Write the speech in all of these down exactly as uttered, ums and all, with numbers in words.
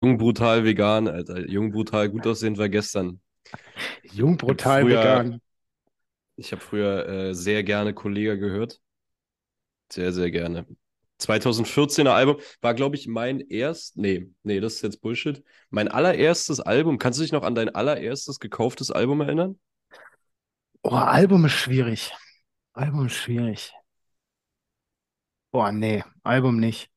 Jung, brutal, vegan, Alter. Jung, brutal, gut aussehend war gestern. Jung, Ich habe brutal, früher, vegan. ich hab früher äh, sehr gerne Kollega gehört. Sehr, sehr gerne. zweitausendvierzehner Album war, glaube ich, mein erst. Nee, nee, das ist jetzt Bullshit. Mein allererstes Album. Kannst du dich noch an dein allererstes gekauftes Album erinnern? Oh, Album ist schwierig. Album ist schwierig. Boah, nee, Album nicht.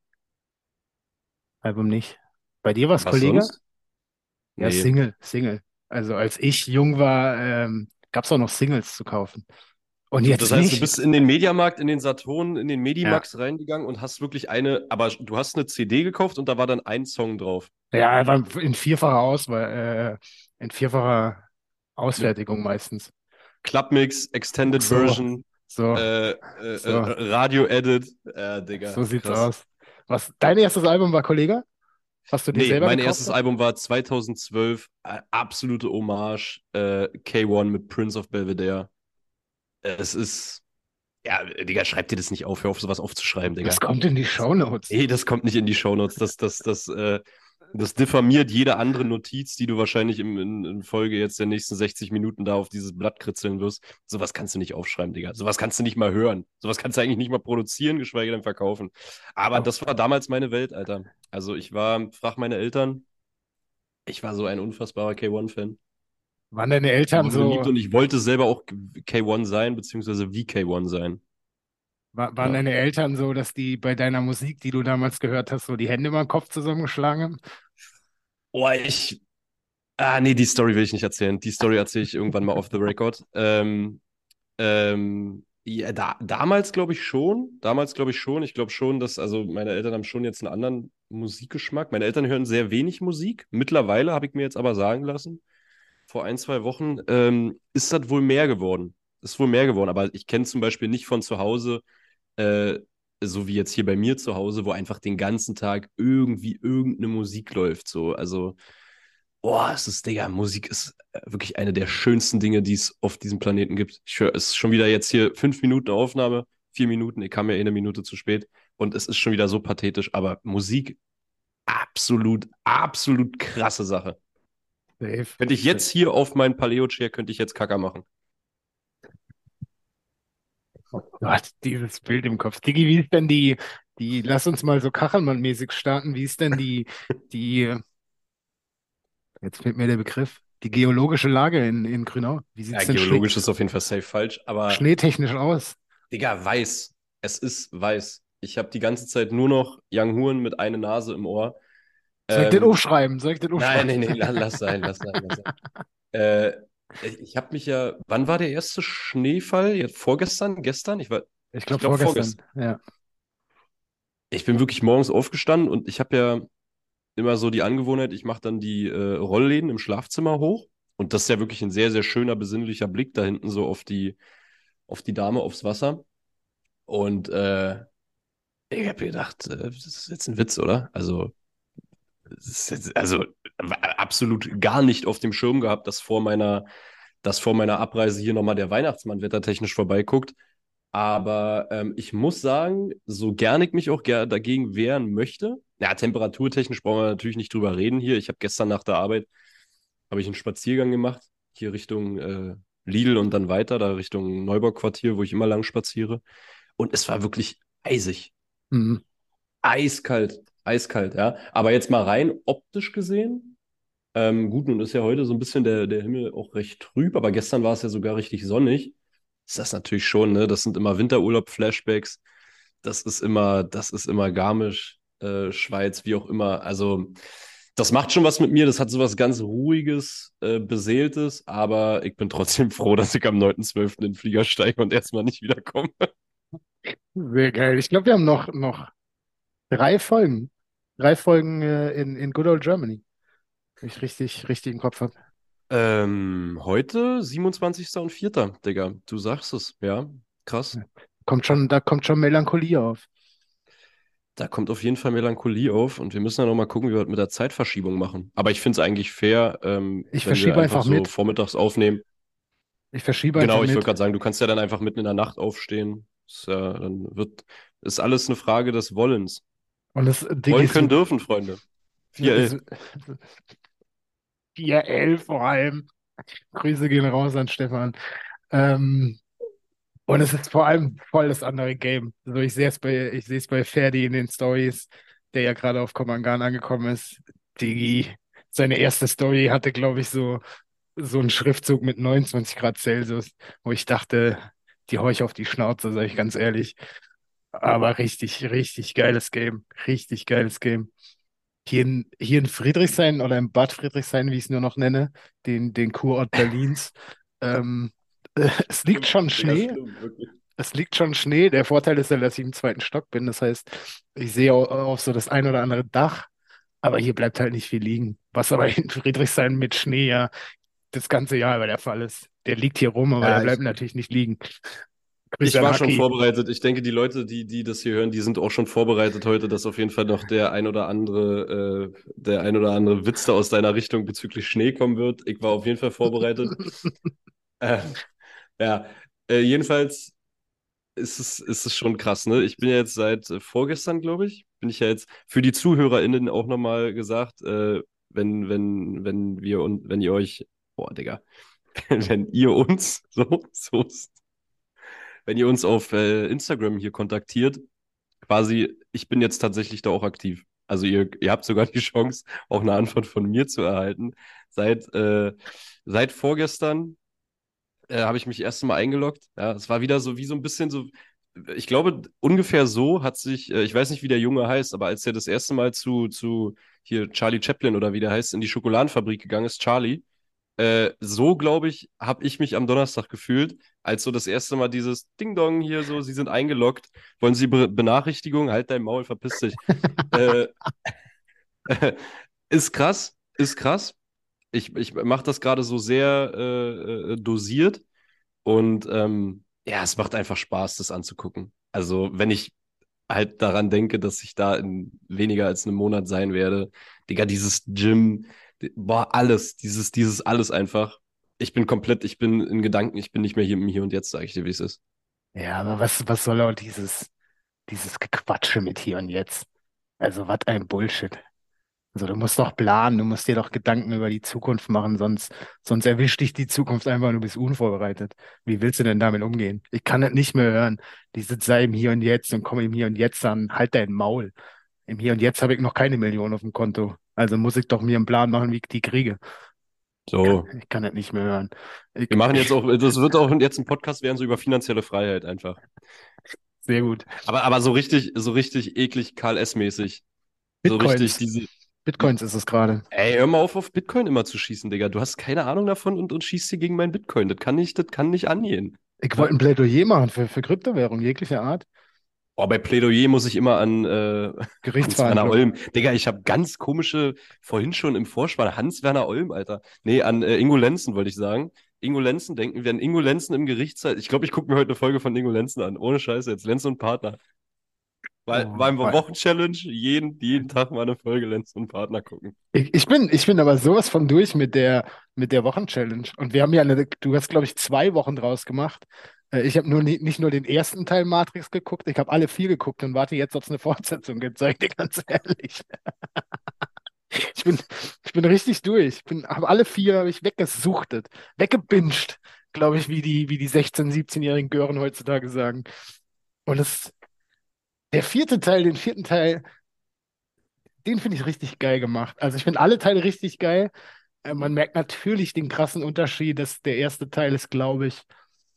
Album nicht. Bei dir war es Was Kollege? sonst? Ja, Nee. Single, Single. Also als ich jung war, ähm, gab es auch noch Singles zu kaufen. Und Du, jetzt das heißt, du nicht. bist in den Mediamarkt, in den Saturn, in den Ja, Medimax reingegangen und hast wirklich eine, aber du hast eine C D gekauft und da war dann ein Song drauf. ja, einfach in vierfacher Auswahl, äh, in vierfacher Mit Ausfertigung meistens. Clubmix, Extended So, Version, so, äh, äh, so, äh, Radio-Edit. Äh, Digga, so sieht's krass. aus. Was, dein erstes Album war Kollege? Was du dir Nee, selber mein gekauft erstes hast? Album war zweitausendzwölf, äh, absolute Hommage, äh, K eins mit Prince of Belvedere. Äh, es ist, ja, Digga, schreib dir das nicht auf, hör auf, sowas aufzuschreiben, Das Digga. kommt in die Shownotes. Nee, das kommt nicht in die Shownotes. Das, das, das, äh, das diffamiert jede andere Notiz, die du wahrscheinlich im, in, in Folge jetzt der nächsten sechzig Minuten da auf dieses Blatt kritzeln wirst. Sowas kannst du nicht aufschreiben, Digga. Sowas kannst du nicht mal hören. Sowas kannst du eigentlich nicht mal produzieren, geschweige denn verkaufen. Aber Aber das war damals meine Welt, Alter. Also ich war, frag meine Eltern, ich war so ein unfassbarer K eins-Fan. waren deine Die Eltern wurden geliebt so, und ich wollte selber auch K eins sein, beziehungsweise wie K eins sein. wa- waren Ja. deine Eltern so, dass die bei deiner Musik, die du damals gehört hast, so die Hände über den Kopf zusammengeschlagen haben? Oh, ich, Ah, nee, die Story will ich nicht erzählen. Die Story erzähle ich irgendwann mal off the record. Ähm, ähm, ja, da, damals glaube ich schon. Damals glaube ich schon. Ich glaube schon, dass, also meine Eltern haben schon jetzt einen anderen Musikgeschmack. Meine Eltern hören sehr wenig Musik. Mittlerweile habe ich mir jetzt aber sagen lassen, vor ein, zwei Wochen, ähm, ist das wohl mehr geworden. Ist wohl mehr geworden. Aber ich kenne zum Beispiel nicht von zu Hause, äh, so wie jetzt hier bei mir zu Hause, wo einfach den ganzen Tag irgendwie irgendeine Musik läuft. So, also. Boah, es ist, Digga, Musik ist äh, wirklich eine der schönsten Dinge, die es auf diesem Planeten gibt. Ich höre, es ist schon wieder jetzt hier fünf Minuten Aufnahme, vier Minuten, ich kam ja eh eine Minute zu spät und es ist schon wieder so pathetisch, aber Musik, absolut, absolut krasse Sache. Safe. Könnte ich Safe. jetzt hier auf meinen Paleo-Chair, könnte ich jetzt Kacker machen. Oh Gott, dieses Bild im Kopf. Digi, wie ist denn die, die, lass uns mal so Kachelmann-mäßig starten. Wie ist denn die, die, jetzt fehlt mir der Begriff, die geologische Lage in, in Grünau? Wie Ja, sieht's denn schnee, geologisch ist auf jeden Fall safe falsch, aber schneetechnisch aus? Digga, weiß. Es ist weiß. Ich habe die ganze Zeit nur noch Young Huren mit einer Nase im Ohr. Soll ich den Ähm, aufschreiben? Soll ich den nein, aufschreiben? nee, nee, la- lass sein, lass sein, lass sein. Äh, ich habe mich ja, wann war der erste Schneefall? Jetzt vorgestern, gestern? Ich war, Ich ich glaube glaube vorgestern, vorgestern. ja. Ich bin wirklich morgens aufgestanden und ich habe ja immer so die Angewohnheit, ich mache dann die äh, Rollläden im Schlafzimmer hoch und das ist ja wirklich ein sehr, sehr schöner, besinnlicher Blick da hinten so auf die, auf die Dame, aufs Wasser. Und äh, ich habe gedacht, äh, das ist jetzt ein Witz, oder? Also, das ist jetzt, also absolut gar nicht auf dem Schirm gehabt, dass vor meiner, dass vor meiner Abreise hier nochmal der Weihnachtsmann wettertechnisch vorbeiguckt. Aber ähm, ich muss sagen, so gern ich mich auch ger dagegen wehren möchte, ja, temperaturtechnisch brauchen wir natürlich nicht drüber reden hier. Ich habe gestern nach der Arbeit habe ich einen Spaziergang gemacht, hier Richtung äh, Lidl und dann weiter, da Richtung Neubauquartier, wo ich immer lang spaziere. Und es war wirklich eisig. Mhm. Eiskalt. Eiskalt, ja. Aber jetzt mal rein optisch gesehen. Ähm, gut, nun ist ja heute so ein bisschen der, der Himmel auch recht trüb, aber gestern war es ja sogar richtig sonnig. Ist das natürlich schon, ne? Das sind immer Winterurlaub-Flashbacks. Das ist immer, das ist immer Garmisch, äh, Schweiz, wie auch immer. Also, das macht schon was mit mir. Das hat so was ganz Ruhiges, äh, Beseeltes, aber ich bin trotzdem froh, dass ich am neunten zwölften in den Flieger steige und erstmal nicht wiederkomme. Sehr geil. Ich glaube, wir haben noch, noch drei Folgen. Drei Folgen äh, in, in Good Old Germany. Wenn ich richtig, richtig im Kopf habe. Ähm, heute siebenundzwanzigster und vierter Digga. Du sagst es, ja. Krass. Kommt schon, da kommt schon Melancholie auf. Da kommt auf jeden Fall Melancholie auf und wir müssen ja noch mal gucken, wie wir das mit der Zeitverschiebung machen. Aber ich finde es eigentlich fair, ähm, Ich wenn wir verschiebe einfach einfach so mit. vormittags aufnehmen. Ich verschiebe einfach Genau, ich wollte mit. gerade sagen, du kannst ja dann einfach mitten in der Nacht aufstehen. Ist, ja, dann wird, ist alles eine Frage des Wollens. Und das Ding Wollen ist, können dürfen, Freunde. vier L. Es- vier L vor allem. Grüße gehen raus an Stefan. Ähm, und es ist vor allem voll das andere Game. Also ich sehe es bei, ich sehe es bei Ferdi in den Stories, der ja gerade auf Komangan angekommen ist. Digi, seine erste Story hatte, glaube ich, so, so einen Schriftzug mit neunundzwanzig Grad Celsius, wo ich dachte, die hau ich auf die Schnauze, sage ich ganz ehrlich. Aber richtig, richtig geiles Game. Richtig geiles Game. Hier in, hier in Friedrichshain oder in Bad Friedrichshain, wie ich es nur noch nenne, den, den Kurort Berlins, ähm, äh, es liegt Stimmt, schon Digga, Schnee. stimmt, wirklich. Es liegt schon Schnee. Der Vorteil ist ja, dass ich im zweiten Stock bin. Das heißt, ich sehe auch, auch so das ein oder andere Dach, aber hier bleibt halt nicht viel liegen. Was aber in Friedrichshain mit Schnee ja das ganze Jahr über der Fall ist. Der liegt hier rum, aber der Ja, bleibt ich, natürlich nicht liegen. Grüße ich an war schon Haki. vorbereitet. Ich denke, die Leute, die, die das hier hören, die sind auch schon vorbereitet heute, dass auf jeden Fall noch der ein oder andere, äh, der ein oder andere Witz da aus deiner Richtung bezüglich Schnee kommen wird. Ich war auf jeden Fall vorbereitet. Äh, ja, äh, jedenfalls ist es, ist es schon krass, ne? Ich bin ja jetzt seit äh, vorgestern, glaube ich, bin ich ja jetzt für die ZuhörerInnen auch nochmal gesagt, äh, wenn, wenn, wenn wir und wenn ihr euch, boah, Digga, wenn ihr uns, so, so, ist- wenn ihr uns auf äh, Instagram hier kontaktiert, quasi, ich bin jetzt tatsächlich da auch aktiv. Also ihr, ihr habt sogar die Chance, auch eine Antwort von mir zu erhalten. Seit, äh, seit vorgestern äh, habe ich mich erst Mal eingeloggt. Ja, es war wieder so wie so ein bisschen so, ich glaube, ungefähr so hat sich, äh, ich weiß nicht, wie der Junge heißt, aber als er das erste Mal zu, zu hier Charlie Chaplin oder wie der heißt, in die Schokoladenfabrik gegangen ist, Charlie, äh, so, glaube ich, habe ich mich am Donnerstag gefühlt, als so das erste Mal dieses Ding Dong hier so, Sie sind eingeloggt, wollen Sie Be Benachrichtigung? Halt dein Maul, verpiss dich. Äh, ist krass, ist krass. Ich, ich mache das gerade so sehr äh, äh, dosiert und ähm, ja, es macht einfach Spaß, das anzugucken. Also, wenn ich halt daran denke, dass ich da in weniger als einem Monat sein werde, Digga, dieses Gym, di- boah, alles, dieses, dieses alles einfach. Ich bin komplett, ich bin in Gedanken, ich bin nicht mehr hier im Hier und Jetzt, sage ich dir, wie es ist. Ja, aber was, was soll auch dieses, dieses Gequatsche mit hier und jetzt? Also, was ein Bullshit. Also, du musst doch planen, du musst dir doch Gedanken über die Zukunft machen, sonst, sonst erwischt dich die Zukunft einfach und du bist unvorbereitet. Wie willst du denn damit umgehen? Ich kann das nicht mehr hören. Dieses sei im Hier und Jetzt und komm im Hier und Jetzt an, halt dein Maul. Im Hier und Jetzt habe ich noch keine Million auf dem Konto. Also muss ich doch mir einen Plan machen, wie ich die kriege. Ich kann, So, ich kann das nicht mehr hören. Ich, wir machen jetzt auch, das wird auch jetzt ein Podcast werden, so über finanzielle Freiheit einfach. sehr gut. Aber, aber so richtig, so richtig eklig Karl S-mäßig. So richtig Bitcoins. diese, die, Bitcoins ist es gerade. ey, hör mal auf, auf Bitcoin immer zu schießen, Digga. Du hast keine Ahnung davon und, und schießt hier gegen mein Bitcoin. Das kann nicht, das kann nicht angehen. Ich wollte Ja? ein Plädoyer machen für, für Kryptowährung jeglicher Art. Oh, bei Plädoyer muss ich immer an äh, Hans-Werner Gerichtsverhandlung. Olm. Digga, ich habe ganz komische, vorhin schon im Vorspann, Hans-Werner Olm, Alter. Nee, an äh, Ingo Lenzen wollte ich sagen. Ingo Lenzen, denken wir an Ingo Lenzen im Gerichtssaal. Ich glaube, ich gucke mir heute eine Folge von Ingo Lenzen an. Ohne Scheiße, jetzt Lenzen und Partner. Weil Oh, beim wei- Wochenchallenge jeden, jeden Tag mal eine Folge Lenzen und Partner gucken. ich, ich bin, ich bin aber sowas von durch mit der, mit der Wochenchallenge. Und wir haben ja eine, du hast, glaube ich, zwei Wochen draus gemacht. Äh, Ich habe nur nie, nicht nur den ersten Teil Matrix geguckt, ich habe alle vier geguckt und warte jetzt, ob es eine Fortsetzung gibt, sag ich dir ganz ehrlich. Ich bin, ich bin richtig durch. Ich bin, habe alle vier habe ich weggesuchtet, weggebinged, glaube ich, wie die, wie die sechzehn-, siebzehn-jährigen Gören heutzutage sagen. Und das, der vierte Teil, den vierten Teil, den finde ich richtig geil gemacht. Also ich finde alle Teile richtig geil. Äh, Man merkt natürlich den krassen Unterschied, dass der erste Teil ist, glaube ich,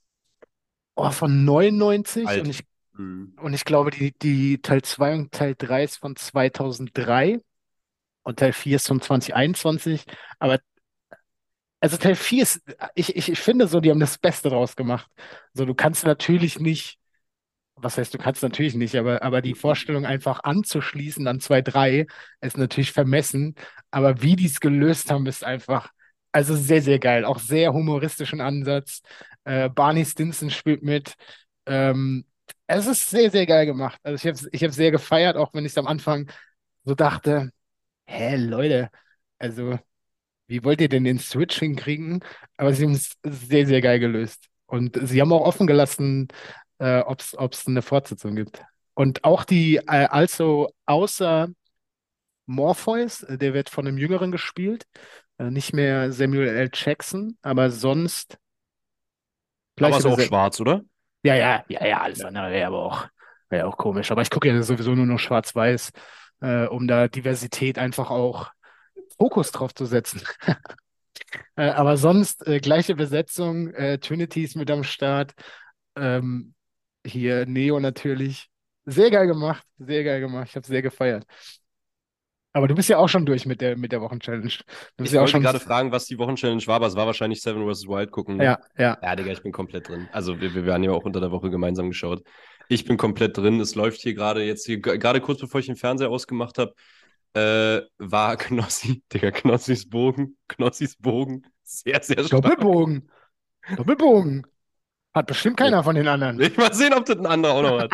oh, von neunundneunzig und Alt. ich, Mhm. und ich glaube, die, die Teil zwei und Teil drei ist von zweitausenddrei und Teil vier ist von zwanzig einundzwanzig. Aber also Teil vier ist, ich, ich, ich finde so, die haben das Beste draus gemacht. So, du kannst natürlich nicht, was heißt, du kannst natürlich nicht, aber, aber die Vorstellung einfach anzuschließen an zwei drei ist natürlich vermessen. Aber wie die es gelöst haben, ist einfach, also sehr, sehr geil. Auch sehr humoristischen Ansatz. Äh, Barney Stinson spielt mit. Ähm, Es ist sehr, sehr geil gemacht. Also ich habe es ich hab's sehr gefeiert, auch wenn ich es am Anfang so dachte, hä, Leute, also wie wollt ihr denn den Switch hinkriegen? Aber sie haben es sehr, sehr geil gelöst. Und sie haben auch offen gelassen, äh, ob es eine Fortsetzung gibt. Und auch die, äh, also außer, Morpheus, äh, der wird von einem Jüngeren gespielt. Äh, nicht mehr Samuel L. Jackson, aber sonst Aber gleiche ist auch Besetzung. schwarz, oder? Ja, ja, ja, ja, alles Ja. andere wäre aber auch, wäre auch komisch. Aber ich gucke ja sowieso nur noch Schwarz-Weiß, äh, um da Diversität einfach auch Fokus drauf zu setzen. Äh, aber sonst äh, gleiche Besetzung, äh, Trinity ist mit am Start. Ähm, hier Neo natürlich. Sehr geil gemacht, sehr geil gemacht. Ich habe sehr gefeiert. Aber du bist ja auch schon durch mit der, mit der Wochenchallenge. Du bist Ich ja auch wollte schon. gerade fragen, was die Wochenchallenge war, aber es war wahrscheinlich Seven versus. Wild gucken. Ja, ja. Ja, Digga, ich bin komplett drin. Also wir, wir wir haben ja auch unter der Woche gemeinsam geschaut. Ich bin komplett drin. Es läuft hier gerade jetzt hier, g- gerade kurz bevor ich den Fernseher ausgemacht habe, äh, war Knossi, Digga, Knossis Bogen, Knossis Bogen, sehr, sehr stark. Doppelbogen. Doppelbogen. Hat bestimmt Will keiner von den anderen. will ich mal sehen, ob das ein anderer auch noch hat.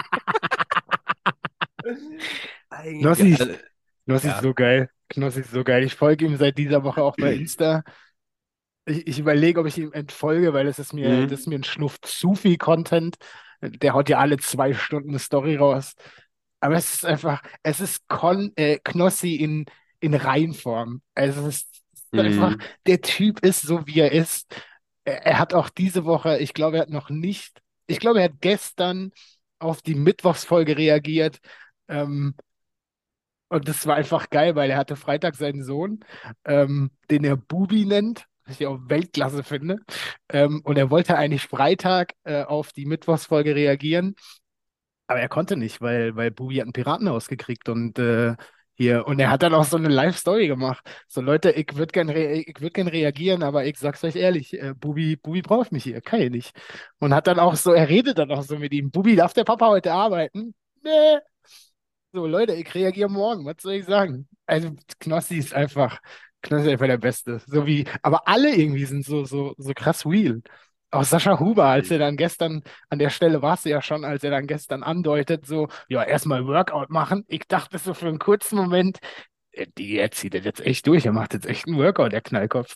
Knossi ist, Egal. Knossi ist Ja. so geil. Knossi ist so geil. Ich folge ihm seit dieser Woche auch bei Insta. Ich, ich überlege, ob ich ihm entfolge, weil es ist mir, das ist Mhm. mir ein Schnuff zu viel Content. Der haut ja alle zwei Stunden eine Story raus. Aber es ist einfach, es ist Con, äh, Knossi in, in Reinform. Also es ist einfach, Mhm. der Typ ist so, wie er ist. Er, er hat auch diese Woche, ich glaube, er hat noch nicht, ich glaube, er hat gestern auf die Mittwochsfolge reagiert. Ähm, und das war einfach geil, weil er hatte Freitag seinen Sohn, ähm, den er Bubi nennt, was ich auch Weltklasse finde. Ähm, und er wollte eigentlich Freitag äh, auf die Mittwochsfolge reagieren, aber er konnte nicht, weil, weil Bubi hat einen Piratenhaus gekriegt und äh, hier, und er hat dann auch so eine Live-Story gemacht. So, Leute, ich würde gern, re ich würd gern reagieren, aber ich sag's euch ehrlich, äh, Bubi, Bubi braucht mich hier, kann ich nicht. Und hat dann auch so, er redet dann auch so mit ihm, Bubi, darf der Papa heute arbeiten? Nee. So, Leute, ich reagiere morgen. Was soll ich sagen? Also, Knossi ist einfach, Knossi ist einfach der Beste. So wie, aber alle irgendwie sind so, so, so krass real. Auch Sascha Huber, als er dann gestern, an der Stelle warst du ja schon, als er dann gestern andeutet, so, ja, erstmal Workout machen. Ich dachte so für einen kurzen Moment, äh, die, er zieht das jetzt echt durch, er macht jetzt echt einen Workout, der Knallkopf.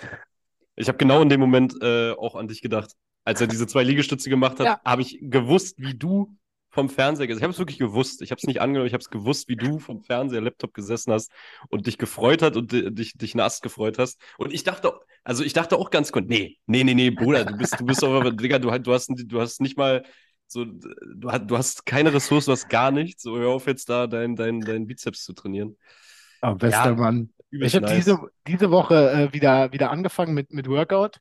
Ich habe genau in dem Moment äh, auch an dich gedacht. Als er diese zwei Liegestütze gemacht hat, Ja, habe ich gewusst, wie du vom Fernseher gesessen hast. Ich habe es wirklich gewusst. Ich habe es nicht angenommen, ich habe es gewusst, wie du vom Fernseher, Laptop gesessen hast und dich gefreut hat und di- dich, dich nass gefreut hast. Und ich dachte, also ich dachte auch ganz kurz, nee, nee, nee, nee, Bruder, du bist, du bist aber, Digga, du, du hast, du hast nicht mal so, du hast, du hast keine Ressourcen, du hast gar nichts. So, hör auf jetzt da dein, dein, dein Bizeps zu trainieren. aber bester Ja, Mann. Ich übelst habe diese, nice. diese Woche äh, wieder, wieder angefangen mit, mit Workout.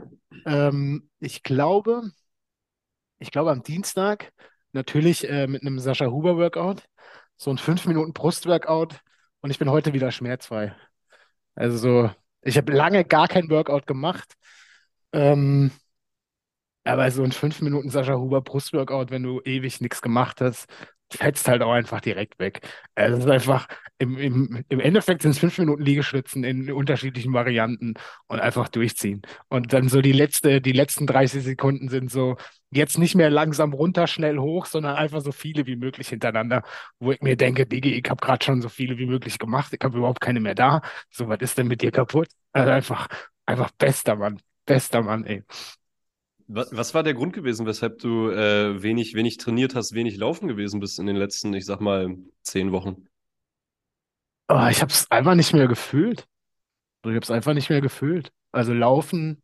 Ähm, ich glaube, ich glaube am Dienstag natürlich äh, mit einem Sascha Huber Workout, so ein fünf Minuten Brust-Workout und ich bin heute wieder schmerzfrei. Also so, ich habe lange gar kein Workout gemacht, ähm, aber so ein fünf Minuten Sascha Huber Brustworkout, wenn du ewig nichts gemacht hast, fetzt halt auch einfach direkt weg. Also es ist einfach, im, im, im Endeffekt sind es fünf Minuten Liegestützen in unterschiedlichen Varianten und einfach durchziehen. Und dann so die letzte, die letzten dreißig Sekunden sind so, jetzt nicht mehr langsam runter, schnell hoch, sondern einfach so viele wie möglich hintereinander, wo ich mir denke, Digi, ich habe gerade schon so viele wie möglich gemacht, ich habe überhaupt keine mehr da. So, was ist denn mit dir kaputt? Also einfach, einfach bester Mann. Bester Mann, ey. Was, was war der Grund gewesen, weshalb du äh, wenig, wenig trainiert hast, wenig laufen gewesen bist in den letzten, ich sag mal, zehn Wochen? Oh, ich habe es einfach nicht mehr gefühlt. Ich habe es einfach nicht mehr gefühlt. Also Laufen,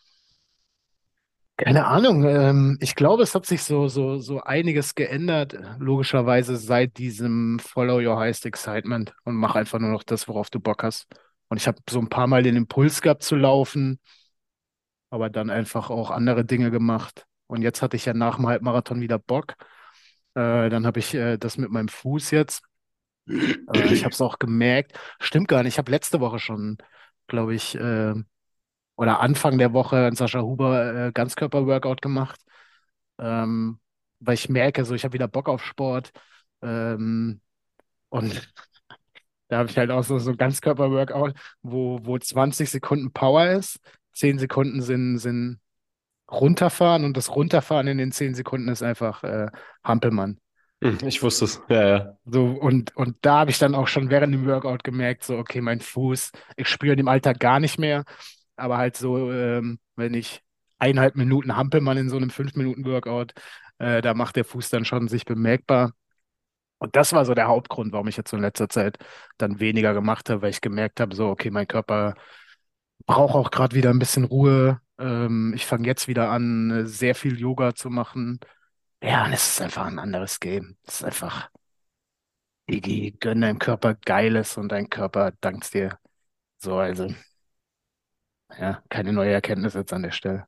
keine Ahnung. Ähm, ich glaube, es hat sich so, so, so einiges geändert, logischerweise seit diesem Follow Your Highest Excitement und mach einfach nur noch das, worauf du Bock hast. Und ich habe so ein paar Mal den Impuls gehabt zu laufen, aber dann einfach auch andere Dinge gemacht. Und jetzt hatte ich ja nach dem Halbmarathon wieder Bock. Äh, dann habe ich äh, das mit meinem Fuß jetzt. Äh, ich habe es auch gemerkt. Stimmt gar nicht. Ich habe letzte Woche schon, glaube ich, äh, oder Anfang der Woche ein Sascha Huber äh, Ganzkörper-Workout gemacht, ähm, weil ich merke, so ich habe wieder Bock auf Sport. Ähm, und da habe ich halt auch so, so ein Ganzkörper-Workout, wo, wo zwanzig Sekunden Power ist, zehn Sekunden sind, sind runterfahren und das Runterfahren in den zehn Sekunden ist einfach äh, Hampelmann. Hm, ich wusste es. Ja, ja. So, und, und da habe ich dann auch schon während dem Workout gemerkt, so, okay, mein Fuß, ich spüre den Alltag gar nicht mehr, aber halt so, ähm, wenn ich eineinhalb Minuten Hampelmann in so einem fünf Minuten Workout, äh, da macht der Fuß dann schon sich bemerkbar. Und das war so der Hauptgrund, warum ich jetzt so in letzter Zeit dann weniger gemacht habe, weil ich gemerkt habe, so, okay, mein Körper braucht auch gerade wieder ein bisschen Ruhe. Ähm, ich fange jetzt wieder an, äh, sehr viel Yoga zu machen. Ja, und es ist einfach ein anderes Game. Es ist einfach, Digi, gönn deinem Körper Geiles und dein Körper dankt dir. So, also, ja, keine neue Erkenntnis jetzt an der Stelle.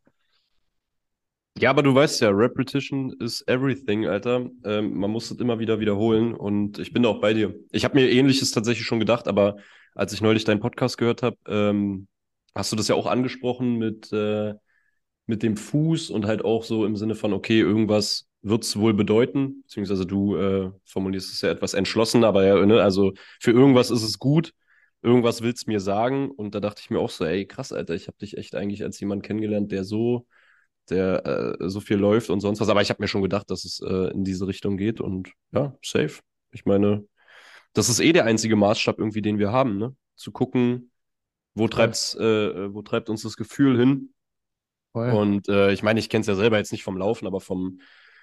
Ja, aber du weißt ja, Repetition is everything, Alter. Ähm, man muss es immer wieder wiederholen und ich bin da auch bei dir. Ich habe mir Ähnliches tatsächlich schon gedacht, aber als ich neulich deinen Podcast gehört habe, ähm, hast du das ja auch angesprochen mit, äh, mit dem Fuß und halt auch so im Sinne von, okay, irgendwas wird es wohl bedeuten, beziehungsweise du äh, formulierst es ja etwas entschlossen, aber ja, ne, also für irgendwas ist es gut, irgendwas will es mir sagen und da dachte ich mir auch so, ey, krass, Alter, ich habe dich echt eigentlich als jemand kennengelernt, der so der äh, so viel läuft und sonst was. Aber ich habe mir schon gedacht, dass es äh, in diese Richtung geht und ja, safe. Ich meine, das ist eh der einzige Maßstab irgendwie, den wir haben, ne? Zu gucken, wo Voll, treibt's, äh, wo treibt uns das Gefühl hin? voll. Und äh, ich meine, ich kenne es ja selber jetzt nicht vom Laufen, aber vom,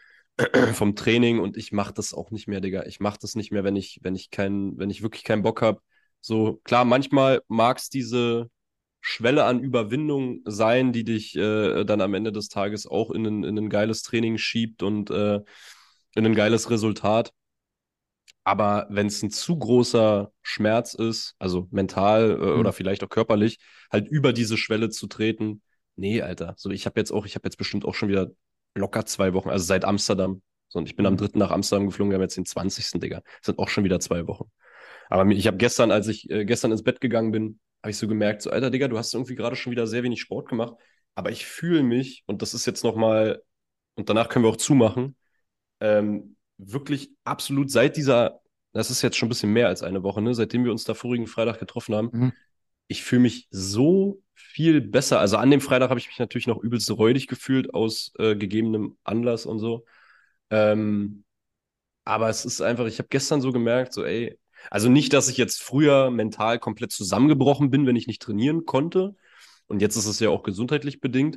vom Training und ich mache das auch nicht mehr, Digga. Ich mache das nicht mehr, wenn ich, wenn ich keinen, wenn ich wirklich keinen Bock habe. So, klar, manchmal mag es diese Schwelle an Überwindung sein, die dich äh, dann am Ende des Tages auch in ein, in ein geiles Training schiebt und äh, in ein geiles Resultat. Aber wenn es ein zu großer Schmerz ist, also mental äh, Hm, oder vielleicht auch körperlich, halt über diese Schwelle zu treten, nee, Alter. So, ich habe jetzt auch, ich habe jetzt bestimmt auch schon wieder locker zwei Wochen, also seit Amsterdam. So, und ich bin am hm, dritten nach Amsterdam geflogen, wir haben jetzt den zwanzigsten. Digga. Das sind auch schon wieder zwei Wochen. Aber mir- ich habe gestern, als ich äh, gestern ins Bett gegangen bin, habe ich so gemerkt, so, Alter, Digga, du hast irgendwie gerade schon wieder sehr wenig Sport gemacht, aber ich fühle mich, und das ist jetzt nochmal, und danach können wir auch zumachen, ähm, wirklich absolut seit dieser, das ist jetzt schon ein bisschen mehr als eine Woche, ne, seitdem wir uns da vorigen Freitag getroffen haben, hm, ich fühle mich so viel besser. Also an dem Freitag habe ich mich natürlich noch übelst räudig gefühlt aus äh, gegebenem Anlass und so. Ähm, aber es ist einfach, ich habe gestern so gemerkt, so, ey, also nicht, dass ich jetzt früher mental komplett zusammengebrochen bin, wenn ich nicht trainieren konnte. Und jetzt ist es ja auch gesundheitlich bedingt.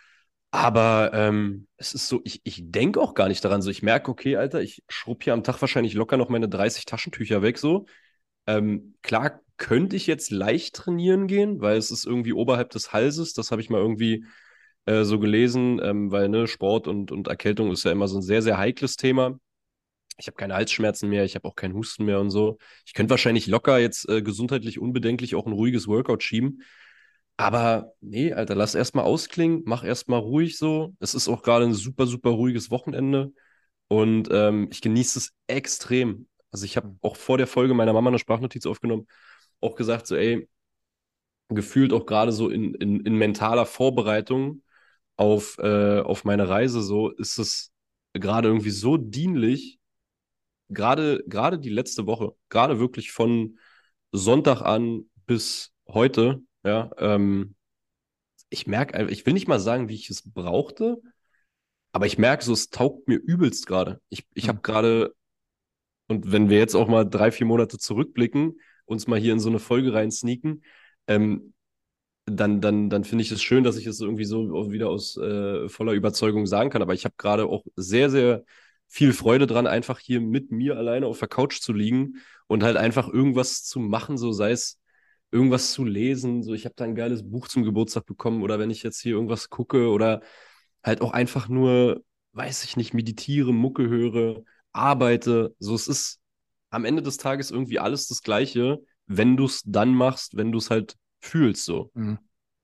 Aber ähm, es ist so, ich, ich denke auch gar nicht daran. So, ich merke, okay, Alter, ich schrubb hier am Tag wahrscheinlich locker noch meine dreißig Taschentücher weg. So, ähm, klar könnte ich jetzt leicht trainieren gehen, weil es ist irgendwie oberhalb des Halses. Das habe ich mal irgendwie äh, so gelesen, ähm, weil ne, Sport und, und Erkältung ist ja immer so ein sehr, sehr heikles Thema. Ich habe keine Halsschmerzen mehr, ich habe auch keinen Husten mehr und so. Ich könnte wahrscheinlich locker jetzt äh, gesundheitlich unbedenklich auch ein ruhiges Workout schieben. Aber nee, Alter, lass erstmal ausklingen, mach erstmal ruhig so. Es ist auch gerade ein super, super ruhiges Wochenende und ähm, ich genieße es extrem. Also ich habe hm, auch vor der Folge meiner Mama eine Sprachnotiz aufgenommen, auch gesagt, so, ey, gefühlt auch gerade so in, in, in mentaler Vorbereitung auf, äh, auf meine Reise, so ist es gerade irgendwie so dienlich, gerade, gerade die letzte Woche, gerade wirklich von Sonntag an bis heute, ja, ähm, ich merke, ich will nicht mal sagen, wie ich es brauchte, aber ich merke so, es taugt mir übelst gerade. Ich, ich hm, habe gerade, und wenn wir jetzt auch mal drei, vier Monate zurückblicken, uns mal hier in so eine Folge rein sneaken, ähm, dann, dann, dann finde ich es schön, dass ich es irgendwie so auch wieder aus äh, voller Überzeugung sagen kann. Aber ich habe gerade auch sehr, sehr viel Freude dran, einfach hier mit mir alleine auf der Couch zu liegen und halt einfach irgendwas zu machen, so sei es irgendwas zu lesen. So, ich habe da ein geiles Buch zum Geburtstag bekommen oder wenn ich jetzt hier irgendwas gucke oder halt auch einfach nur, weiß ich nicht, meditiere, Mucke höre, arbeite. So, es ist am Ende des Tages irgendwie alles das Gleiche, wenn du es dann machst, wenn du es halt fühlst, so. hm.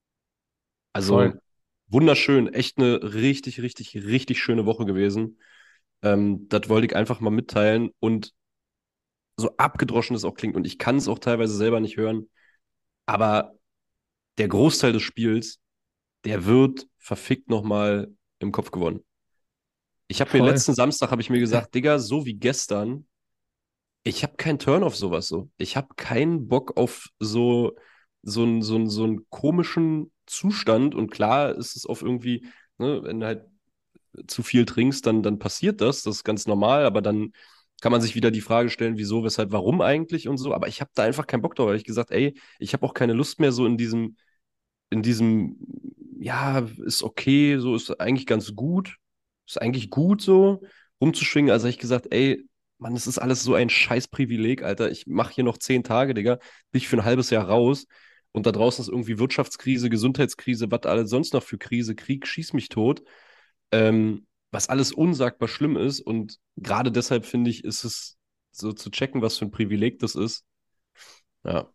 Voll. Also wunderschön, echt eine richtig, richtig, richtig schöne Woche gewesen. Ähm, das wollte ich einfach mal mitteilen und so abgedroschen es auch klingt und ich kann es auch teilweise selber nicht hören, aber der Großteil des Spiels, der wird verfickt nochmal im Kopf gewonnen. Ich habe mir Voll. letzten Samstag, habe ich mir gesagt, Digga, so wie gestern, ich habe keinen Turn auf sowas so. Ich habe keinen Bock auf so, so, einen- so, einen- so einen komischen Zustand und klar ist es auf irgendwie, ne, wenn du halt zu viel trinkst, dann, dann passiert das. Das ist ganz normal, aber dann kann man sich wieder die Frage stellen, wieso, weshalb, warum eigentlich und so. Aber ich habe da einfach keinen Bock drauf, weil ich gesagt, ey, ich habe auch keine Lust mehr so in diesem, in diesem, ja, ist okay, so ist eigentlich ganz gut, ist eigentlich gut so rumzuschwingen. Also habe ich gesagt, ey, Mann, es ist alles so ein scheiß Privileg, Alter. Ich mache hier noch zehn Tage, Digga, bin ich für ein halbes Jahr raus und da draußen ist irgendwie Wirtschaftskrise, Gesundheitskrise, was alles sonst noch für Krise, Krieg, schieß mich tot. Ähm, was alles unsagbar schlimm ist und gerade deshalb finde ich, ist es so zu checken, was für ein Privileg das ist. Ja.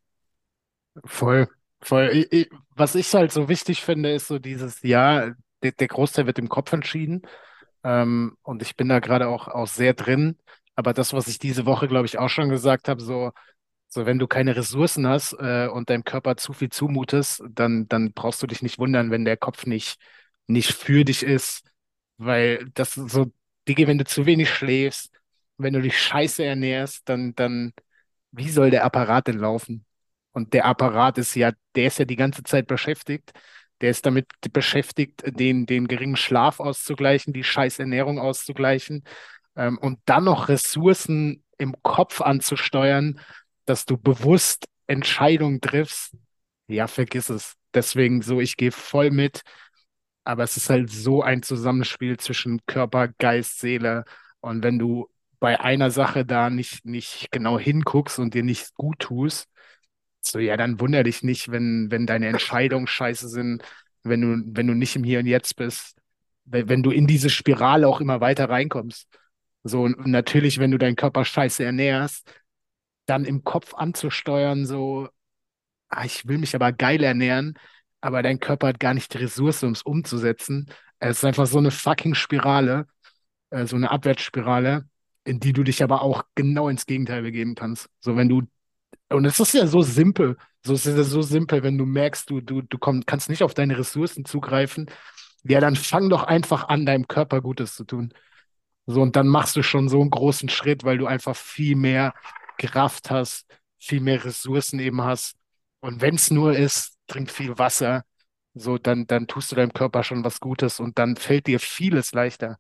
Voll, voll. Ich, ich, was ich halt so wichtig finde, ist so dieses, ja, der, der Großteil wird im Kopf entschieden. Ähm, und ich bin da gerade auch, auch sehr drin. Aber das, was ich diese Woche, glaube ich, auch schon gesagt habe, so, so wenn du keine Ressourcen hast, äh, und deinem Körper zu viel zumutest, dann, dann brauchst du dich nicht wundern, wenn der Kopf nicht, nicht für dich ist. Weil das so, Digi, wenn du zu wenig schläfst, wenn du dich scheiße ernährst, dann, dann, wie soll der Apparat denn laufen? Und der Apparat ist ja, der ist ja die ganze Zeit beschäftigt. Der ist damit beschäftigt, den, den geringen Schlaf auszugleichen, die scheiß Ernährung auszugleichen, ähm, und dann noch Ressourcen im Kopf anzusteuern, dass du bewusst Entscheidungen triffst. Ja, vergiss es. Deswegen so, ich gehe voll mit, aber es ist halt so ein Zusammenspiel zwischen Körper, Geist, Seele. Und wenn du bei einer Sache da nicht, nicht genau hinguckst und dir nicht gut tust, so, ja, dann wunder dich nicht, wenn, wenn deine Entscheidungen scheiße sind, wenn du, wenn du nicht im Hier und Jetzt bist, wenn, wenn du in diese Spirale auch immer weiter reinkommst. So, und natürlich, wenn du deinen Körper scheiße ernährst, dann im Kopf anzusteuern, so, ah, ich will mich aber geil ernähren, aber dein Körper hat gar nicht die Ressource, um es umzusetzen. Es ist einfach so eine fucking Spirale, äh, so eine Abwärtsspirale, in die du dich aber auch genau ins Gegenteil begeben kannst. So, wenn du, und es ist ja so simpel, so es ist ja so simpel, wenn du merkst, du, du, du komm, kannst nicht auf deine Ressourcen zugreifen, ja, dann fang doch einfach an, deinem Körper Gutes zu tun. So, und dann machst du schon so einen großen Schritt, weil du einfach viel mehr Kraft hast, viel mehr Ressourcen eben hast. Und wenn es nur ist, trink viel Wasser, so, dann, dann tust du deinem Körper schon was Gutes und dann fällt dir vieles leichter.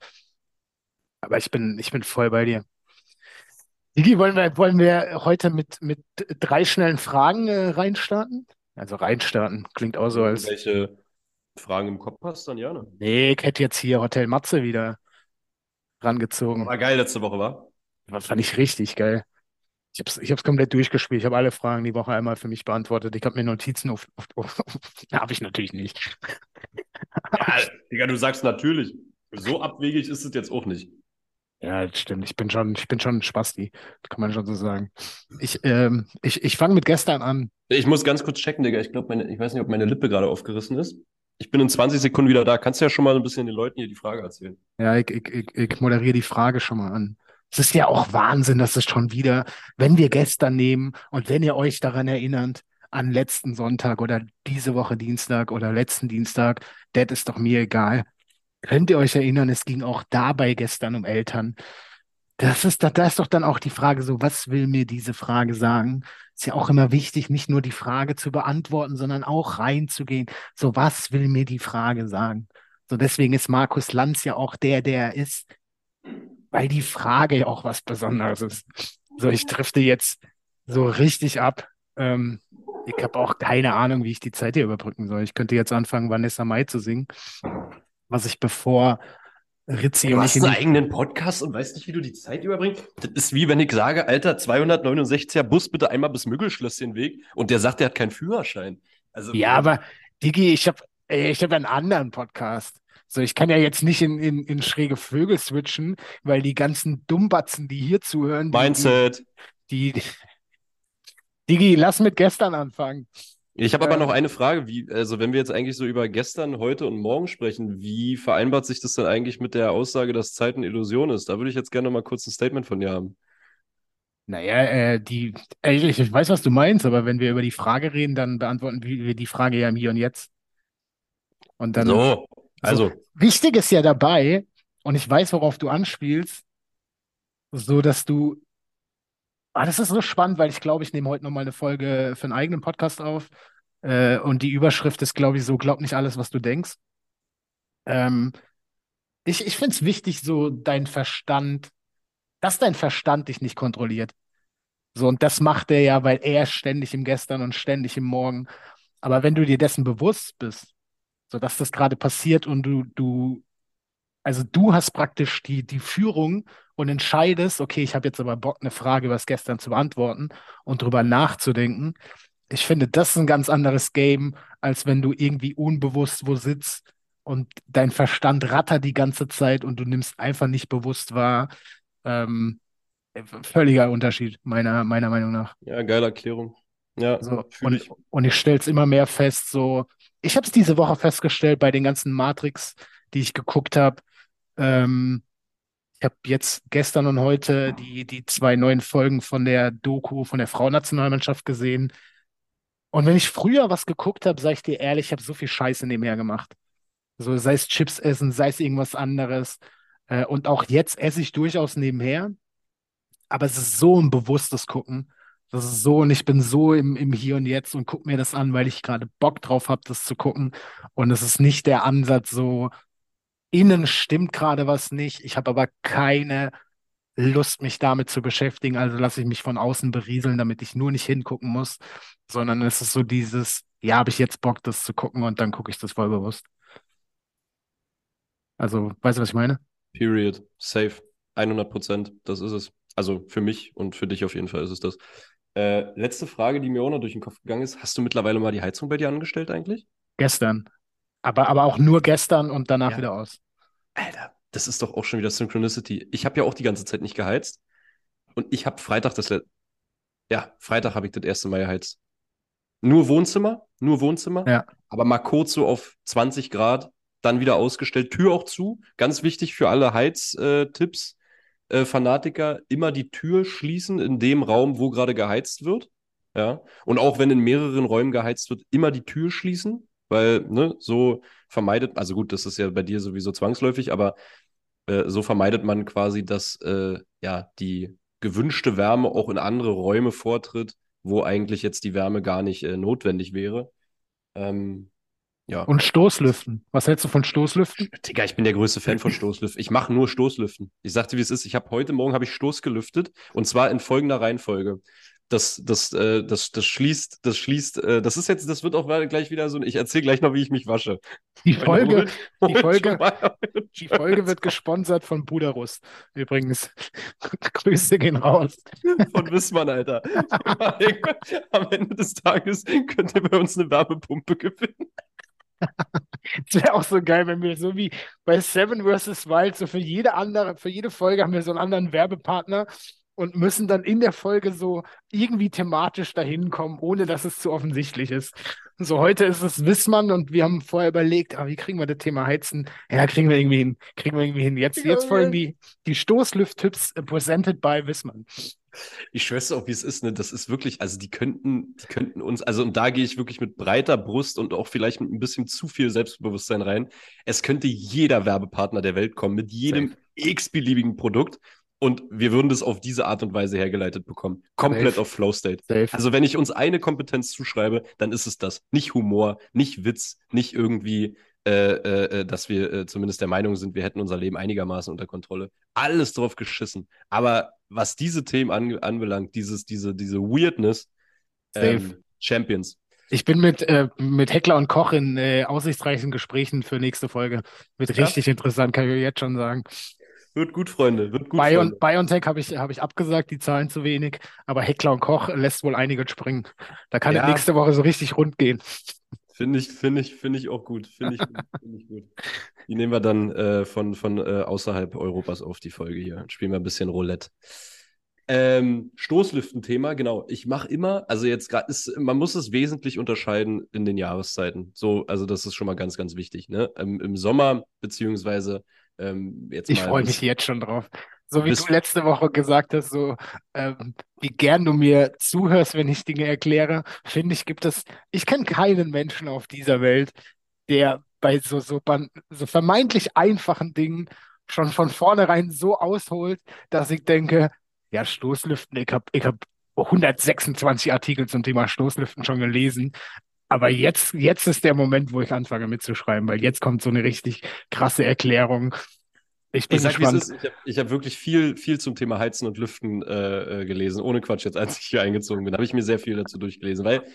Aber ich bin, ich bin voll bei dir. Digi, wollen wir, wollen wir heute mit, mit drei schnellen Fragen äh, reinstarten? Also reinstarten, klingt auch Wenn so du als, irgendwelche Fragen im Kopf hast, dann ja, ne? nee, ich hätte jetzt hier Hotel Matze wieder rangezogen. War geil letzte Woche, war? Das fand ich richtig geil. Ich habe es ich hab's komplett durchgespielt. Ich habe alle Fragen die Woche einmal für mich beantwortet. Ich habe mir Notizen auf, auf, auf, auf habe ich natürlich nicht. Hab Ja, ich, Digga, du sagst natürlich. So abwegig ist es jetzt auch nicht. ja, das stimmt. Ich bin schon, ich bin schon ein Spasti, kann man schon so sagen. Ich, ähm, ich, ich fange mit gestern an. Ich muss ganz kurz checken, Digga. Ich glaube, meine, ich weiß nicht, ob meine Lippe gerade aufgerissen ist. Ich bin in zwanzig Sekunden wieder da. Kannst du ja schon mal ein bisschen den Leuten hier die Frage erzählen? Ja, ich, ich, ich, ich moderiere die Frage schon mal an. Es ist ja auch Wahnsinn, dass es schon wieder, wenn wir gestern nehmen und wenn ihr euch daran erinnert, an letzten Sonntag oder diese Woche Dienstag oder letzten Dienstag, das ist doch mir egal. Könnt ihr euch erinnern, es ging auch dabei gestern um Eltern. Das ist, da, da ist doch dann auch die Frage so, was will mir diese Frage sagen? Ist ja auch immer wichtig, nicht nur die Frage zu beantworten, sondern auch reinzugehen. So, was will mir die Frage sagen? So, deswegen ist Markus Lanz ja auch der, der er ist, weil die Frage ja auch was Besonderes ist. So, ich drifte jetzt so richtig ab. Ähm, ich habe auch keine Ahnung, wie ich die Zeit hier überbrücken soll. Ich könnte jetzt anfangen, Vanessa Mai zu singen, was ich bevor Ey, Rizzi du und ich hast in einen die. eigenen Podcast und weißt nicht, wie du die Zeit überbringst? Das ist wie wenn ich sage, Alter, zweihundertneunundsechziger Bus bitte einmal bis Müggelschlösschen-Weg und der sagt, der hat keinen Führerschein. Also, Ja, äh, aber Digi, ich habe ich hab einen anderen Podcast. So, ich kann ja jetzt nicht in, in, in schräge Vögel switchen, weil die ganzen Dummbatzen, die hier zuhören, die, die, Mindset. die, Digi, lass mit gestern anfangen. Ich habe aber noch Ähm, eine Frage, wie, also wenn wir jetzt eigentlich so über gestern, heute und morgen sprechen, wie vereinbart sich das denn eigentlich mit der Aussage, dass Zeit eine Illusion ist? Da würde ich jetzt gerne noch mal kurz ein Statement von dir haben. naja, äh, die, äh, ich, ich weiß, was du meinst, aber wenn wir über die Frage reden, dann beantworten wir die Frage ja im Hier und Jetzt. Und dann, So, so, also, wichtig ist ja dabei, und ich weiß, worauf du anspielst, so dass du. Ah, das ist so spannend, weil ich glaube, ich nehme heute nochmal eine Folge für einen eigenen Podcast auf. Äh, und die Überschrift ist, glaube ich, so, glaub nicht alles, was du denkst. Ähm, ich ich finde es wichtig, so dein Verstand, dass dein Verstand dich nicht kontrolliert. So, und das macht er ja, weil er ständig im Gestern und ständig im Morgen. Aber wenn du dir dessen bewusst bist, so dass das gerade passiert und du, du Also du hast praktisch die, die Führung und entscheidest, okay, ich habe jetzt aber Bock, eine Frage über das Gestern zu beantworten und drüber nachzudenken. Ich finde, das ist ein ganz anderes Game, als wenn du irgendwie unbewusst wo sitzt und dein Verstand rattert die ganze Zeit und du nimmst einfach nicht bewusst wahr. Ähm, Völliger Unterschied, meiner, meiner Meinung nach. Ja, geile Erklärung. Ja, So, fühle und, ich. und ich stelle es immer mehr fest, so, ich habe es diese Woche festgestellt bei den ganzen Matrix, die ich geguckt habe. Ähm, Ich habe jetzt gestern und heute die, die zwei neuen Folgen von der Doku von der Frauennationalmannschaft gesehen. Und wenn ich früher was geguckt habe, sage ich dir ehrlich, ich habe so viel Scheiße nebenher gemacht. So, sei es Chips essen, sei es irgendwas anderes. Äh, und auch jetzt esse ich durchaus nebenher. Aber es ist so ein bewusstes Gucken. Das ist so, und ich bin so im, im Hier und Jetzt und gucke mir das an, weil ich gerade Bock drauf habe, das zu gucken. Und es ist nicht der Ansatz so, innen stimmt gerade was nicht. Ich habe aber keine Lust, mich damit zu beschäftigen. Also lasse ich mich von außen berieseln, damit ich nur nicht hingucken muss, sondern es ist so dieses, ja, habe ich jetzt Bock, das zu gucken und dann gucke ich das voll bewusst. Also, weißt du, was ich meine? Period. Safe. hundert Prozent. Das ist es. Also für mich und für dich auf jeden Fall ist es das. Äh, letzte Frage, die mir auch noch durch den Kopf gegangen ist. Hast du mittlerweile mal die Heizung bei dir angestellt eigentlich? Gestern. Aber, aber auch nur gestern und danach Ja. wieder aus. Alter, das ist doch auch schon wieder Synchronicity. Ich habe ja auch die ganze Zeit nicht geheizt. Und ich habe Freitag das, le- ja, Freitag habe ich das erste Mal geheizt. Nur Wohnzimmer, nur Wohnzimmer, Ja. aber mal kurz so auf zwanzig Grad, dann wieder ausgestellt, Tür auch zu. Ganz wichtig für alle Heiztipps, äh, Fanatiker, immer die Tür schließen in dem Raum, wo gerade geheizt wird. Ja. Und auch wenn in mehreren Räumen geheizt wird, immer die Tür schließen, weil, ne, so vermeidet, also gut, das ist ja bei dir sowieso zwangsläufig, aber äh, so vermeidet man quasi, dass äh, ja die gewünschte Wärme auch in andere Räume vortritt, wo eigentlich jetzt die Wärme gar nicht äh, notwendig wäre. Ähm, ja. Und Stoßlüften. Was hältst du von Stoßlüften? Digga, ich bin der größte Fan von Stoßlüften. Ich mache nur Stoßlüften. Ich sagte, wie es ist. Ich habe heute Morgen habe ich Stoß gelüftet und zwar in folgender Reihenfolge. Das, das, äh, das, das schließt, das schließt, äh, das ist jetzt, das wird auch gleich wieder so. Ich erzähle gleich noch, wie ich mich wasche. Die Freunde, Folge, holt, die holt schon Folge, mal euren die Folge wird Scheiß gesponsert von Buderus. Übrigens, Grüße gehen raus. von Wissmann, Alter. Am Ende des Tages könnt ihr bei uns eine Wärmepumpe gewinnen. Es wäre auch so geil, wenn wir so wie bei Seven versus. Wild, so für jede andere, für jede Folge haben wir so einen anderen Werbepartner und müssen dann in der Folge so irgendwie thematisch dahin kommen, ohne dass es zu offensichtlich ist. So, heute ist es Wissmann und wir haben vorher überlegt, ah, wie kriegen wir das Thema Heizen? Ja, kriegen wir irgendwie hin, kriegen wir irgendwie hin. Jetzt, jetzt folgen die, die Stoßlüft-Tipps äh, presented by Wissmann. Ich schwör's auch, wie es ist, ne? Das ist wirklich, also die könnten, die könnten uns, also und da gehe ich wirklich mit breiter Brust und auch vielleicht mit ein bisschen zu viel Selbstbewusstsein rein. Es könnte jeder Werbepartner der Welt kommen mit Safe, jedem x-beliebigen Produkt und wir würden das auf diese Art und Weise hergeleitet bekommen. Komplett safe, auf Flow State. safe. Also wenn ich uns eine Kompetenz zuschreibe, dann ist es das. Nicht Humor, nicht Witz, nicht irgendwie, äh, äh, äh, dass wir äh, zumindest der Meinung sind, wir hätten unser Leben einigermaßen unter Kontrolle. Alles drauf geschissen. Aber was diese Themen an, anbelangt, dieses, diese, diese Weirdness, Safe. ähm, Champions. Ich bin mit, äh, mit Heckler und Koch in äh, aussichtsreichen Gesprächen für nächste Folge. Wird Ja, richtig interessant, kann ich jetzt schon sagen. wird gut, Freunde, wird gut, Bion Freunde. BioNTech habe ich, hab ich abgesagt, die zahlen zu wenig, aber Heckler und Koch lässt wohl einiges springen. Da kann es Ja, nächste Woche so richtig rund gehen. finde ich, finde ich, finde ich auch gut. Finde ich, finde ich gut. Die nehmen wir dann äh, von, von äh, außerhalb Europas auf die Folge hier. Spielen wir ein bisschen Roulette. Ähm, Stoßlüften-Thema, genau. Ich mache immer, also jetzt gerade ist, man muss es wesentlich unterscheiden in den Jahreszeiten. So, also das ist schon mal ganz, ganz wichtig, ne? Ähm, Im Sommer, beziehungsweise ähm, jetzt Ich mal freue mich bis, jetzt schon drauf. So wie du bis, letzte Woche gesagt hast, so ähm, wie gern du mir zuhörst, wenn ich Dinge erkläre, finde ich, gibt es, ich kenne keinen Menschen auf dieser Welt, der bei so, so, ban- so vermeintlich einfachen Dingen schon von vornherein so ausholt, dass ich denke, ja, Stoßlüften, ich habe ich hab hundertsechsundzwanzig Artikel zum Thema Stoßlüften schon gelesen. Aber jetzt, jetzt ist der Moment, wo ich anfange mitzuschreiben, weil jetzt kommt so eine richtig krasse Erklärung. Ich ich bin sag, wie es gespannt. ist. Ich habe ich hab wirklich viel, viel zum Thema Heizen und Lüften äh, äh, gelesen. Ohne Quatsch, jetzt als ich hier eingezogen bin, habe ich mir sehr viel dazu durchgelesen, weil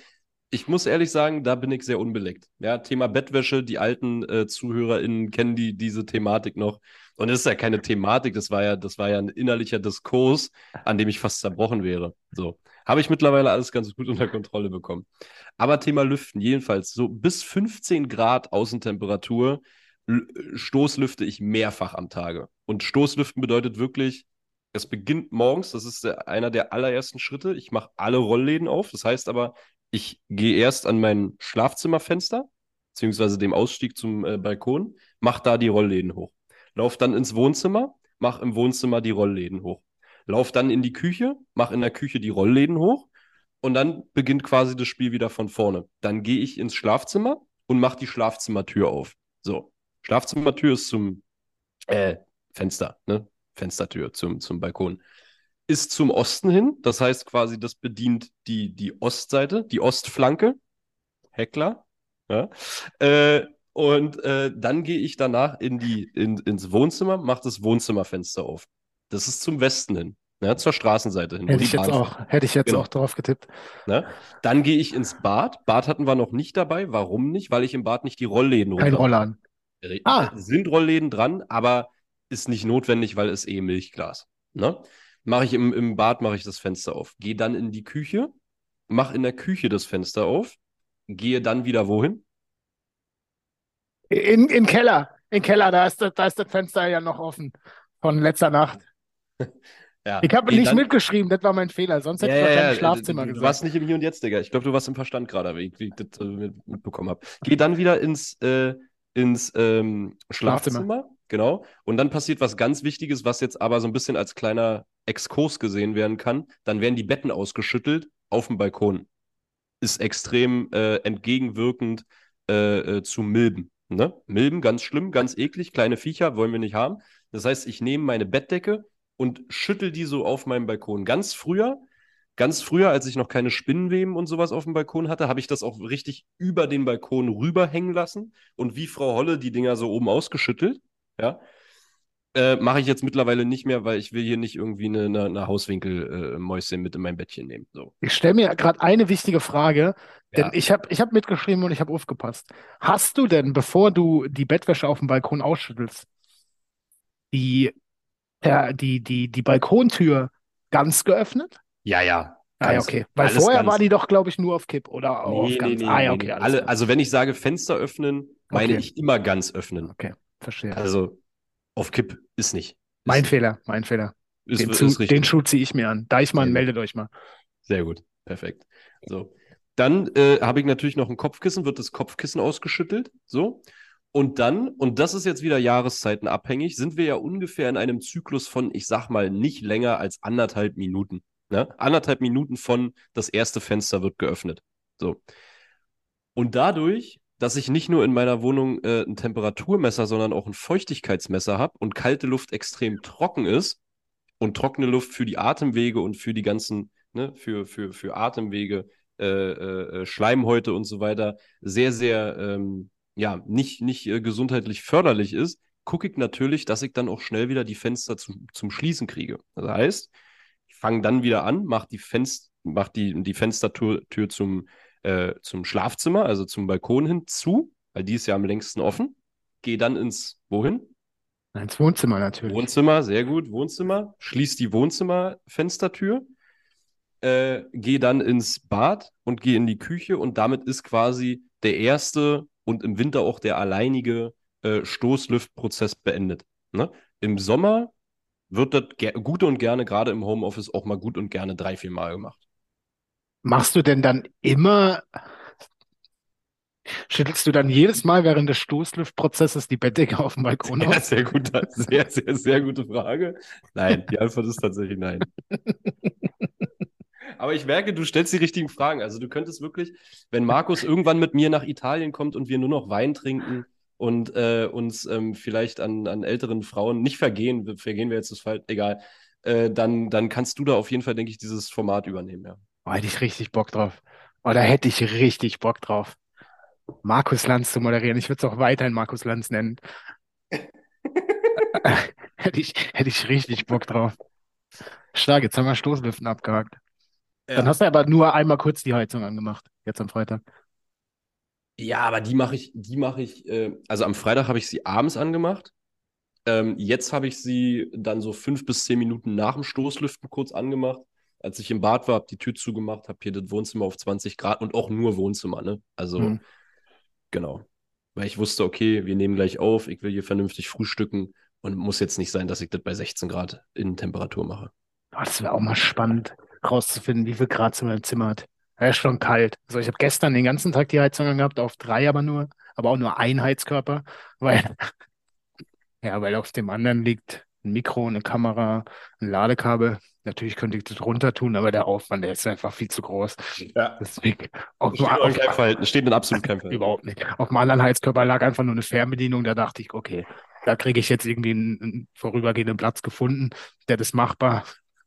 Ich muss ehrlich sagen, da bin ich sehr unbeleckt. Ja, Thema Bettwäsche, die alten äh, ZuhörerInnen kennen die, diese Thematik noch. Und es ist ja keine Thematik, das war ja, das war ja ein innerlicher Diskurs, an dem ich fast zerbrochen wäre. So. Habe ich mittlerweile alles ganz gut unter Kontrolle bekommen. Aber Thema Lüften, jedenfalls, so bis fünfzehn Grad Außentemperatur l- stoßlüfte ich mehrfach am Tage. Und Stoßlüften bedeutet wirklich, es beginnt morgens, das ist der, einer der allerersten Schritte. Ich mache alle Rollläden auf. Das heißt aber, ich gehe erst an mein Schlafzimmerfenster, beziehungsweise dem Ausstieg zum äh, Balkon, mache da die Rollläden hoch. Lauf dann ins Wohnzimmer, mache im Wohnzimmer die Rollläden hoch. Lauf dann in die Küche, mache in der Küche die Rollläden hoch und dann beginnt quasi das Spiel wieder von vorne. Dann gehe ich ins Schlafzimmer und mache die Schlafzimmertür auf. So, Schlafzimmertür ist zum äh, Fenster, ne? Fenstertür zum, zum Balkon ist zum Osten hin. Das heißt quasi, das bedient die, die Ostseite, die Ostflanke. Heckler. Ja. Äh, und äh, dann gehe ich danach in die, in, ins Wohnzimmer, mache das Wohnzimmerfenster auf. Das ist zum Westen hin, ja, zur Straßenseite hin, wo Hätte die ich jetzt Bahn fährt. auch, hätte ich jetzt auch Genau. drauf getippt. Ne? Dann gehe ich ins Bad. Bad hatten wir noch nicht dabei. Warum nicht? Weil ich im Bad nicht die Rollläden Kein runter mache. Rollladen. Äh, Ah, Sind Rollläden dran, aber ist nicht notwendig, weil es eh Milchglas. Ne? Mache ich im, im Bad, mache ich das Fenster auf. Gehe dann in die Küche, mache in der Küche das Fenster auf, gehe dann wieder wohin? in, in Keller. In Keller, da ist, das, da ist das Fenster ja noch offen von letzter Nacht. Ich Ja, habe gehe nicht dann. mitgeschrieben, das war mein Fehler. Sonst Ja, hätte ich ja, ja, wahrscheinlich äh, du, Schlafzimmer du warst gesagt. nicht im Hier und Jetzt, Digga. Ich glaube, du warst im Verstand gerade, wie, wie ich das äh, mit- mitbekommen habe. Geh dann wieder ins, äh, ins ähm, Schlafzimmer. Schlafzimmer, genau. Und dann passiert was ganz Wichtiges, was jetzt aber so ein bisschen als kleiner Exkurs gesehen werden kann. Dann werden die Betten ausgeschüttelt auf dem Balkon. Ist extrem äh, entgegenwirkend äh, äh, zu Milben. Ne? Milben, ganz schlimm, ganz eklig, kleine Viecher, wollen wir nicht haben. Das heißt, ich nehme meine Bettdecke und schüttel die so auf meinem Balkon. Ganz früher, ganz früher, als ich noch keine Spinnenweben und sowas auf dem Balkon hatte, habe ich das auch richtig über den Balkon rüberhängen lassen und wie Frau Holle die Dinger so oben ausgeschüttelt. Ja, äh, mache ich jetzt mittlerweile nicht mehr, weil ich will hier nicht irgendwie eine, eine, eine Hauswinkelmäuschen mit in mein Bettchen nehmen. So. Ich stelle mir gerade eine wichtige Frage, denn Ja. ich habe ich hab mitgeschrieben und ich habe aufgepasst. Hast du denn, bevor du die Bettwäsche auf dem Balkon ausschüttelst, die, ja, die, die, die Balkontür ganz geöffnet? Ja, ja, Ah ja, ganz, okay. Weil alles vorher war ganz. die doch, glaube ich, nur auf Kipp oder auf Nee, nee, ganz. nee, Ah ja, nee, okay, nee. alles Alle, klar. also wenn ich sage Fenster öffnen, meine Okay, ich immer ganz öffnen. okay, verstehe. Also auf Kipp ist nicht. Mein Ist nicht. Fehler, mein Fehler. Ist, Den, zu, ist den richtig. Schuh ziehe ich mir an. Deichmann, Sehr gut. meldet euch mal. Sehr gut. Perfekt. So. Dann äh, habe ich natürlich noch ein Kopfkissen, wird das Kopfkissen ausgeschüttelt. So. Und dann, und das ist jetzt wieder jahreszeitenabhängig, sind wir ja ungefähr in einem Zyklus von, ich sag mal, nicht länger als anderthalb Minuten. Ne? Anderthalb Minuten von das erste Fenster wird geöffnet. So. Und dadurch, dass ich nicht nur in meiner Wohnung äh, ein Temperaturmesser, sondern auch ein Feuchtigkeitsmesser habe und kalte Luft extrem trocken ist und trockene Luft für die Atemwege und für die ganzen, ne, für, für, für Atemwege, äh, äh, äh, Schleimhäute und so weiter sehr, sehr, ähm, ja, nicht, nicht äh, gesundheitlich förderlich ist, gucke ich natürlich, dass ich dann auch schnell wieder die Fenster zu, zum Schließen kriege. Das heißt, ich fange dann wieder an, mache die, Fenst mach die, die Fenstertür Tür zum, äh, zum Schlafzimmer, also zum Balkon hin zu, weil die ist ja am längsten offen. Gehe dann ins, wohin? Ins Wohnzimmer natürlich. Wohnzimmer, sehr gut, Wohnzimmer. Schließ die Wohnzimmerfenstertür, äh, gehe dann ins Bad und gehe in die Küche und damit ist quasi der erste und im Winter auch der alleinige äh, Stoßlüftprozess beendet. Ne? Im Sommer wird das gut und gerne, gerade im Homeoffice, auch mal gut und gerne drei, vier Mal gemacht. Machst du denn dann immer, schüttelst du dann jedes Mal während des Stoßlüftprozesses die Bettdecke auf dem Balkon Sehr, aus? sehr gute, sehr, sehr, sehr gute Frage. Nein, die Antwort ist tatsächlich nein. Aber ich merke, du stellst die richtigen Fragen. Also du könntest wirklich, wenn Markus irgendwann mit mir nach Italien kommt und wir nur noch Wein trinken und äh, uns ähm, vielleicht an, an älteren Frauen nicht vergehen, vergehen wir jetzt das Fall, egal, äh, dann, dann kannst du da auf jeden Fall, denke ich, dieses Format übernehmen, ja. Oh, hätte ich richtig Bock drauf. Oh, da hätte ich richtig Bock drauf. Markus Lanz zu moderieren. Ich würde es auch weiterhin Markus Lanz nennen. Hätte ich, hätte ich richtig Bock drauf. Stark, jetzt haben wir Stoßlüften abgehakt. Dann Ja. hast du aber nur einmal kurz die Heizung angemacht, jetzt am Freitag. Ja, aber die mache ich, die mache ich, äh, also am Freitag habe ich sie abends angemacht. Ähm, jetzt habe ich sie dann so fünf bis zehn Minuten nach dem Stoßlüften kurz angemacht. Als ich im Bad war, habe die Tür zugemacht, habe hier das Wohnzimmer auf zwanzig Grad und auch nur Wohnzimmer, ne? Hm. Also, genau. Weil ich wusste, okay, wir nehmen gleich auf, ich will hier vernünftig frühstücken und muss jetzt nicht sein, dass ich das bei sechzehn Grad Innentemperatur mache. Oh, das wäre auch mal spannend, rauszufinden, wie viel Grad es in meinem Zimmer hat. Ja, ist schon kalt. Also ich habe gestern den ganzen Tag die Heizung angehabt, auf drei aber nur, aber auch nur ein Heizkörper, weil, ja, weil auf dem anderen liegt ein Mikro, eine Kamera, ein Ladekabel. Natürlich könnte ich das runter tun, aber der Aufwand, der ist einfach viel zu groß. Ja. Deswegen auf, Steht auch in auf, keinem Verhältnis, steht in absolut keinem Verhältnis. überhaupt nicht. Auf dem anderen Heizkörper lag einfach nur eine Fernbedienung. Da dachte ich, okay, da kriege ich jetzt irgendwie einen, einen vorübergehenden Platz gefunden, der das machbar.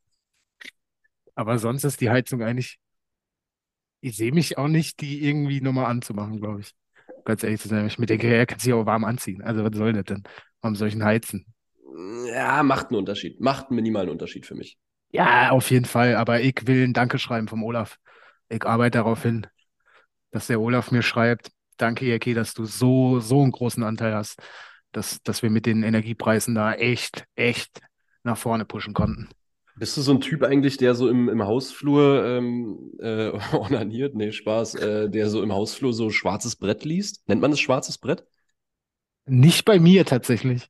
Aber sonst ist die Heizung eigentlich, ich sehe mich auch nicht, die irgendwie nochmal anzumachen, glaube ich. Ganz ehrlich zu sein. Ich mir denke, er kann sich auch warm anziehen. Also was soll das denn? Warum soll ich ihn heizen? Ja, macht einen Unterschied. Macht einen minimalen Unterschied für mich. Ja, auf jeden Fall. Aber ich will ein Dankeschreiben vom Olaf. Ich arbeite darauf hin, dass der Olaf mir schreibt, danke, Jackie, dass du so, so einen großen Anteil hast, dass, dass wir mit den Energiepreisen da echt, echt nach vorne pushen konnten. Bist du so ein Typ eigentlich, der so im, im Hausflur ähm, äh, onaniert? Nee, Spaß. Äh, der so im Hausflur so schwarzes Brett liest? Nennt man das schwarzes Brett? Nicht bei mir tatsächlich.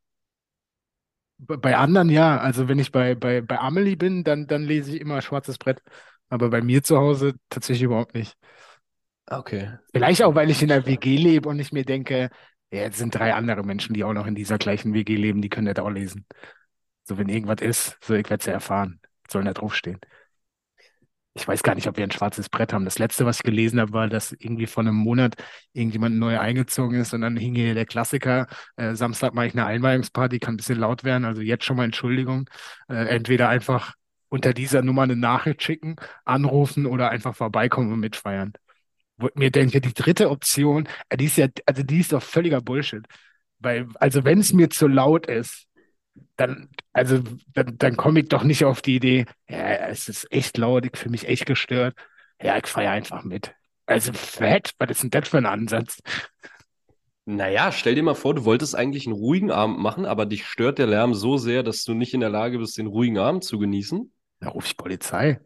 Bei bei anderen ja. Also wenn ich bei, bei, bei Amelie bin, dann, dann lese ich immer Schwarzes Brett. Aber bei mir zu Hause tatsächlich überhaupt nicht. Okay. Vielleicht auch, Okay. weil ich in der Stark. W G lebe und ich mir denke, ja, jetzt sind drei andere Menschen, die auch noch in dieser gleichen W G leben, die können das auch lesen. So, wenn irgendwas ist, so, ich werde es ja erfahren. Sollen da draufstehen. Ich weiß gar nicht, ob wir ein schwarzes Brett haben. Das letzte, was ich gelesen habe, war, dass irgendwie vor einem Monat irgendjemand neu eingezogen ist und dann hing hier der Klassiker, äh, Samstag mache ich eine Einweihungsparty, kann ein bisschen laut werden, also jetzt schon mal Entschuldigung. Äh, entweder einfach unter dieser Nummer eine Nachricht schicken, anrufen oder einfach vorbeikommen und mitfeiern. Wo ich mir denke, die dritte Option, äh, die ist ja, also die ist doch völliger Bullshit. Weil, also wenn es mir zu laut ist, dann, also, dann, dann komme ich doch nicht auf die Idee, ja, es ist echt laut, ich fühle mich echt gestört. Ja, ich feiere einfach mit. Also, fett, was ist denn das für ein Ansatz? Naja, stell dir mal vor, du wolltest eigentlich einen ruhigen Abend machen, aber dich stört der Lärm so sehr, dass du nicht in der Lage bist, den ruhigen Abend zu genießen. Da rufe ich Polizei.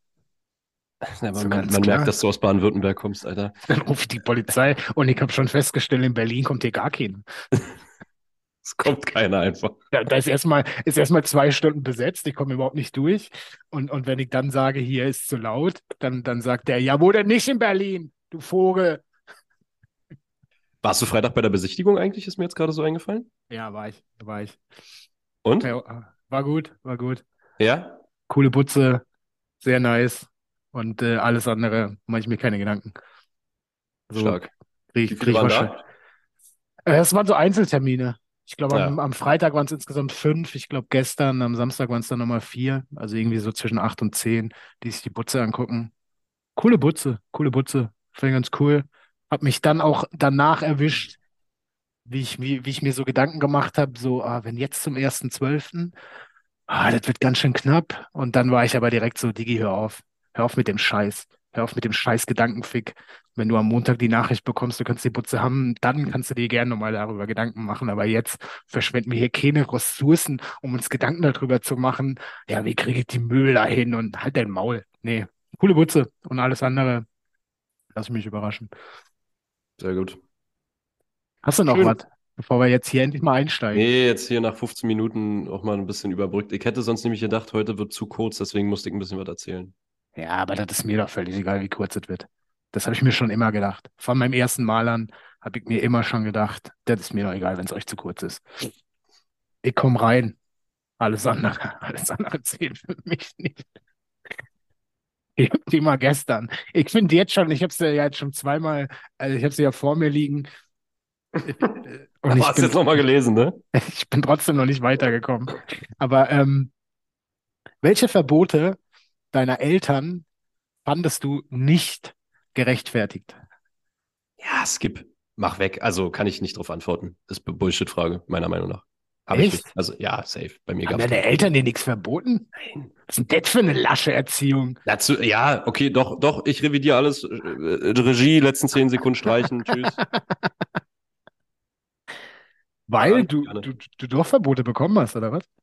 Aber So man, ganz man merkt, klar. dass du aus Baden-Württemberg kommst, Alter. Dann rufe ich die Polizei und ich habe schon festgestellt, in Berlin kommt hier gar keiner. Es kommt keiner einfach. Da, da ist erstmal, ist erstmal zwei Stunden besetzt, ich komme überhaupt nicht durch. Und, und wenn ich dann sage, hier ist zu laut, dann, dann sagt der, ja, wo denn nicht in Berlin, du Vogel. Warst du Freitag bei der Besichtigung eigentlich? Ist mir jetzt gerade so eingefallen. Ja, war ich, war ich. Und? Ja, war gut, war gut. Ja? Coole Butze, sehr nice. Und äh, alles andere mache ich mir keine Gedanken. So Stark. kriege Wie ich, viele krieg ich waren wahrscheinlich. da? Äh, es waren so Einzeltermine. Ich glaube, am, Ja, am Freitag waren es insgesamt fünf. Ich glaube, gestern, am Samstag waren es dann nochmal vier. Also irgendwie so zwischen acht und zehn, die sich die Butze angucken. Coole Butze, coole Butze. Finde ich ganz cool. Hab mich dann auch danach erwischt, wie ich, wie, wie ich mir so Gedanken gemacht habe, so, ah, wenn jetzt zum ersten zwölften Ah, das wird ganz schön knapp. Und dann war ich aber direkt so, Digi, hör auf. Hör auf mit dem Scheiß. Hör auf mit dem Scheiß Gedankenfick. Wenn du am Montag die Nachricht bekommst, du kannst die Butze haben, dann kannst du dir gerne nochmal darüber Gedanken machen. Aber jetzt verschwenden wir hier keine Ressourcen, um uns Gedanken darüber zu machen. Ja, wie kriege ich die Müll da hin? Und halt dein Maul. Nee, coole Butze. Und alles andere, lass mich überraschen. sehr gut. Hast du noch Schön. was, bevor wir jetzt hier endlich mal einsteigen? Nee, jetzt hier nach fünfzehn Minuten auch mal ein bisschen überbrückt. Ich hätte sonst nämlich gedacht, heute wird zu kurz, deswegen musste ich ein bisschen was erzählen. Ja, aber das ist mir doch völlig egal, wie kurz es wird. Das habe ich mir schon immer gedacht. Von meinem ersten Mal an habe ich mir immer schon gedacht, das ist mir doch egal, wenn es euch zu kurz ist. Ich komme rein, alles andere, alles andere zählt für mich nicht. Wie mal gestern. Ich finde jetzt schon, ich habe es ja jetzt schon zweimal, also ich habe sie ja vor mir liegen äh, äh, und Aber ich hast du bin, jetzt nochmal gelesen, ne? ich bin trotzdem noch nicht weitergekommen. Aber ähm, welche Verbote deiner Eltern fandest du nicht gerechtfertigt? Ja, skip. Mach weg. Also kann ich nicht drauf antworten. Ist eine Bullshit-Frage, meiner Meinung nach. Habe ich nicht. Echt? Also ja, safe. Bei mir Haben gab es deine kein Eltern Foto. dir nichts verboten? Nein. Was ist denn das für eine lasche Erziehung? Dazu, ja, okay, doch, doch, ich revidiere alles. Äh, äh, Regie, letzten zehn Sekunden streichen. Tschüss. Weil Daran du, gerne. du, du doch Verbote bekommen hast, oder was?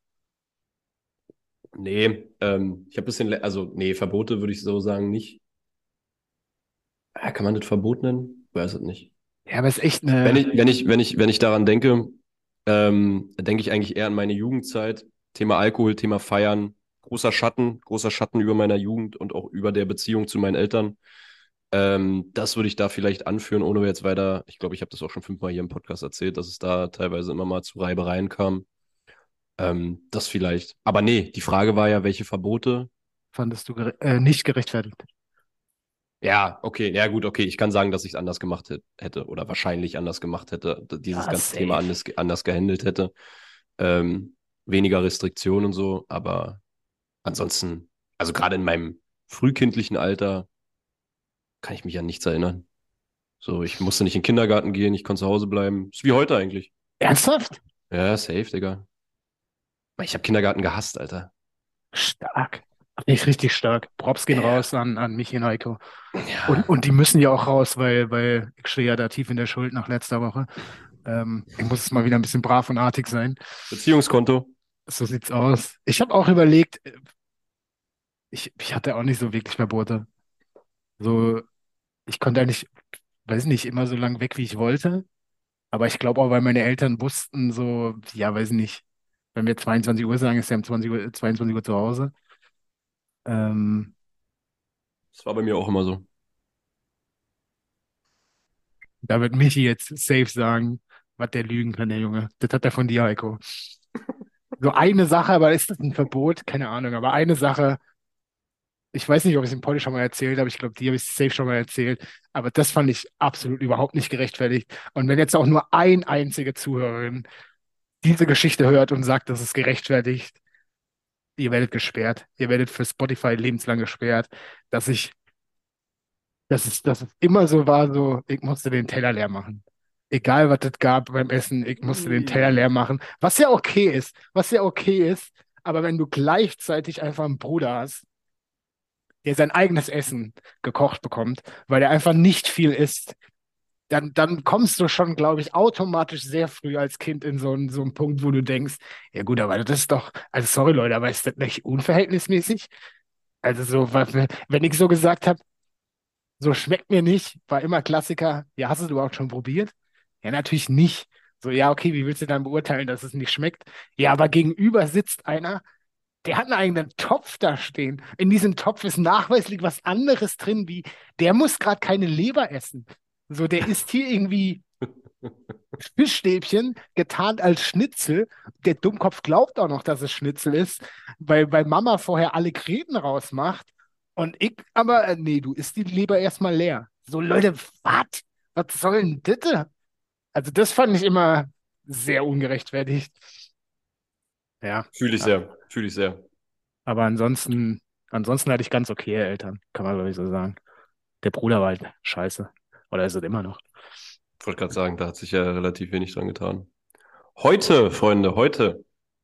Nee, ähm, ich habe ein bisschen, le- also, nee, Verbote würde ich so sagen, nicht. Ja, kann man das Verbot nennen? Weiß es nicht. Ja, aber es ist echt Wenn eine. ich, wenn ich, wenn ich, wenn ich daran denke, ähm, denke ich eigentlich eher an meine Jugendzeit. Thema Alkohol, Thema Feiern, großer Schatten, großer Schatten über meiner Jugend und auch über der Beziehung zu meinen Eltern. Ähm, das würde ich da vielleicht anführen, ohne jetzt weiter, ich glaube, ich habe das auch schon fünfmal hier im Podcast erzählt, dass es da teilweise immer mal zu Reibereien kam. Ähm, das vielleicht. Aber nee, die Frage war ja, welche Verbote? Fandest du gere äh, nicht gerechtfertigt? Ja, okay, ja gut, okay. Ich kann sagen, dass ich es anders gemacht hä- hätte oder wahrscheinlich anders gemacht hätte, d- dieses Ja, ganze Thema safe. anders, anders gehandelt hätte. Ähm, weniger Restriktionen und so, aber ansonsten, also gerade in meinem frühkindlichen Alter kann ich mich an nichts erinnern. So, ich musste nicht in den Kindergarten gehen, ich konnte zu Hause bleiben. Ist wie heute eigentlich. Ernsthaft? Ja, safe, Digga. Ich habe Kindergarten gehasst, Alter. Stark. Nicht richtig stark. Props gehen Ja. raus an, an Michi und Heiko. Und, Ja. und die müssen ja auch raus, weil, weil ich stehe ja da tief in der Schuld nach letzter Woche. Ähm, ich muss jetzt mal wieder ein bisschen brav und artig sein. Beziehungskonto. So sieht's aus. Ich habe auch überlegt, äh, ich, ich hatte auch nicht so wirklich Verbote. So, ich konnte eigentlich, weiß nicht, immer so lang weg, wie ich wollte. Aber ich glaube auch, weil meine Eltern wussten, so, ja, weiß nicht, wenn wir zweiundzwanzig Uhr sagen, ist er um zwanzig Uhr, zweiundzwanzig Uhr zu Hause. Ähm, Das war bei mir auch immer so. Da wird Michi jetzt safe sagen, was der lügen kann, der Junge. Das hat er von dir, Heiko. So eine Sache, aber ist das ein Verbot? Keine Ahnung, aber eine Sache, ich weiß nicht, ob ich es im Polly schon mal erzählt habe, ich glaube, die habe ich safe schon mal erzählt, aber das fand ich absolut überhaupt nicht gerechtfertigt. Und wenn jetzt auch nur ein einzige Zuhörerin diese Geschichte hört und sagt, das ist gerechtfertigt, ihr werdet gesperrt. Ihr werdet für Spotify lebenslang gesperrt, dass ich, dass es, dass es immer so war, so, ich musste den Teller leer machen. Egal, was es gab beim Essen, ich musste den Teller leer Ui. machen. Was ja okay ist, was ja okay ist, aber wenn du gleichzeitig einfach einen Bruder hast, der sein eigenes Essen gekocht bekommt, weil er einfach nicht viel isst, dann, dann kommst du schon, glaube ich, automatisch sehr früh als Kind in so einen, so einen Punkt, wo du denkst, ja gut, aber das ist doch, also sorry Leute, aber ist das nicht unverhältnismäßig? Also so, weil- wenn ich so gesagt habe, so schmeckt mir nicht, war immer Klassiker. Ja, hast du es überhaupt schon probiert? Ja, natürlich nicht. So, ja, okay, wie willst du dann beurteilen, dass es nicht schmeckt? Ja, aber gegenüber sitzt einer, der hat einen eigenen Topf da stehen. In diesem Topf ist nachweislich was anderes drin, wie der muss gerade keine Leber essen. So, der isst hier irgendwie Fischstäbchen getarnt als Schnitzel. Der Dummkopf glaubt auch noch, dass es Schnitzel ist, weil, weil Mama vorher alle Gräten rausmacht. Und ich, aber, äh, nee, du isst die Leber erstmal leer. So, Leute, was? Was soll denn das? Also, das fand ich immer sehr ungerechtfertigt. Ja, Fühle ich ja. sehr, fühle ich sehr. Aber ansonsten, ansonsten hatte ich ganz okay Eltern, kann man glaube ich so sagen. Der Bruder war halt scheiße. Oder ist es immer noch? Ich wollte gerade sagen, da hat sich ja relativ wenig dran getan. Heute, Freunde, heute.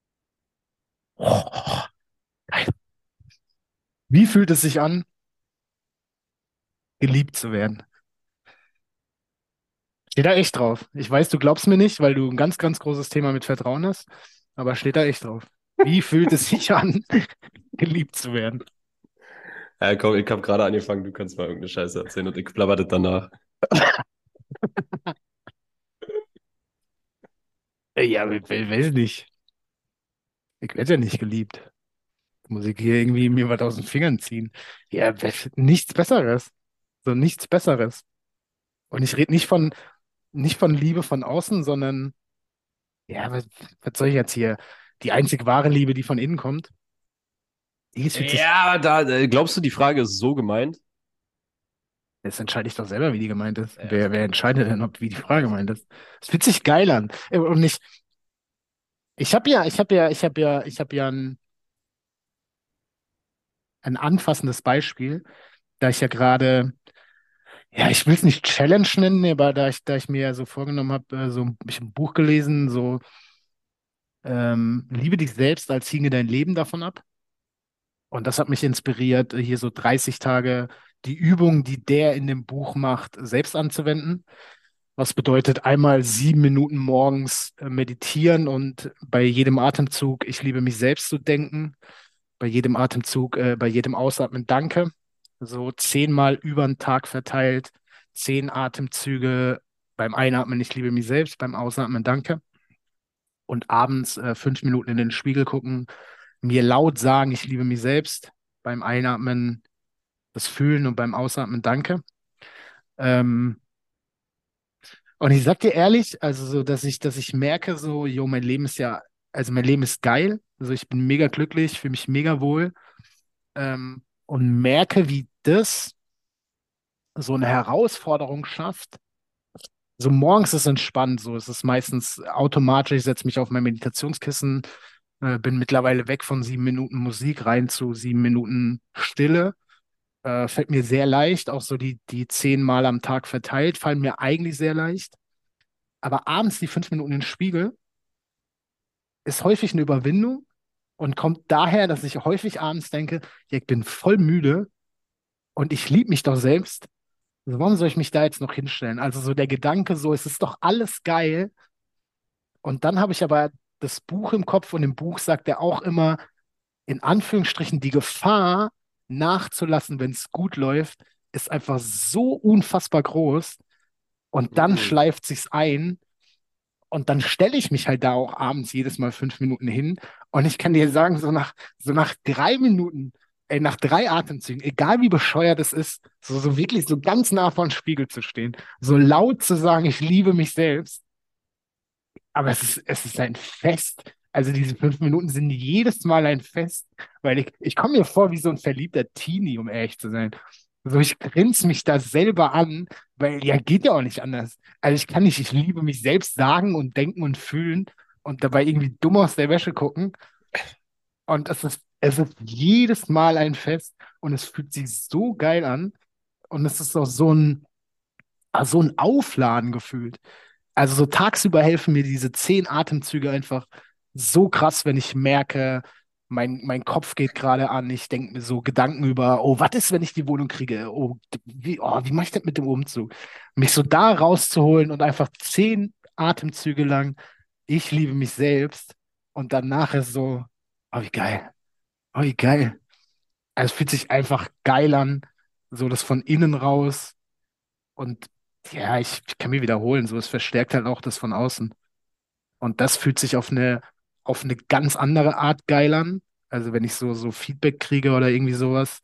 Oh, geil. Wie fühlt es sich an, geliebt zu werden? Steht da echt drauf. Ich weiß, du glaubst mir nicht, weil du ein ganz, ganz großes Thema mit Vertrauen hast, aber steht da echt drauf. Wie fühlt es sich an, geliebt zu werden? Ja, komm, ich habe gerade angefangen, du kannst mal irgendeine Scheiße erzählen und ich blabber das danach. Ja, we- we- weiß nicht. Ich werde ja nicht geliebt. Muss ich hier irgendwie mir was aus den Fingern ziehen? Ja, we- nichts Besseres. So nichts Besseres. Und ich rede nicht von, nicht von Liebe von außen, sondern, ja, was, was soll ich jetzt hier? Die einzig wahre Liebe, die von innen kommt, die fühlt sich, Ja, da, äh, glaubst du, die Frage ist so gemeint? das entscheide ich doch selber, wie die gemeint ist. Ja, Wer, ist wer okay. entscheidet denn, ob wie die Frage gemeint ist? Es fühlt sich geil an. Äh, Und ich, ich habe ja, ich habe ja, ich habe ja, ich habe ja ein, ein anfassendes Beispiel, da ich ja gerade, ja, ich will es nicht Challenge nennen, aber da ich, da ich mir ja so vorgenommen habe, äh, so, ich habe ein Buch gelesen, so Ähm, liebe dich selbst, als hinge dein Leben davon ab. Und das hat mich inspiriert, hier so dreißig Tage die Übung, die der in dem Buch macht, selbst anzuwenden. Was bedeutet einmal sieben Minuten morgens äh, meditieren und bei jedem Atemzug, ich liebe mich selbst zu denken, bei jedem Atemzug, äh, bei jedem Ausatmen Danke. So zehnmal über den Tag verteilt, zehn Atemzüge beim Einatmen, ich liebe mich selbst, beim Ausatmen Danke. Und abends äh, fünf Minuten in den Spiegel gucken, mir laut sagen, ich liebe mich selbst, beim Einatmen das Fühlen und beim Ausatmen Danke. Ähm, und ich sag dir ehrlich, also so, dass ich, dass ich merke, so, jo, mein Leben ist ja, also mein Leben ist geil. Also ich bin mega glücklich, fühle mich mega wohl, ähm, und merke, wie das so eine Herausforderung schafft. So morgens ist es entspannt, so es ist meistens automatisch, ich setze mich auf mein Meditationskissen, äh, bin mittlerweile weg von sieben Minuten Musik rein zu sieben Minuten Stille. Äh, fällt mir sehr leicht, auch so die, die zehn Mal am Tag verteilt, fallen mir eigentlich sehr leicht. Aber abends die fünf Minuten in den Spiegel ist häufig eine Überwindung und kommt daher, dass ich häufig abends denke, ja, ich bin voll müde und ich liebe mich doch selbst. Also warum soll ich mich da jetzt noch hinstellen? Also so der Gedanke, so, es ist doch alles geil. Und dann habe ich aber das Buch im Kopf und im Buch sagt er auch immer, in Anführungsstrichen, die Gefahr nachzulassen, wenn es gut läuft, ist einfach so unfassbar groß. Und dann Mhm. schleift sich's ein. Und dann stelle ich mich halt da auch abends jedes Mal fünf Minuten hin. Und ich kann dir sagen, so nach, so nach drei Minuten, ey, nach drei Atemzügen, egal wie bescheuert es ist, so, so wirklich so ganz nah vor dem Spiegel zu stehen, so laut zu sagen, ich liebe mich selbst. Aber es ist, es ist ein Fest. Also diese fünf Minuten sind jedes Mal ein Fest, weil ich, ich komme mir vor wie so ein verliebter Teenie, um ehrlich zu sein. So, ich grinse mich da selber an, weil ja, geht ja auch nicht anders. Also ich kann nicht, ich liebe mich selbst sagen und denken und fühlen und dabei irgendwie dumm aus der Wäsche gucken. Und es ist, es ist jedes Mal ein Fest und es fühlt sich so geil an. Und es ist auch so ein, ah, so ein Aufladen gefühlt. Also so tagsüber helfen mir diese zehn Atemzüge einfach so krass, wenn ich merke, mein, mein Kopf geht gerade an, ich denke mir so Gedanken über, oh, was ist, wenn ich die Wohnung kriege? Oh, wie, oh, wie mache ich das mit dem Umzug? Mich so da rauszuholen und einfach zehn Atemzüge lang, ich liebe mich selbst und danach ist so, oh, wie geil, oh, wie geil. Also es fühlt sich einfach geil an, so das von innen raus. Und ja, ich, ich kann mich wiederholen, so es verstärkt halt auch das von außen. Und das fühlt sich auf eine, auf eine ganz andere Art geil an. Also wenn ich so, so Feedback kriege oder irgendwie sowas,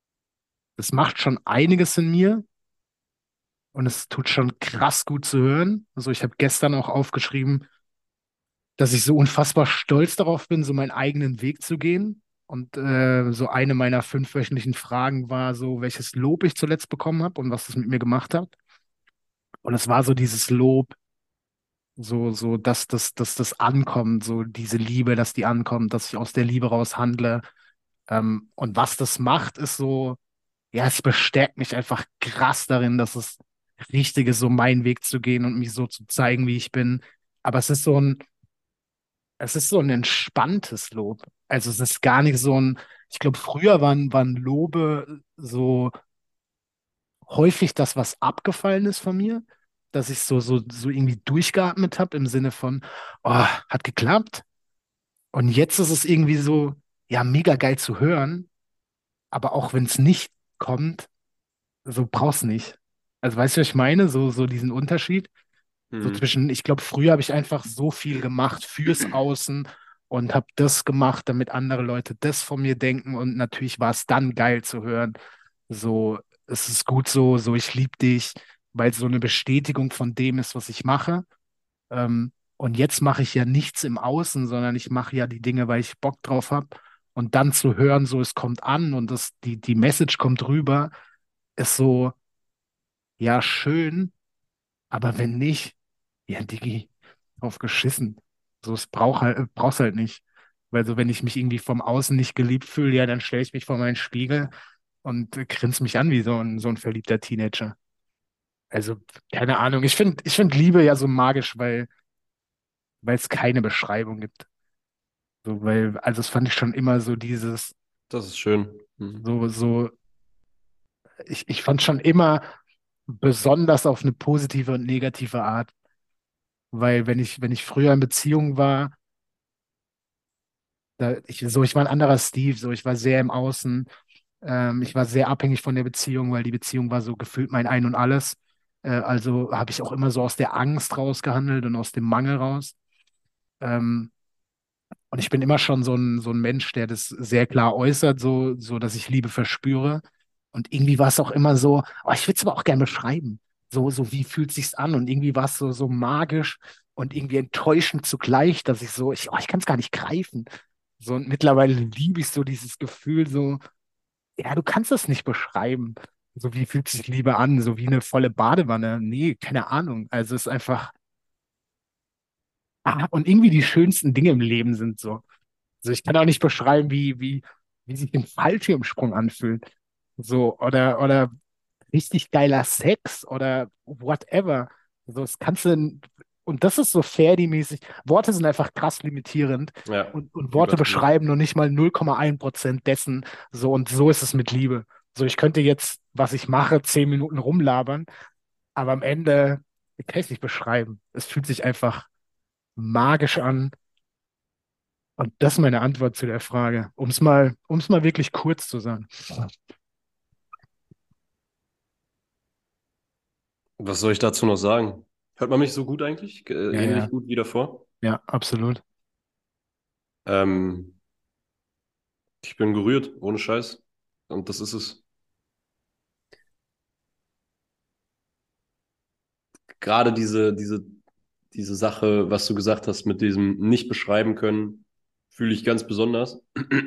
das macht schon einiges in mir und es tut schon krass gut zu hören. Also ich habe gestern auch aufgeschrieben, dass ich so unfassbar stolz darauf bin, so meinen eigenen Weg zu gehen. Und äh, so eine meiner fünf wöchentlichen Fragen war so, welches Lob ich zuletzt bekommen habe und was das mit mir gemacht hat. Und es war so dieses Lob, so, so, dass das, dass das ankommt, so diese Liebe, dass die ankommt, dass ich aus der Liebe raus handle. Ähm, und was das macht, ist so, ja, es bestärkt mich einfach krass darin, dass es richtig ist, so meinen Weg zu gehen und mich so zu zeigen, wie ich bin. Aber es ist so ein, es ist so ein entspanntes Lob. Also es ist gar nicht so ein, ich glaube, früher waren, waren Lobe so häufig das, was abgefallen ist von mir, dass ich so, so, so irgendwie durchgeatmet habe im Sinne von, oh, hat geklappt. Und jetzt ist es irgendwie so, ja, mega geil zu hören, aber auch wenn es nicht kommt, so brauchst nicht. Also weißt du, was ich meine? So, so diesen Unterschied. So Mhm. zwischen, ich glaube, früher habe ich einfach so viel gemacht fürs Außen und habe das gemacht, damit andere Leute das von mir denken. Und natürlich war es dann geil zu hören. So, es ist gut so, so ich liebe dich, weil es so eine Bestätigung von dem ist, was ich mache. Ähm, und jetzt mache ich ja nichts im Außen, sondern ich mache ja die Dinge, weil ich Bock drauf habe. Und dann zu hören, so es kommt an und das, die, die Message kommt rüber, ist so, ja, schön, aber wenn nicht, ja, Digi, drauf geschissen. So, es brauch halt, brauchst halt nicht. Weil so, wenn ich mich irgendwie vom Außen nicht geliebt fühle, ja, dann stelle ich mich vor meinen Spiegel und äh, grinse mich an wie so ein, so ein verliebter Teenager. Also, keine Ahnung. Ich finde, ich find Liebe ja so magisch, weil, weil es keine Beschreibung gibt. So, weil, also das fand ich schon immer so dieses, Das ist schön. Mhm. so, so, ich, ich fand schon immer besonders auf eine positive und negative Art. Weil wenn ich, wenn ich früher in Beziehung war, da, ich, so, ich war ein anderer Steve, so, ich war sehr im Außen, ähm, ich war sehr abhängig von der Beziehung, weil die Beziehung war so gefühlt mein Ein und Alles. Äh, also habe ich auch immer so aus der Angst rausgehandelt und aus dem Mangel raus. Ähm, Und ich bin immer schon so ein, so ein Mensch, der das sehr klar äußert, so, so dass ich Liebe verspüre. Und irgendwie war es auch immer so, oh, ich würde es aber auch gerne beschreiben. So, so wie fühlt sich's an? Und irgendwie war es so, so magisch und irgendwie enttäuschend zugleich, dass ich so, ich, oh, ich kann es gar nicht greifen. So, und mittlerweile liebe ich so dieses Gefühl, so, ja, du kannst es nicht beschreiben. So, wie fühlt sich Liebe an? So wie eine volle Badewanne. Nee, keine Ahnung. Also es ist einfach, ah, und irgendwie die schönsten Dinge im Leben sind so. Also ich kann auch nicht beschreiben, wie, wie, wie sich ein Fallschirmsprung anfühlt. So, oder, oder richtig geiler Sex oder whatever. So, das kannst du, und das ist so Ferdi-mäßig. Worte sind einfach krass limitierend Ja, und, und Worte übertrieben. beschreiben nur nicht mal null Komma eins Prozent dessen. So, und so ist es mit Liebe. So, ich könnte jetzt, was ich mache, zehn Minuten rumlabern, aber am Ende kann ich es nicht beschreiben. Es fühlt sich einfach magisch an. Und das ist meine Antwort zu der Frage, um es mal, um es mal wirklich kurz zu sagen. Was soll ich dazu noch sagen? Hört man mich so gut eigentlich? Äh, Ja, ähnlich ja, gut wie davor? ja, absolut. Ähm, Ich bin gerührt, ohne Scheiß. Und das ist es. Gerade diese, diese, diese Sache, was du gesagt hast, mit diesem nicht beschreiben können, fühle ich ganz besonders.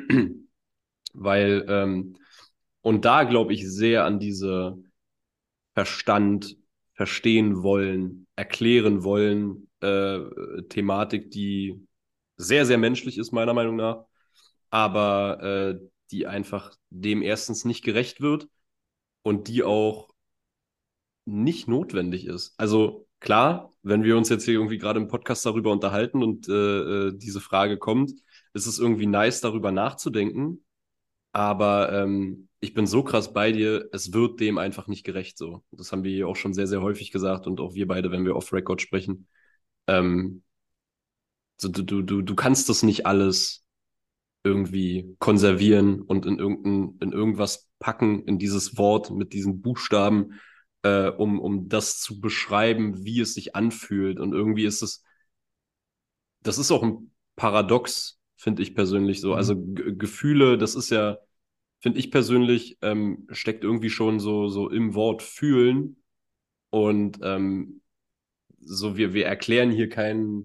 Weil, ähm, und da glaube ich sehr an diese Verstand, verstehen wollen, erklären wollen, äh, Thematik, die sehr, sehr menschlich ist, meiner Meinung nach, aber äh, die einfach dem erstens nicht gerecht wird und die auch nicht notwendig ist. Also klar, wenn wir uns jetzt hier irgendwie gerade im Podcast darüber unterhalten und äh, äh, diese Frage kommt, ist es irgendwie nice, darüber nachzudenken. Aber ähm, ich bin so krass bei dir, es wird dem einfach nicht gerecht so. Das haben wir hier auch schon sehr, sehr häufig gesagt und auch wir beide, wenn wir off-Record sprechen. Ähm, so, du, du, du, du kannst das nicht alles irgendwie konservieren und in irgendein, in irgendwas packen, in dieses Wort mit diesen Buchstaben, äh, um, um das zu beschreiben, wie es sich anfühlt. Und irgendwie ist es, das ist auch ein Paradox, finde ich persönlich so. Mhm. Also G Gefühle, das ist ja, finde ich persönlich, ähm, steckt irgendwie schon so, so im Wort fühlen. Und ähm, so, wir, wir erklären hier keinen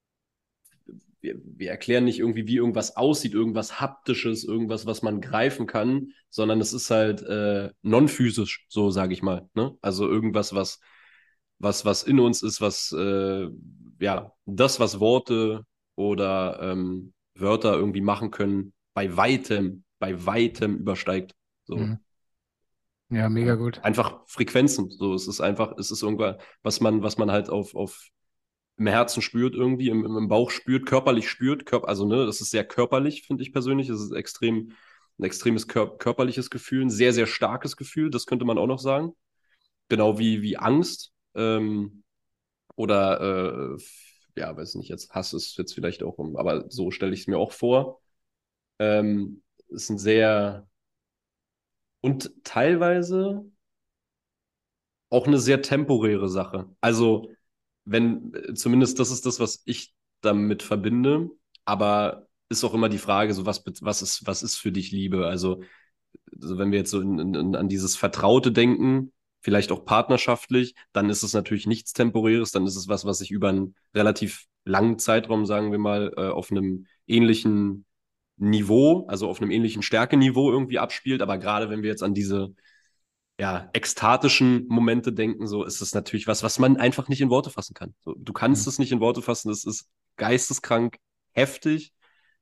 wir, wir erklären nicht irgendwie, wie irgendwas aussieht, irgendwas Haptisches, irgendwas, was man greifen kann, sondern es ist halt äh, non-physisch, so sage ich mal. Ne? Also irgendwas, was, was, was in uns ist, was, äh, ja, das, was Worte oder ähm, Wörter irgendwie machen können, bei weitem, bei weitem übersteigt. So. Mhm. Ja, mega Ja. gut. Einfach Frequenzen. So, es ist einfach, es ist irgendwas, was man, was man halt auf, auf im Herzen spürt irgendwie, im, im Bauch spürt, körperlich spürt. Körp also, ne, das ist sehr körperlich, finde ich persönlich. Das ist extrem, ein extremes kör körperliches Gefühl, ein sehr, sehr starkes Gefühl, das könnte man auch noch sagen. Genau wie, wie Angst ähm, oder, äh, ja, weiß nicht, jetzt Hass ist jetzt vielleicht auch, aber so stelle ich es mir auch vor. Ähm, ist ein sehr, und teilweise auch eine sehr temporäre Sache. Also, wenn, zumindest das ist das, was ich damit verbinde, aber ist auch immer die Frage, so was, was ist, was ist für dich Liebe? Also, also wenn wir jetzt so in, in, an dieses Vertraute denken, vielleicht auch partnerschaftlich, dann ist es natürlich nichts Temporäres, dann ist es was, was sich über einen relativ langen Zeitraum, sagen wir mal, äh, auf einem ähnlichen Niveau, also auf einem ähnlichen Stärkeniveau irgendwie abspielt. Aber gerade wenn wir jetzt an diese ja, ekstatischen Momente denken, so ist es natürlich was, was man einfach nicht in Worte fassen kann. So, du kannst Mhm. es nicht in Worte fassen, es ist geisteskrank, heftig.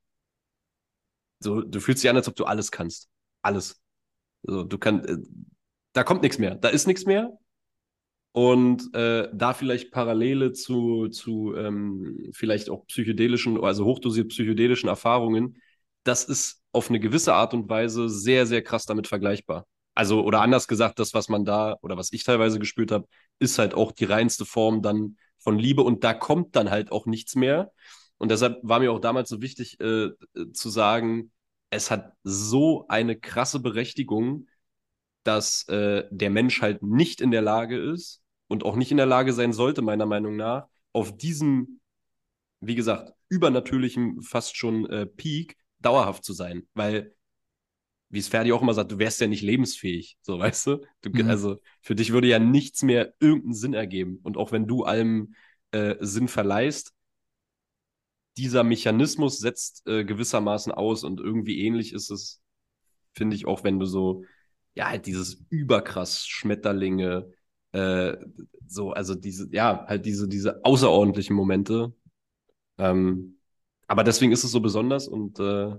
So, du fühlst dich an, als ob du alles kannst. Alles. So, du kannst, äh, da kommt nichts mehr, da ist nichts mehr. und äh, da vielleicht Parallele zu, zu ähm, vielleicht auch psychedelischen, also hochdosiert psychedelischen Erfahrungen, das ist auf eine gewisse Art und Weise sehr, sehr krass damit vergleichbar. Also, oder anders gesagt, das, was man da oder was ich teilweise gespürt habe, ist halt auch die reinste Form dann von Liebe und da kommt dann halt auch nichts mehr. Und deshalb war mir auch damals so wichtig äh, zu sagen, es hat so eine krasse Berechtigung, dass äh, der Mensch halt nicht in der Lage ist und auch nicht in der Lage sein sollte, meiner Meinung nach, auf diesem, wie gesagt, übernatürlichen, fast schon äh, Peak dauerhaft zu sein. Weil, wie es Ferdi auch immer sagt, du wärst ja nicht lebensfähig, so weißt du? du Mhm. also für dich würde ja nichts mehr irgendeinen Sinn ergeben. Und auch wenn du allem äh, Sinn verleihst, dieser Mechanismus setzt äh, gewissermaßen aus und irgendwie ähnlich ist es, finde ich, auch wenn du so, ja, halt dieses überkrass Schmetterlinge, äh, so, also diese, ja, halt diese, diese außerordentlichen Momente. Ähm, aber deswegen ist es so besonders und äh,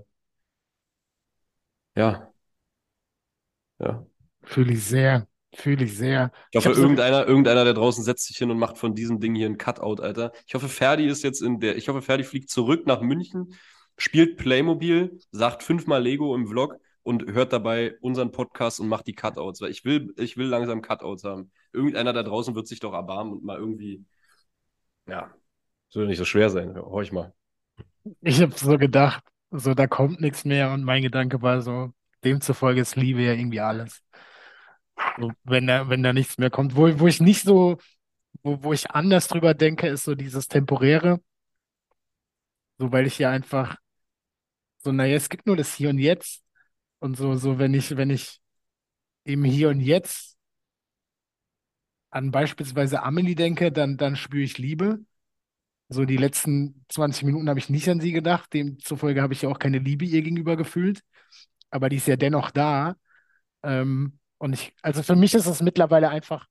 ja, ja. Fühle ich sehr, fühle ich sehr. Ich Ich hoffe, habe so, irgendeiner, irgendeiner da draußen setzt sich hin und macht von diesem Ding hier ein Cutout, Alter. Ich hoffe, Ferdi ist jetzt in der, ich hoffe, Ferdi fliegt zurück nach München, spielt Playmobil, sagt fünfmal Lego im Vlog und hört dabei unseren Podcast und macht die Cutouts, weil ich will, ich will langsam Cutouts haben. Irgendeiner da draußen wird sich doch erbarmen und mal irgendwie, ja, soll nicht so schwer sein. Hör ich mal. ich habe so gedacht, so da kommt nichts mehr und mein Gedanke war so, demzufolge ist Liebe ja irgendwie alles. So, wenn da, wenn da nichts mehr kommt, wo, wo ich nicht so, wo, wo ich anders drüber denke, ist so dieses Temporäre, so weil ich ja einfach so, naja, es gibt nur das Hier und Jetzt und so, so wenn ich, wenn ich im Hier und Jetzt an beispielsweise Amelie denke, dann, dann spüre ich Liebe. So die letzten zwanzig Minuten habe ich nicht an sie gedacht, demzufolge habe ich ja auch keine Liebe ihr gegenüber gefühlt, aber die ist ja dennoch da. Ähm, und ich, also für mich ist es mittlerweile einfach,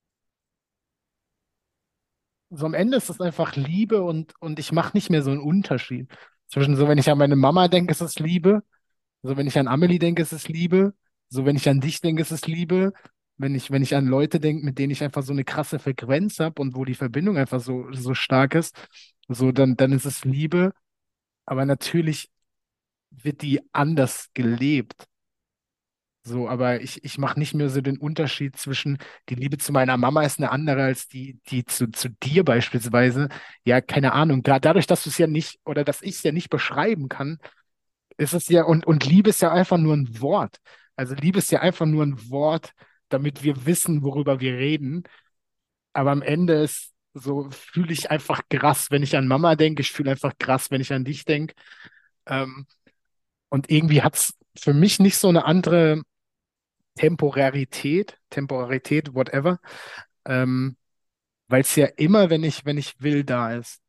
so am Ende ist es einfach Liebe und, und ich mache nicht mehr so einen Unterschied. Zwischen so, wenn ich an meine Mama denke, ist es Liebe. So, wenn ich an Amelie denke, ist es Liebe. So, wenn ich an dich denke, ist es Liebe. Wenn ich, wenn ich an Leute denke, mit denen ich einfach so eine krasse Frequenz habe und wo die Verbindung einfach so, so stark ist, so, dann, dann ist es Liebe. Aber natürlich wird die anders gelebt. So, aber ich, ich mache nicht mehr so den Unterschied zwischen, die Liebe zu meiner Mama ist eine andere als die, die zu, zu dir beispielsweise. Ja, keine Ahnung. Da, dadurch, dass du es ja nicht oder dass ich es ja nicht beschreiben kann, ist es ja, und, und Liebe ist ja einfach nur ein Wort. Also Liebe ist ja einfach nur ein Wort, damit wir wissen, worüber wir reden. Aber am Ende ist so, fühle ich einfach krass, wenn ich an Mama denke. Ich fühle einfach krass, wenn ich an dich denke. Ähm, und irgendwie hat es für mich nicht so eine andere Temporarität, Temporarität, whatever, ähm, weil es ja immer, wenn ich, wenn ich will, da ist.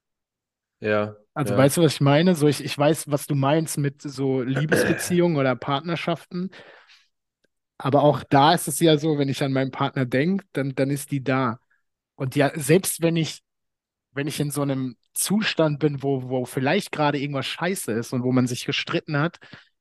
Ja, Also ja. weißt du, was ich meine? So, ich, ich weiß, was du meinst mit so Liebesbeziehungen oder Partnerschaften, aber auch da ist es ja so, wenn ich an meinen Partner denke, dann, dann ist die da. Und ja, selbst wenn ich, wenn ich in so einem Zustand bin, wo, wo vielleicht gerade irgendwas scheiße ist und wo man sich gestritten hat,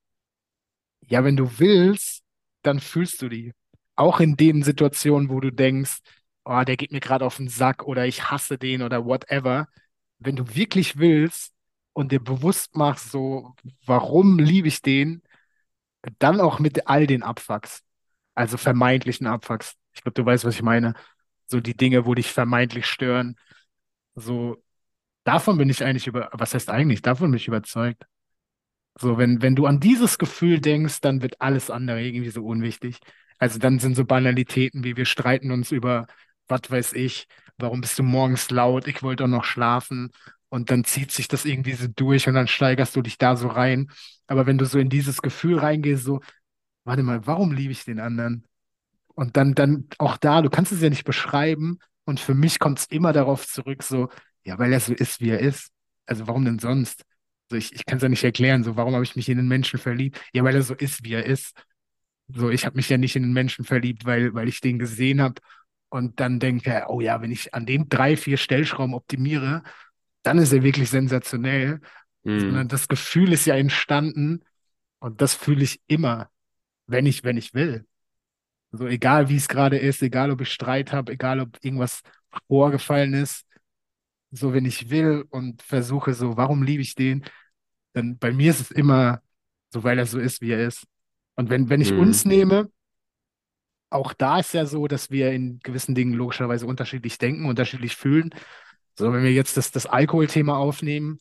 ja, wenn du willst, dann fühlst du die. Auch in den Situationen, wo du denkst, oh, der geht mir gerade auf den Sack oder ich hasse den oder whatever. Wenn du wirklich willst und dir bewusst machst, so, warum liebe ich den, dann auch mit all den Abfucks, also vermeintlichen Abfucks. Ich glaube, du weißt, was ich meine. So die Dinge, wo dich vermeintlich stören. So, davon bin ich eigentlich über, was heißt eigentlich? Davon bin ich überzeugt. So, wenn, wenn du an dieses Gefühl denkst, dann wird alles andere irgendwie so unwichtig. Also dann sind so Banalitäten wie wir streiten uns über, was weiß ich, warum bist du morgens laut, ich wollte doch noch schlafen. Und dann zieht sich das irgendwie so durch und dann steigerst du dich da so rein. Aber wenn du so in dieses Gefühl reingehst, so, warte mal, warum liebe ich den anderen? Und dann, dann auch da, du kannst es ja nicht beschreiben. Und für mich kommt es immer darauf zurück, so, ja, weil er so ist, wie er ist. Also warum denn sonst? So, ich, ich kann es ja nicht erklären, so, warum habe ich mich in den Menschen verliebt? Ja, weil er so ist, wie er ist. So, ich habe mich ja nicht in den Menschen verliebt, weil, weil ich den gesehen habe und dann denke, oh ja, wenn ich an den drei, vier Stellschrauben optimiere, dann ist er wirklich sensationell. Sondern Hm. das Gefühl ist ja entstanden und das fühle ich immer, wenn ich, wenn ich will. So egal wie es gerade ist, egal ob ich Streit habe, egal ob irgendwas vorgefallen ist, so wenn ich will und versuche so, warum liebe ich den? Dann bei mir ist es immer so, weil er so ist, wie er ist. Und wenn, wenn ich uns Mhm. nehme, auch da ist ja so, dass wir in gewissen Dingen logischerweise unterschiedlich denken, unterschiedlich fühlen. So, wenn wir jetzt das, das Alkoholthema aufnehmen,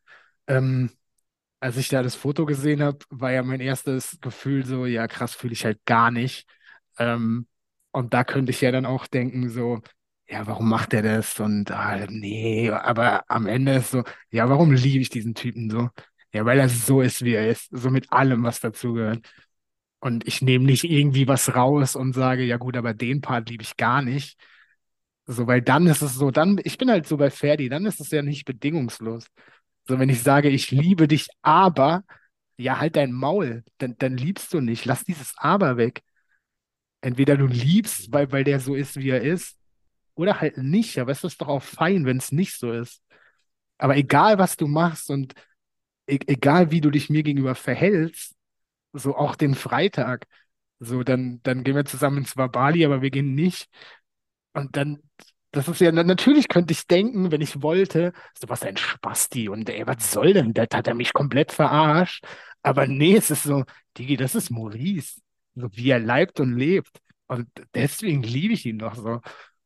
ähm, als ich da das Foto gesehen habe, war ja mein erstes Gefühl so, ja krass, fühle ich halt gar nicht. Ähm, und da könnte ich ja dann auch denken, so, ja, warum macht er das? Und ah, nee, aber am Ende ist so, ja, warum liebe ich diesen Typen so? Ja, weil er so ist, wie er ist, so mit allem, was dazugehört. Und ich nehme nicht irgendwie was raus und sage, ja gut, aber den Part liebe ich gar nicht. So, weil dann ist es so, dann, ich bin halt so bei Ferdi, dann ist es ja nicht bedingungslos. So, wenn ich sage, ich liebe dich, aber, ja, halt dein Maul, dann, dann liebst du nicht. Lass dieses Aber weg. Entweder du liebst, weil, weil der so ist, wie er ist, oder halt nicht. Aber es ist doch auch fein, wenn es nicht so ist. Aber egal, was du machst und e egal, wie du dich mir gegenüber verhältst, so auch den Freitag, so dann, dann gehen wir zusammen ins Wabali, aber wir gehen nicht. Und dann, das ist ja, na- natürlich könnte ich denken, wenn ich wollte, so was ein Spasti und ey, was soll denn das? Hat er mich komplett verarscht? Aber nee, es ist so, Digi, das ist Maurice. So wie er leibt und lebt. Und deswegen liebe ich ihn doch so.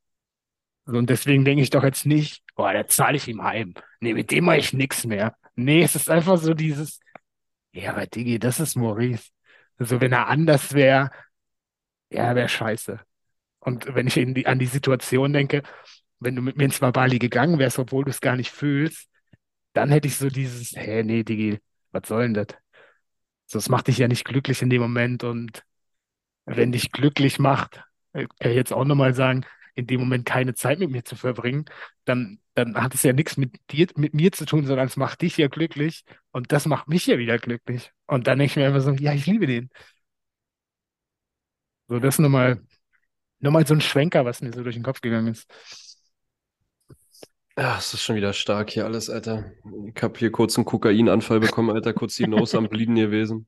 So, und deswegen denke ich doch jetzt nicht, boah, da zahle ich ihm heim. Nee, mit dem mache ich nichts mehr. Nee, es ist einfach so dieses, ja, aber Digi, das ist Maurice. So, wenn er anders wäre, ja, wäre scheiße. Und wenn ich in die, an die Situation denke, wenn du mit mir ins Bali gegangen wärst, obwohl du es gar nicht fühlst, dann hätte ich so dieses, hä, nee, Digi, was soll denn das? So, das macht dich ja nicht glücklich in dem Moment. Und wenn dich glücklich macht, äh, kann ich jetzt auch nochmal sagen, in dem Moment keine Zeit mit mir zu verbringen, dann, dann hat es ja nichts mit dir, mit mir zu tun, sondern es macht dich ja glücklich und das macht mich ja wieder glücklich. Und dann denke ich mir einfach so, ja, ich liebe den. So, das nochmal, nochmal so ein Schwenker, was mir so durch den Kopf gegangen ist. Ja, es ist schon wieder stark hier alles, Alter. Ich hab hier kurz einen Kokainanfall bekommen, Alter, kurz die Nose am Bleeden gewesen.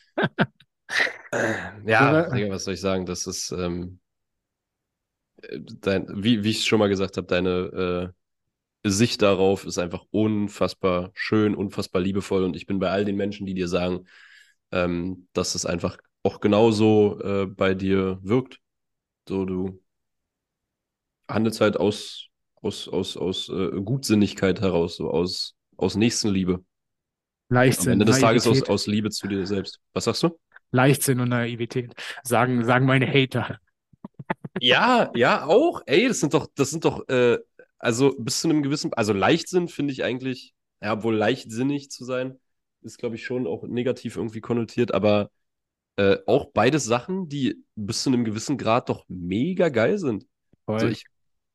Äh, So, Ja, wa- Digga, was soll ich sagen? Das ist, ähm, dein, wie, wie ich schon mal gesagt habe, deine äh, Sicht darauf ist einfach unfassbar schön, unfassbar liebevoll. Und ich bin bei all den Menschen, die dir sagen, ähm, dass es einfach auch genauso äh, bei dir wirkt. So, du handelst halt aus, aus, aus, aus äh, Gutsinnigkeit heraus, so aus, aus Nächstenliebe. Am Leichtsinn, Ende des Tages aus, Naivität. aus Liebe zu dir selbst. Was sagst du? Leichtsinn und Naivität. Sagen, sagen meine Hater. Ja, ja, auch. Ey, das sind doch, das sind doch, äh, also bis zu einem gewissen, also Leichtsinn finde ich eigentlich, ja, obwohl leichtsinnig zu sein, ist, glaube ich, schon auch negativ irgendwie konnotiert, aber äh, auch beides Sachen, die bis zu einem gewissen Grad doch mega geil sind. So, Voll. ich,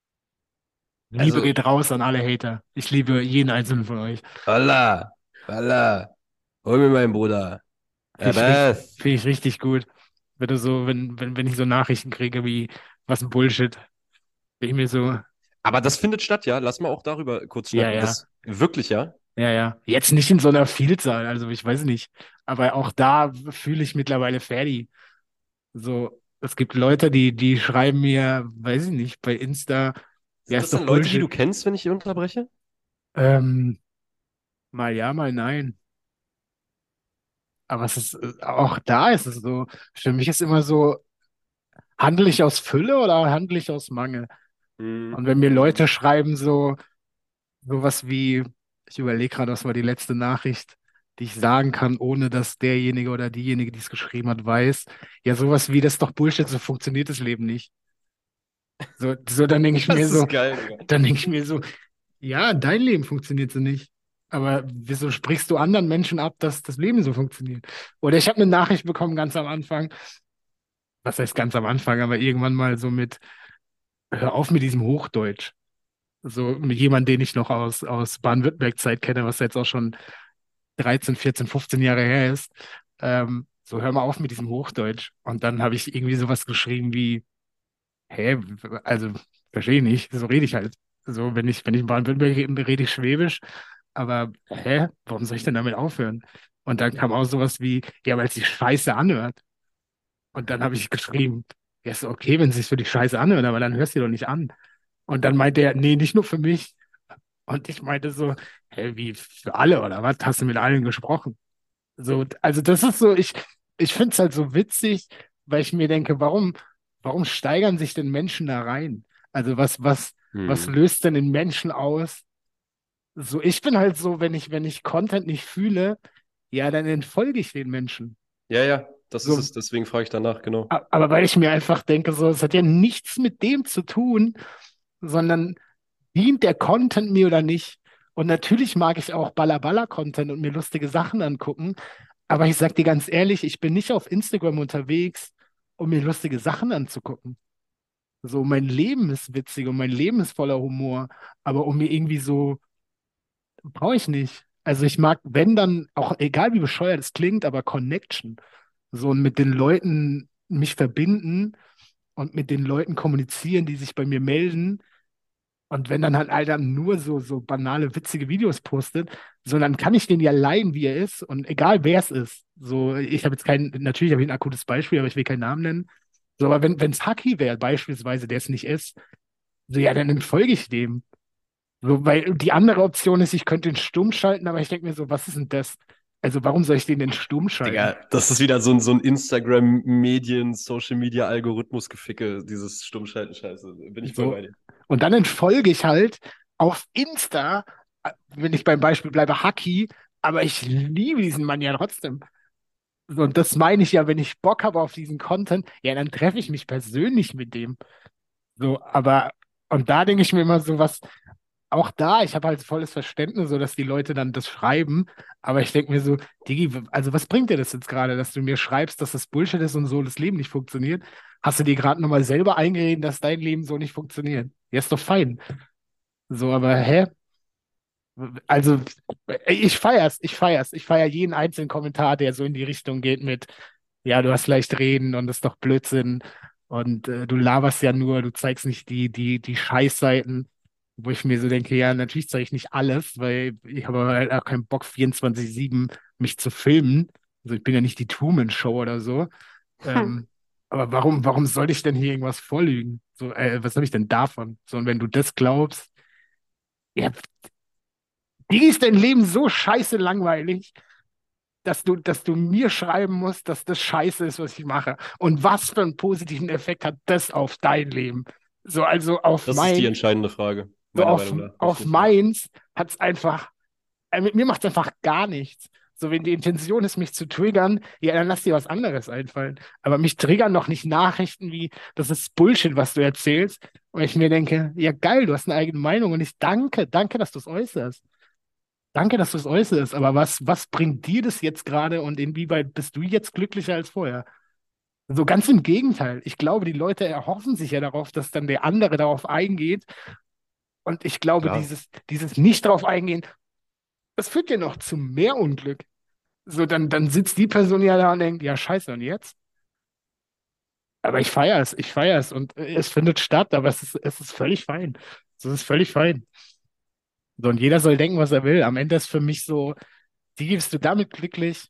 Liebe also, geht raus an alle Hater. Ich liebe jeden einzelnen von euch. Allah, Allah, hol mir meinen Bruder. Finde ich, richtig- Abbas. Find ich richtig gut. Wenn du so, wenn, wenn, wenn ich so Nachrichten kriege wie, was ein Bullshit, bin ich mir so, Aber das findet statt, ja. Lass mal auch darüber kurz ja, schnacken. ja, Das wirklich, ja. ja, ja. Jetzt nicht in so einer Vielzahl, also ich weiß nicht. Aber auch da fühle ich mittlerweile Ferdi. So, es gibt Leute, die, die schreiben mir, weiß ich nicht, bei Insta, ja, Sind das ist doch denn Leute, die du Bullshit. kennst, wenn ich hier unterbreche? Ähm, mal ja, mal nein. Aber es ist, äh, auch da ist es so, für mich ist immer so, handle ich aus Fülle oder handle ich aus Mangel? Mhm. Und wenn mir Mhm. Leute schreiben, so, sowas wie, ich überlege gerade, was war die letzte Nachricht, die ich sagen kann, ohne dass derjenige oder diejenige, die es geschrieben hat, weiß, ja, sowas wie, das ist doch Bullshit, so funktioniert das Leben nicht. So, so dann denke ich mir Das ist so, geil, Digga. dann denke ich mir so, ja, dein Leben funktioniert so nicht. Aber wieso sprichst du anderen Menschen ab, dass das Leben so funktioniert? Oder ich habe eine Nachricht bekommen ganz am Anfang, was heißt ganz am Anfang, aber irgendwann mal so mit, hör auf mit diesem Hochdeutsch. So mit jemandem, den ich noch aus, aus Baden-Württemberg-Zeit kenne, was jetzt auch schon dreizehn, vierzehn, fünfzehn Jahre her ist. Ähm, so, hör mal auf mit diesem Hochdeutsch. Und dann habe ich irgendwie sowas geschrieben wie, hä, also verstehe ich nicht, so rede ich halt. So, wenn ich, wenn ich in Baden-Württemberg rede, rede ich Schwäbisch, aber hä, warum soll ich denn damit aufhören? Und dann kam auch sowas wie, ja, weil es sich scheiße anhört. Und dann habe ich geschrieben, Ja, ist okay, wenn es sich für dich scheiße anhört, aber dann hörst du dir doch nicht an. Und dann meinte er, nee, nicht nur für mich. Und ich meinte so, hä, wie für alle oder was? Hast du mit allen gesprochen? So, also das ist so, ich, ich finde es halt so witzig, weil ich mir denke, warum, warum steigern sich denn Menschen da rein? Also was, was, was Hm. löst denn in Menschen aus? So, ich bin halt so, wenn ich, wenn ich Content nicht fühle, ja, dann entfolge ich den Menschen. Ja, ja, das ist So, es, deswegen frage ich danach, genau. a- aber weil ich mir einfach denke, so, es hat ja nichts mit dem zu tun, sondern dient der Content mir oder nicht? Und natürlich mag ich auch Balla-Balla-Content und mir lustige Sachen angucken, aber ich sag dir ganz ehrlich, ich bin nicht auf Instagram unterwegs, um mir lustige Sachen anzugucken. So, mein Leben ist witzig und mein Leben ist voller Humor, aber um mir irgendwie so, brauche ich nicht. Also ich mag, wenn dann, auch egal wie bescheuert es klingt, aber Connection. So und mit den Leuten mich verbinden und mit den Leuten kommunizieren, die sich bei mir melden. Und wenn dann halt einer nur so, so banale, witzige Videos postet, so dann kann ich den ja leiden, wie er ist. Und egal wer es ist. So, ich habe jetzt kein, natürlich habe ich ein akutes Beispiel, aber ich will keinen Namen nennen. So, aber wenn es Haki wäre, beispielsweise, der es nicht ist, so ja, dann entfolge ich dem. So, weil die andere Option ist, ich könnte ihn stumm schalten, aber ich denke mir so, was ist denn das? Also, warum soll ich den denn stumm schalten? Digga, das ist wieder so ein, so ein Instagram-Medien, Social-Media-Algorithmus-Geficke, dieses Stummschalten-Scheiße. Bin ich voll So. bei dir. Und dann entfolge ich halt auf Insta, äh, wenn ich beim Beispiel bleibe, Haki, aber ich liebe diesen Mann ja trotzdem. So, und das meine ich ja, wenn ich Bock habe auf diesen Content, ja, dann treffe ich mich persönlich mit dem. So, aber, und da denke ich mir immer so was, auch da, ich habe halt volles Verständnis, so dass die Leute dann das schreiben, aber ich denke mir so, Digi, also was bringt dir das jetzt gerade, dass du mir schreibst, dass das Bullshit ist und so das Leben nicht funktioniert? Hast du dir gerade nochmal selber eingeredet, dass dein Leben so nicht funktioniert? Ja, ist doch fein. So, aber hä? Also, ich feier's, ich feier's. Ich feier jeden einzelnen Kommentar, der so in die Richtung geht mit, ja, du hast leicht reden und das ist doch Blödsinn und äh, du laberst ja nur, du zeigst nicht die, die, die Scheißseiten, wo ich mir so denke, ja, natürlich zeige ich nicht alles, weil ich habe halt auch keinen Bock, vierundzwanzig sieben mich zu filmen. Also ich bin ja nicht die Truman Show oder so. Ähm, aber warum, warum soll ich denn hier irgendwas vorlügen? So, äh, was habe ich denn davon? So, und wenn du das glaubst, ja, wie ist dein Leben so scheiße langweilig, dass du, dass du mir schreiben musst, dass das scheiße ist, was ich mache? Und was für einen positiven Effekt hat das auf dein Leben? So, also auf Das ist die mein, entscheidende Frage, so meiner auf, Meinung nach, auf definitiv. meins hat es einfach, äh, mit mir macht es einfach gar nichts. So, wenn die Intention ist, mich zu triggern, ja, dann lass dir was anderes einfallen. Aber mich triggern doch nicht Nachrichten wie, das ist Bullshit, was du erzählst. Und ich mir denke, ja, geil, du hast eine eigene Meinung und ich danke, danke, dass du es äußerst. Danke, dass du es äußerst, aber was, was bringt dir das jetzt gerade und inwieweit bist du jetzt glücklicher als vorher? So ganz im Gegenteil. Ich glaube, die Leute erhoffen sich ja darauf, dass dann der andere darauf eingeht. Und ich glaube, Klar, dieses, dieses nicht darauf eingehen, das führt ja noch zu mehr Unglück. So, dann, dann sitzt die Person ja da und denkt, ja, scheiße, und jetzt? Aber ich feiere es, ich feiere es und äh, es findet statt, aber es ist, es ist völlig fein. Es ist völlig fein. So, und jeder soll denken, was er will. Am Ende ist für mich so, die gibst du damit glücklich,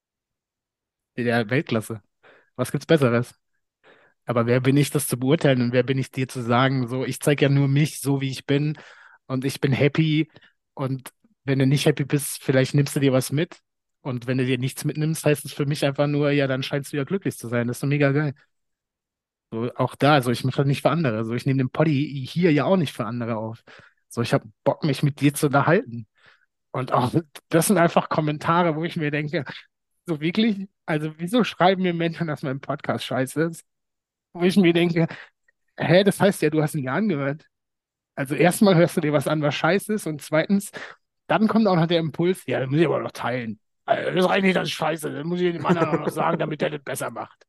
der Weltklasse. Was gibt's Besseres? Aber wer bin ich, das zu beurteilen und wer bin ich dir zu sagen, so, ich zeige ja nur mich, so wie ich bin und ich bin happy und wenn du nicht happy bist, vielleicht nimmst du dir was mit und wenn du dir nichts mitnimmst, heißt es für mich einfach nur, ja, dann scheinst du ja glücklich zu sein. Das ist doch mega geil. So, auch da, also ich mache das nicht für andere. So, ich nehme den Poddy hier ja auch nicht für andere auf. So, ich habe Bock, mich mit dir zu unterhalten. Und auch das sind einfach Kommentare, wo ich mir denke, so wirklich, also wieso schreiben mir Menschen, dass mein Podcast scheiße ist? Wo ich mir denke, hä, das heißt ja, du hast ihn ja angehört. Also erstmal hörst du dir was an, was scheiße ist und zweitens, dann kommt auch noch der Impuls, ja, das muss ich aber noch teilen. Also, das reicht nicht, das ist scheiße. Das muss ich dem anderen auch noch sagen, damit der das besser macht.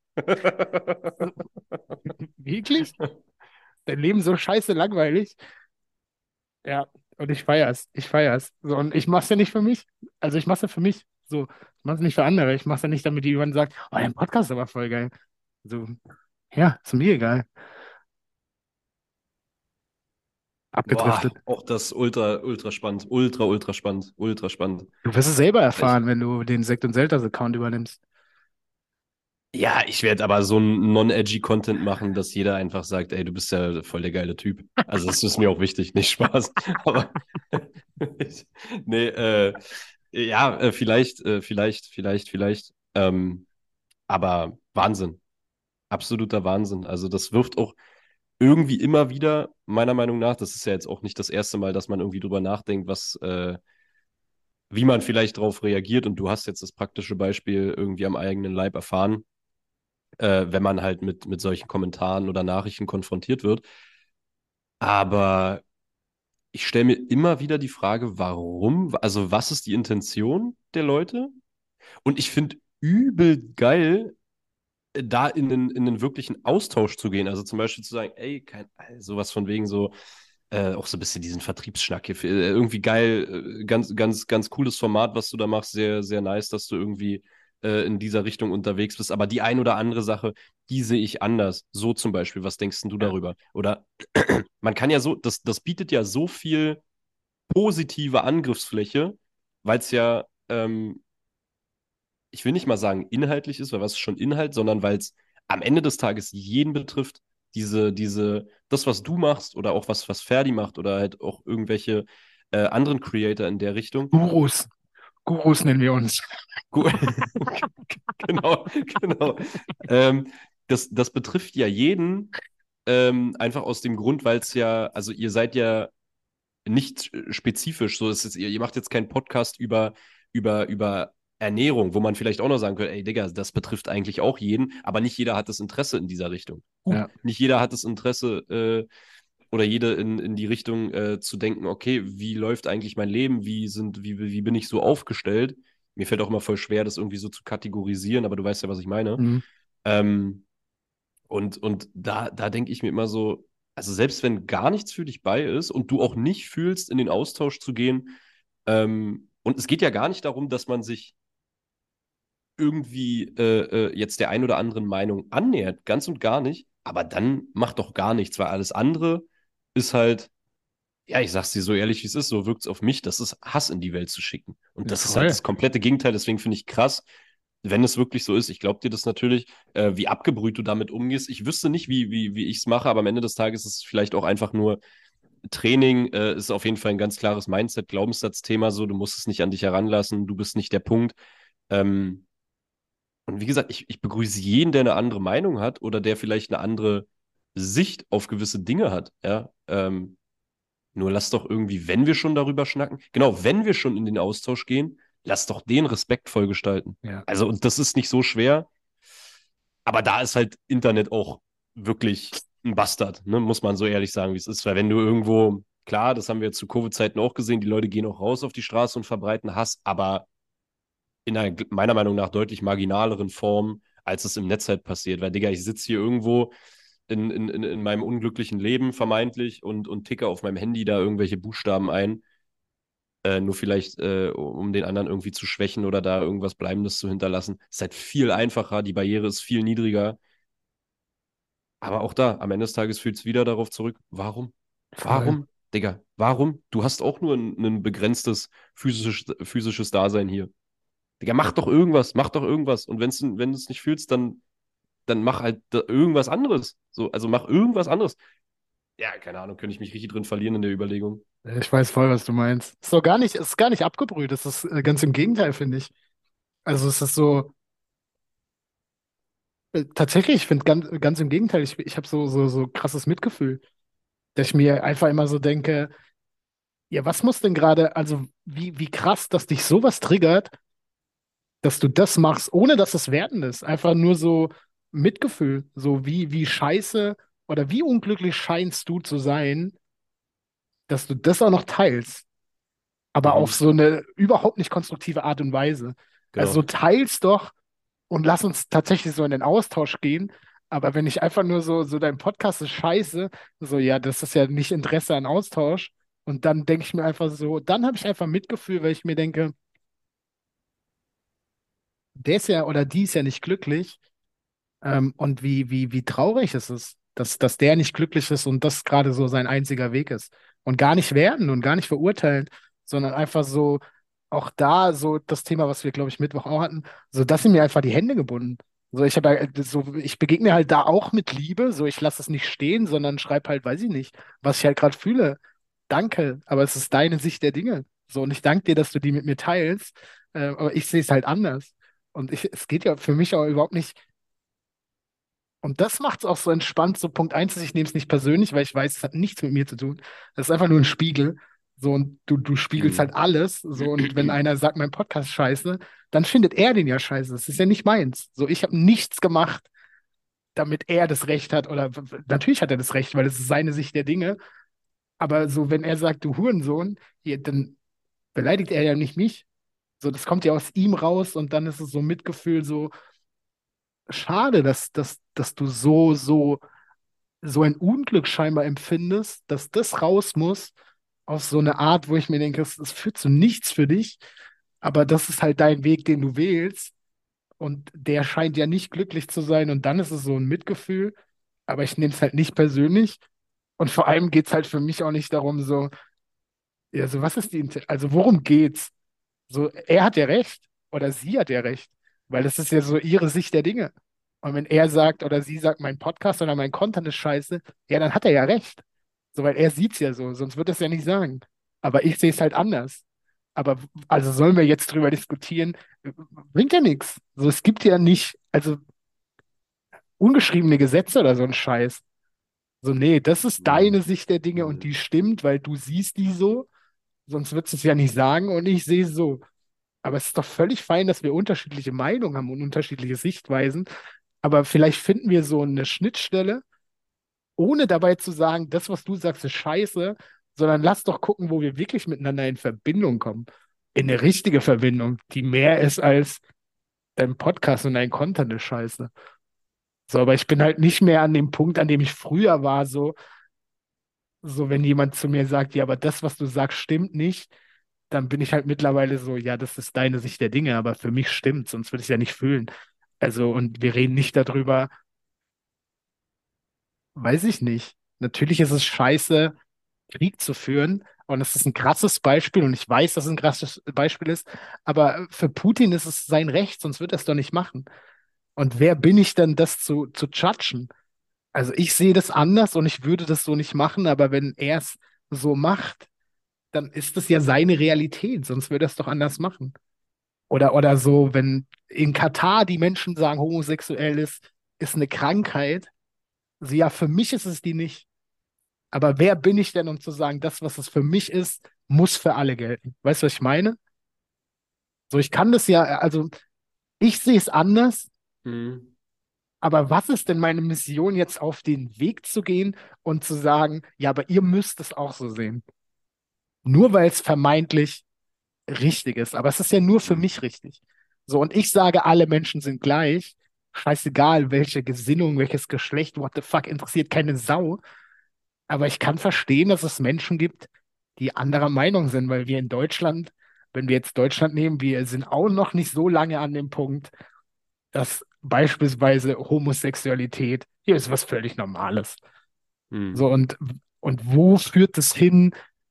Wirklich? Dein Leben so scheiße langweilig? Ja, und ich feier's. Ich feier's. So, und ich mach's ja nicht für mich. Also ich mach's ja für mich. So, ich mach's nicht für andere. Ich mach's ja nicht, damit jemand sagt, oh, dein Podcast ist aber voll geil. So, ja, ist mir egal. boah, Abgedriftet. auch das ultra, ultra spannend. Ultra, ultra spannend. Ultra spannend. Du wirst es selber Ich, erfahren, wenn du den Sekt- und Selters-Account übernimmst. Ja, ich werde aber so einen non-edgy Content machen, dass jeder einfach sagt, ey, du bist ja voll der geile Typ. Also das ist mir auch wichtig, nicht Spaß. Aber nee, äh, ja, äh, vielleicht, äh, vielleicht, vielleicht, vielleicht. Ähm, aber Wahnsinn, absoluter Wahnsinn. Also das wirft auch irgendwie immer wieder, meiner Meinung nach, das ist ja jetzt auch nicht das erste Mal, dass man irgendwie drüber nachdenkt, was, äh, wie man vielleicht darauf reagiert. Und du hast jetzt das praktische Beispiel irgendwie am eigenen Leib erfahren, äh, wenn man halt mit, mit solchen Kommentaren oder Nachrichten konfrontiert wird. Aber ich stelle mir immer wieder die Frage, warum, also was ist die Intention der Leute? Und ich finde übel geil, äh, da in den, in den wirklichen Austausch zu gehen. Also zum Beispiel zu sagen, ey, kein, äh, sowas von wegen so, äh, auch so ein bisschen diesen Vertriebsschnack hier. Äh, irgendwie geil, äh, ganz, ganz, ganz cooles Format, was du da machst. Sehr, sehr nice, dass du irgendwie äh, in dieser Richtung unterwegs bist. Aber die ein oder andere Sache, die sehe ich anders. So zum Beispiel, was denkst denn du Ja. darüber? Oder man kann ja so, das, das bietet ja so viel positive Angriffsfläche, weil es ja, ähm, ich will nicht mal sagen inhaltlich ist, weil was ist schon Inhalt, sondern weil es am Ende des Tages jeden betrifft, diese, diese, das, was du machst oder auch was, was Ferdi macht oder halt auch irgendwelche äh, anderen Creator in der Richtung. Gurus. Gurus nennen wir uns. Gu- Genau, genau. Ähm, das, das betrifft ja jeden, ähm, einfach aus dem Grund, weil es ja, also ihr seid ja nicht spezifisch. So ist es, ihr, ihr macht jetzt keinen Podcast über, über, über Ernährung, wo man vielleicht auch noch sagen könnte, ey Digga, das betrifft eigentlich auch jeden, aber nicht jeder hat das Interesse in dieser Richtung. Gut, Ja, nicht jeder hat das Interesse äh, oder jede in, in die Richtung äh, zu denken, okay, wie läuft eigentlich mein Leben, wie sind, wie, wie bin ich so aufgestellt? Mir fällt auch immer voll schwer, das irgendwie so zu kategorisieren, aber du weißt ja, was ich meine. mhm. Ähm, und, und da, da denke ich mir immer so, also selbst wenn gar nichts für dich bei ist und du auch nicht fühlst, in den Austausch zu gehen, ähm, und es geht ja gar nicht darum, dass man sich irgendwie äh, äh, jetzt der ein oder anderen Meinung annähert, ganz und gar nicht, aber dann macht doch gar nichts, weil alles andere ist halt, ja, ich sag's dir so ehrlich, wie es ist, so wirkt's auf mich, das ist Hass in die Welt zu schicken. Und Ja, das ist halt voll. das komplette Gegenteil, deswegen finde ich krass, wenn es wirklich so ist, ich glaube dir das natürlich, äh, wie abgebrüht du damit umgehst. Ich wüsste nicht, wie, wie, wie ich es mache, aber am Ende des Tages ist es vielleicht auch einfach nur Training, äh, ist auf jeden Fall ein ganz klares Mindset, Glaubenssatzthema, so, du musst es nicht an dich heranlassen, du bist nicht der Punkt. Ähm, und wie gesagt, ich, ich begrüße jeden, der eine andere Meinung hat oder der vielleicht eine andere Sicht auf gewisse Dinge hat, ja. Ähm, nur lass doch irgendwie, wenn wir schon darüber schnacken, genau, wenn wir schon in den Austausch gehen, lass doch den respektvoll gestalten. Ja, Also, und das ist nicht so schwer, aber da ist halt Internet auch wirklich ein Bastard, ne? Muss man so ehrlich sagen, wie es ist. Weil wenn du irgendwo, klar, das haben wir jetzt zu Covid-Zeiten auch gesehen, die Leute gehen auch raus auf die Straße und verbreiten Hass, aber in einer meiner Meinung nach deutlich marginaleren Form, als es im Netz halt passiert. Weil, Digga, ich sitze hier irgendwo in, in, in in meinem unglücklichen Leben vermeintlich und, und ticke auf meinem Handy da irgendwelche Buchstaben ein, äh, nur vielleicht, äh, um den anderen irgendwie zu schwächen oder da irgendwas Bleibendes zu hinterlassen. Ist halt viel einfacher, die Barriere ist viel niedriger. Aber auch da, am Ende des Tages fühlt es wieder darauf zurück, warum? voll. Warum? Digga, warum? Du hast auch nur ein, ein begrenztes physisches, physisches Dasein hier. Digga, mach doch irgendwas, mach doch irgendwas. Und wenn's, wenn du es nicht fühlst, dann, dann mach halt da irgendwas anderes. So, also mach irgendwas anderes. Ja, keine Ahnung, könnte ich mich richtig drin verlieren in der Überlegung. Ich weiß voll, was du meinst. Ist doch gar nicht, ist gar nicht abgebrüht. Das ist äh, ganz im Gegenteil, finde ich. Also es ist so, äh, tatsächlich, ich finde ganz, ganz im Gegenteil, ich, ich habe so, so, so krasses Mitgefühl, dass ich mir einfach immer so denke, ja, was muss denn gerade, also wie, wie krass, dass dich sowas triggert, dass du das machst, ohne dass es wertend ist. Einfach nur so Mitgefühl, so wie, wie scheiße oder wie unglücklich scheinst du zu sein, dass du das auch noch teilst, aber auf Mhm, so eine überhaupt nicht konstruktive Art und Weise. Also so genau. teils doch und lass uns tatsächlich so in den Austausch gehen. Aber wenn ich einfach nur so, so dein Podcast ist scheiße, so ja, das ist ja nicht Interesse an Austausch. Und dann denke ich mir einfach so, dann habe ich einfach Mitgefühl, weil ich mir denke, der ist ja oder die ist ja nicht glücklich. Ähm, und wie, wie, wie traurig es ist, dass, dass der nicht glücklich ist und das gerade so sein einziger Weg ist. Und gar nicht werten und gar nicht verurteilen, sondern einfach so, auch da so das Thema, was wir, glaube ich, Mittwoch auch hatten, so, das sind mir einfach die Hände gebunden. So, ich habe ja, so, ich begegne halt da auch mit Liebe, so ich lasse es nicht stehen, sondern schreibe halt, weiß ich nicht, was ich halt gerade fühle. Danke, aber es ist deine Sicht der Dinge. So, und ich danke dir, dass du die mit mir teilst, äh, aber ich sehe es halt anders. Und ich, es geht ja für mich auch überhaupt nicht. Und das macht es auch so entspannt. So Punkt eins ist, ich nehme es nicht persönlich, weil ich weiß, es hat nichts mit mir zu tun. Das ist einfach nur ein Spiegel. So, und du, du spiegelst halt Mhm. alles. So, und wenn einer sagt, mein Podcast ist scheiße, dann findet er den ja scheiße. Das ist ja nicht meins. So, ich habe nichts gemacht, damit er das Recht hat. Oder w- w- natürlich hat er das Recht, weil es ist seine Sicht der Dinge. Aber so, wenn er sagt, du Hurensohn, ja, dann beleidigt er ja nicht mich. So, das kommt ja aus ihm raus und dann ist es so Mitgefühl, so schade, dass, dass, dass du so, so so ein Unglück scheinbar empfindest, dass das raus muss, auf so eine Art, wo ich mir denke, es, es führt zu nichts für dich, aber das ist halt dein Weg, den du wählst und der scheint ja nicht glücklich zu sein und dann ist es so ein Mitgefühl, aber ich nehme es halt nicht persönlich und vor allem geht es halt für mich auch nicht darum, so, ja, so was ist die, Int- also worum geht's? So, er hat ja recht oder sie hat ja recht, weil das ist ja so ihre Sicht der Dinge. Und wenn er sagt oder sie sagt, mein Podcast oder mein Content ist scheiße, ja, dann hat er ja recht. So, weil er sieht es ja so, sonst wird er es ja nicht sagen. Aber ich sehe es halt anders. Aber also sollen wir jetzt drüber diskutieren? Bringt ja nichts. So, es gibt ja nicht, also ungeschriebene Gesetze oder so ein Scheiß. So, nee, das ist Mhm. deine Sicht der Dinge und die Mhm. stimmt, weil du siehst die so, sonst würdest du es ja nicht sagen und ich sehe es so. Aber es ist doch völlig fein, dass wir unterschiedliche Meinungen haben und unterschiedliche Sichtweisen. Aber vielleicht finden wir so eine Schnittstelle, ohne dabei zu sagen, das, was du sagst, ist scheiße, sondern lass doch gucken, wo wir wirklich miteinander in Verbindung kommen. In eine richtige Verbindung, die mehr ist als dein Podcast und dein Content ist scheiße. So, aber ich bin halt nicht mehr an dem Punkt, an dem ich früher war, so, so wenn jemand zu mir sagt, ja, aber das, was du sagst, stimmt nicht, dann bin ich halt mittlerweile so, ja, das ist deine Sicht der Dinge, aber für mich stimmt, sonst würde ich es ja nicht fühlen. Also, und wir reden nicht darüber, weiß ich nicht. Natürlich ist es scheiße, Krieg zu führen. Und es ist ein krasses Beispiel und ich weiß, dass es ein krasses Beispiel ist. Aber für Putin ist es sein Recht, sonst wird er es doch nicht machen. Und wer bin ich denn, das zu, zu judgen? Also ich sehe das anders und ich würde das so nicht machen, aber wenn er es so macht, dann ist das ja seine Realität, sonst würde er es doch anders machen. Oder, oder so, wenn in Katar die Menschen sagen, homosexuell ist, ist eine Krankheit. So, ja, für mich ist es die nicht. Aber wer bin ich denn, um zu sagen, das, was es für mich ist, muss für alle gelten? Weißt du, was ich meine? So, ich kann das ja, also ich sehe es anders, Mhm. aber was ist denn meine Mission, jetzt auf den Weg zu gehen und zu sagen, ja, aber ihr müsst es auch so sehen? Nur weil es vermeintlich richtig ist. Aber es ist ja nur für Mhm. mich richtig. So, und ich sage, alle Menschen sind gleich. Scheißegal, welche Gesinnung, welches Geschlecht, what the fuck, interessiert keine Sau. Aber ich kann verstehen, dass es Menschen gibt, die anderer Meinung sind, weil wir in Deutschland, wenn wir jetzt Deutschland nehmen, wir sind auch noch nicht so lange an dem Punkt, dass beispielsweise Homosexualität hier ist was völlig Normales. So, Mhm. und, und wo führt es hin?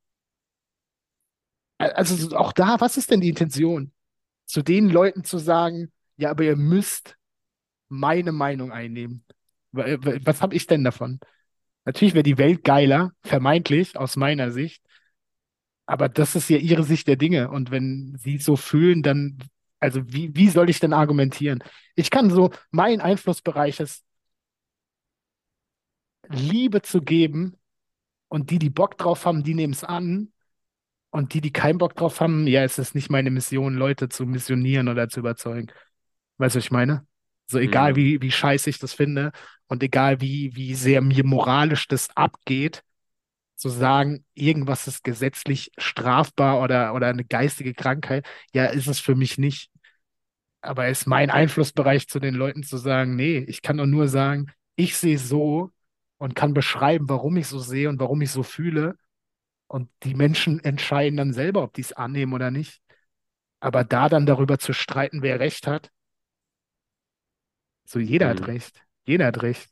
Also so auch da, was ist denn die Intention? Zu den Leuten zu sagen, ja, aber ihr müsst meine Meinung einnehmen. Wa- wa- Was habe ich denn davon? Natürlich wäre die Welt geiler, vermeintlich, aus meiner Sicht. Aber das ist ja ihre Sicht der Dinge. Und wenn sie es so fühlen, dann, also wie, wie soll ich denn argumentieren? Ich kann so, mein Einflussbereich ist, Liebe zu geben und die, die Bock drauf haben, die nehmen es an. Und die, die keinen Bock drauf haben, ja, es ist nicht meine Mission, Leute zu missionieren oder zu überzeugen. Weißt du, was ich meine? So egal, Mhm. wie, wie scheiße ich das finde und egal, wie, wie sehr mir moralisch das abgeht, zu sagen, irgendwas ist gesetzlich strafbar oder, oder eine geistige Krankheit, ja, ist es für mich nicht. Aber ist mein Einflussbereich zu den Leuten zu sagen, nee, ich kann doch nur sagen, ich sehe so und kann beschreiben, warum ich so sehe und warum ich so fühle. Und die Menschen entscheiden dann selber, ob die es annehmen oder nicht. Aber da dann darüber zu streiten, wer Recht hat, so jeder hat Mhm. Recht. Jeder hat Recht.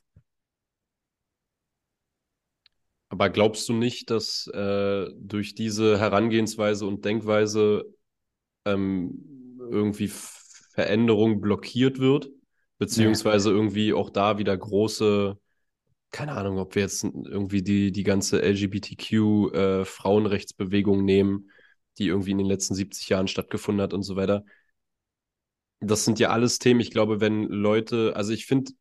Aber glaubst du nicht, dass äh, durch diese Herangehensweise und Denkweise ähm, irgendwie F- Veränderung blockiert wird? Nee. beziehungsweise irgendwie auch da wieder große, keine Ahnung, ob wir jetzt irgendwie die, die ganze L G B T Q-Frauenrechtsbewegung nehmen, die irgendwie in den letzten siebzig Jahren stattgefunden hat und so weiter. Das sind ja alles Themen, ich glaube, wenn Leute, also ich finde,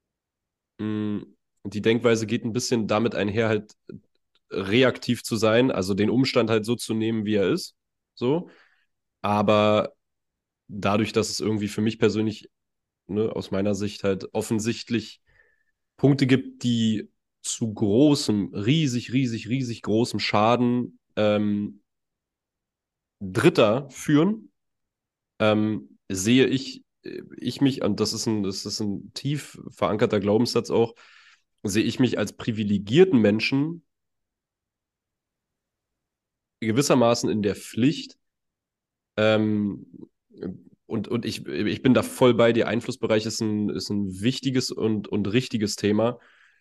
die Denkweise geht ein bisschen damit einher, halt reaktiv zu sein, also den Umstand halt so zu nehmen, wie er ist. So. Aber dadurch, dass es irgendwie für mich persönlich, ne, aus meiner Sicht halt offensichtlich Punkte gibt, die zu großem, riesig, riesig, riesig großem Schaden ähm, Dritter führen, ähm, sehe ich, äh, ich mich, und das ist ein, das ist ein tief verankerter Glaubenssatz auch, sehe ich mich als privilegierten Menschen gewissermaßen in der Pflicht, ähm, und, und ich, ich bin da voll bei dir. Einflussbereich ist ein, ist ein wichtiges und, und richtiges Thema.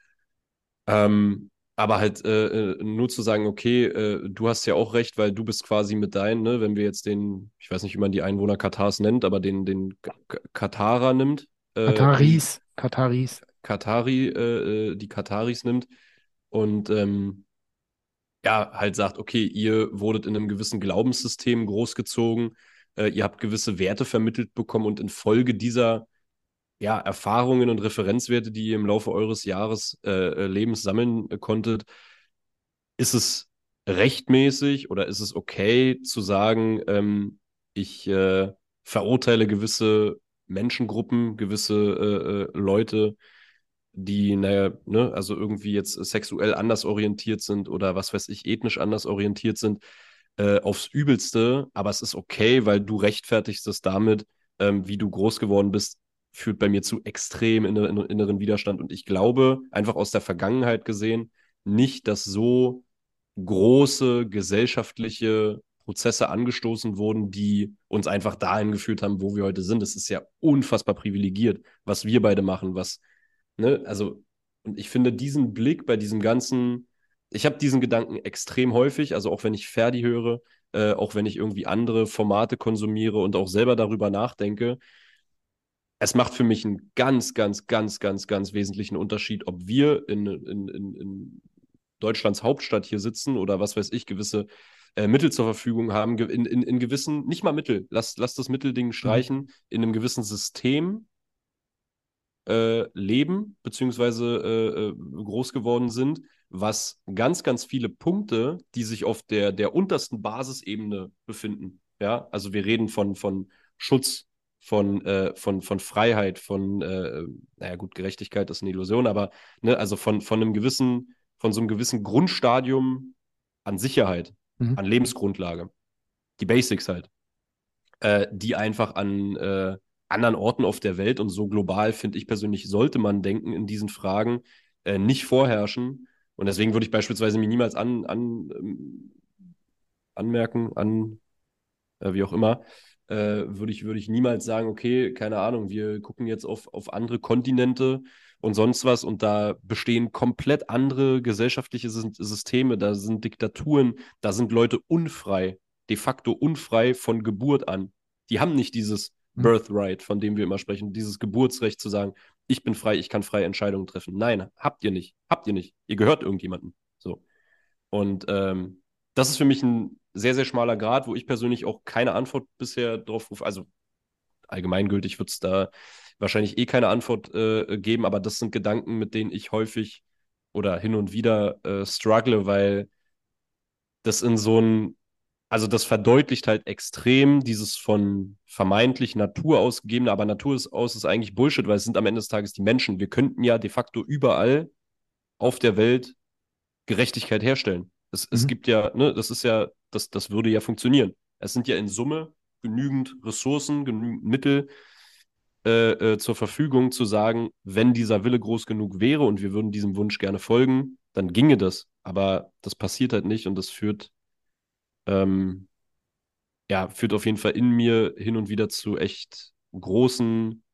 Ähm, aber halt äh, äh, nur zu sagen, okay, äh, du hast ja auch recht, weil du bist quasi mit deinen, ne, wenn wir jetzt den, ich weiß nicht, wie man die Einwohner Katars nennt, aber den, den K K- Katarer nimmt, äh, die Kataris, Kataris. Katari, äh, äh, die Kataris nimmt und ähm, ja, halt sagt, okay, ihr wurdet in einem gewissen Glaubenssystem großgezogen, äh, ihr habt gewisse Werte vermittelt bekommen und infolge dieser ja, Erfahrungen und Referenzwerte, die ihr im Laufe eures Jahres äh, äh, Lebens sammeln äh, konntet, ist es rechtmäßig oder ist es okay zu sagen, ähm, ich äh, verurteile gewisse Menschengruppen, gewisse äh, äh, Leute, die, naja, ne, also irgendwie jetzt sexuell anders orientiert sind oder was weiß ich, ethnisch anders orientiert sind, äh, aufs Übelste, aber es ist okay, weil du rechtfertigst es damit, ähm, wie du groß geworden bist, führt bei mir zu extrem inner, inner, inneren Widerstand. Und ich glaube, einfach aus der Vergangenheit gesehen, nicht, dass so große gesellschaftliche Prozesse angestoßen wurden, die uns einfach dahin geführt haben, wo wir heute sind. Es ist ja unfassbar privilegiert, was wir beide machen, was, ne, also, und ich finde diesen Blick bei diesem ganzen, ich habe diesen Gedanken extrem häufig, also auch wenn ich Ferdi höre, äh, auch wenn ich irgendwie andere Formate konsumiere und auch selber darüber nachdenke, es macht für mich einen ganz, ganz, ganz, ganz, ganz wesentlichen Unterschied, ob wir in, in, in, in Deutschlands Hauptstadt hier sitzen oder was weiß ich, gewisse äh, Mittel zur Verfügung haben, in, in, in gewissen, nicht mal Mittel, lass, lass das Mittelding Mhm. streichen, in einem gewissen System äh, leben, beziehungsweise äh, äh, groß geworden sind, was ganz, ganz viele Punkte, die sich auf der, der untersten Basisebene befinden. Ja, also wir reden von, von Schutz, von, äh, von, von Freiheit, von, äh, naja, gut, Gerechtigkeit ist eine Illusion, aber ne, also von, von einem gewissen, von so einem gewissen Grundstadium an Sicherheit, Mhm. an Lebensgrundlage. Die Basics halt, äh, die einfach an äh, anderen Orten auf der Welt und so global, finde ich persönlich, sollte man denken in diesen Fragen, äh, nicht vorherrschen. Und deswegen würde ich beispielsweise mir niemals an, an, ähm, anmerken, an, äh, wie auch immer, äh, würde ich, würde ich niemals sagen, okay, keine Ahnung, wir gucken jetzt auf, auf andere Kontinente und sonst was und da bestehen komplett andere gesellschaftliche Sys- Systeme, da sind Diktaturen, da sind Leute unfrei, de facto unfrei von Geburt an. Die haben nicht dieses Mhm. Birthright, von dem wir immer sprechen, dieses Geburtsrecht zu sagen, ich bin frei, ich kann freie Entscheidungen treffen. Nein, habt ihr nicht. Habt ihr nicht. Ihr gehört irgendjemandem. So. Und ähm, das ist für mich ein sehr, sehr schmaler Grad, wo ich persönlich auch keine Antwort bisher drauf rufe. Also allgemeingültig wird es da wahrscheinlich eh keine Antwort äh, geben, aber das sind Gedanken, mit denen ich häufig oder hin und wieder äh, struggle, weil das in so ein, also das verdeutlicht halt extrem dieses von vermeintlich Natur aus gegebene, aber Natur ist aus ist eigentlich Bullshit, weil es sind am Ende des Tages die Menschen. Wir könnten ja de facto überall auf der Welt Gerechtigkeit herstellen. Es, es Mhm. gibt ja, ne, das ist ja, das, das würde ja funktionieren. Es sind ja in Summe genügend Ressourcen, genügend Mittel äh, äh, zur Verfügung, zu sagen, wenn dieser Wille groß genug wäre und wir würden diesem Wunsch gerne folgen, dann ginge das. Aber das passiert halt nicht und das führt, ähm, ja, führt auf jeden Fall in mir hin und wieder zu echt großen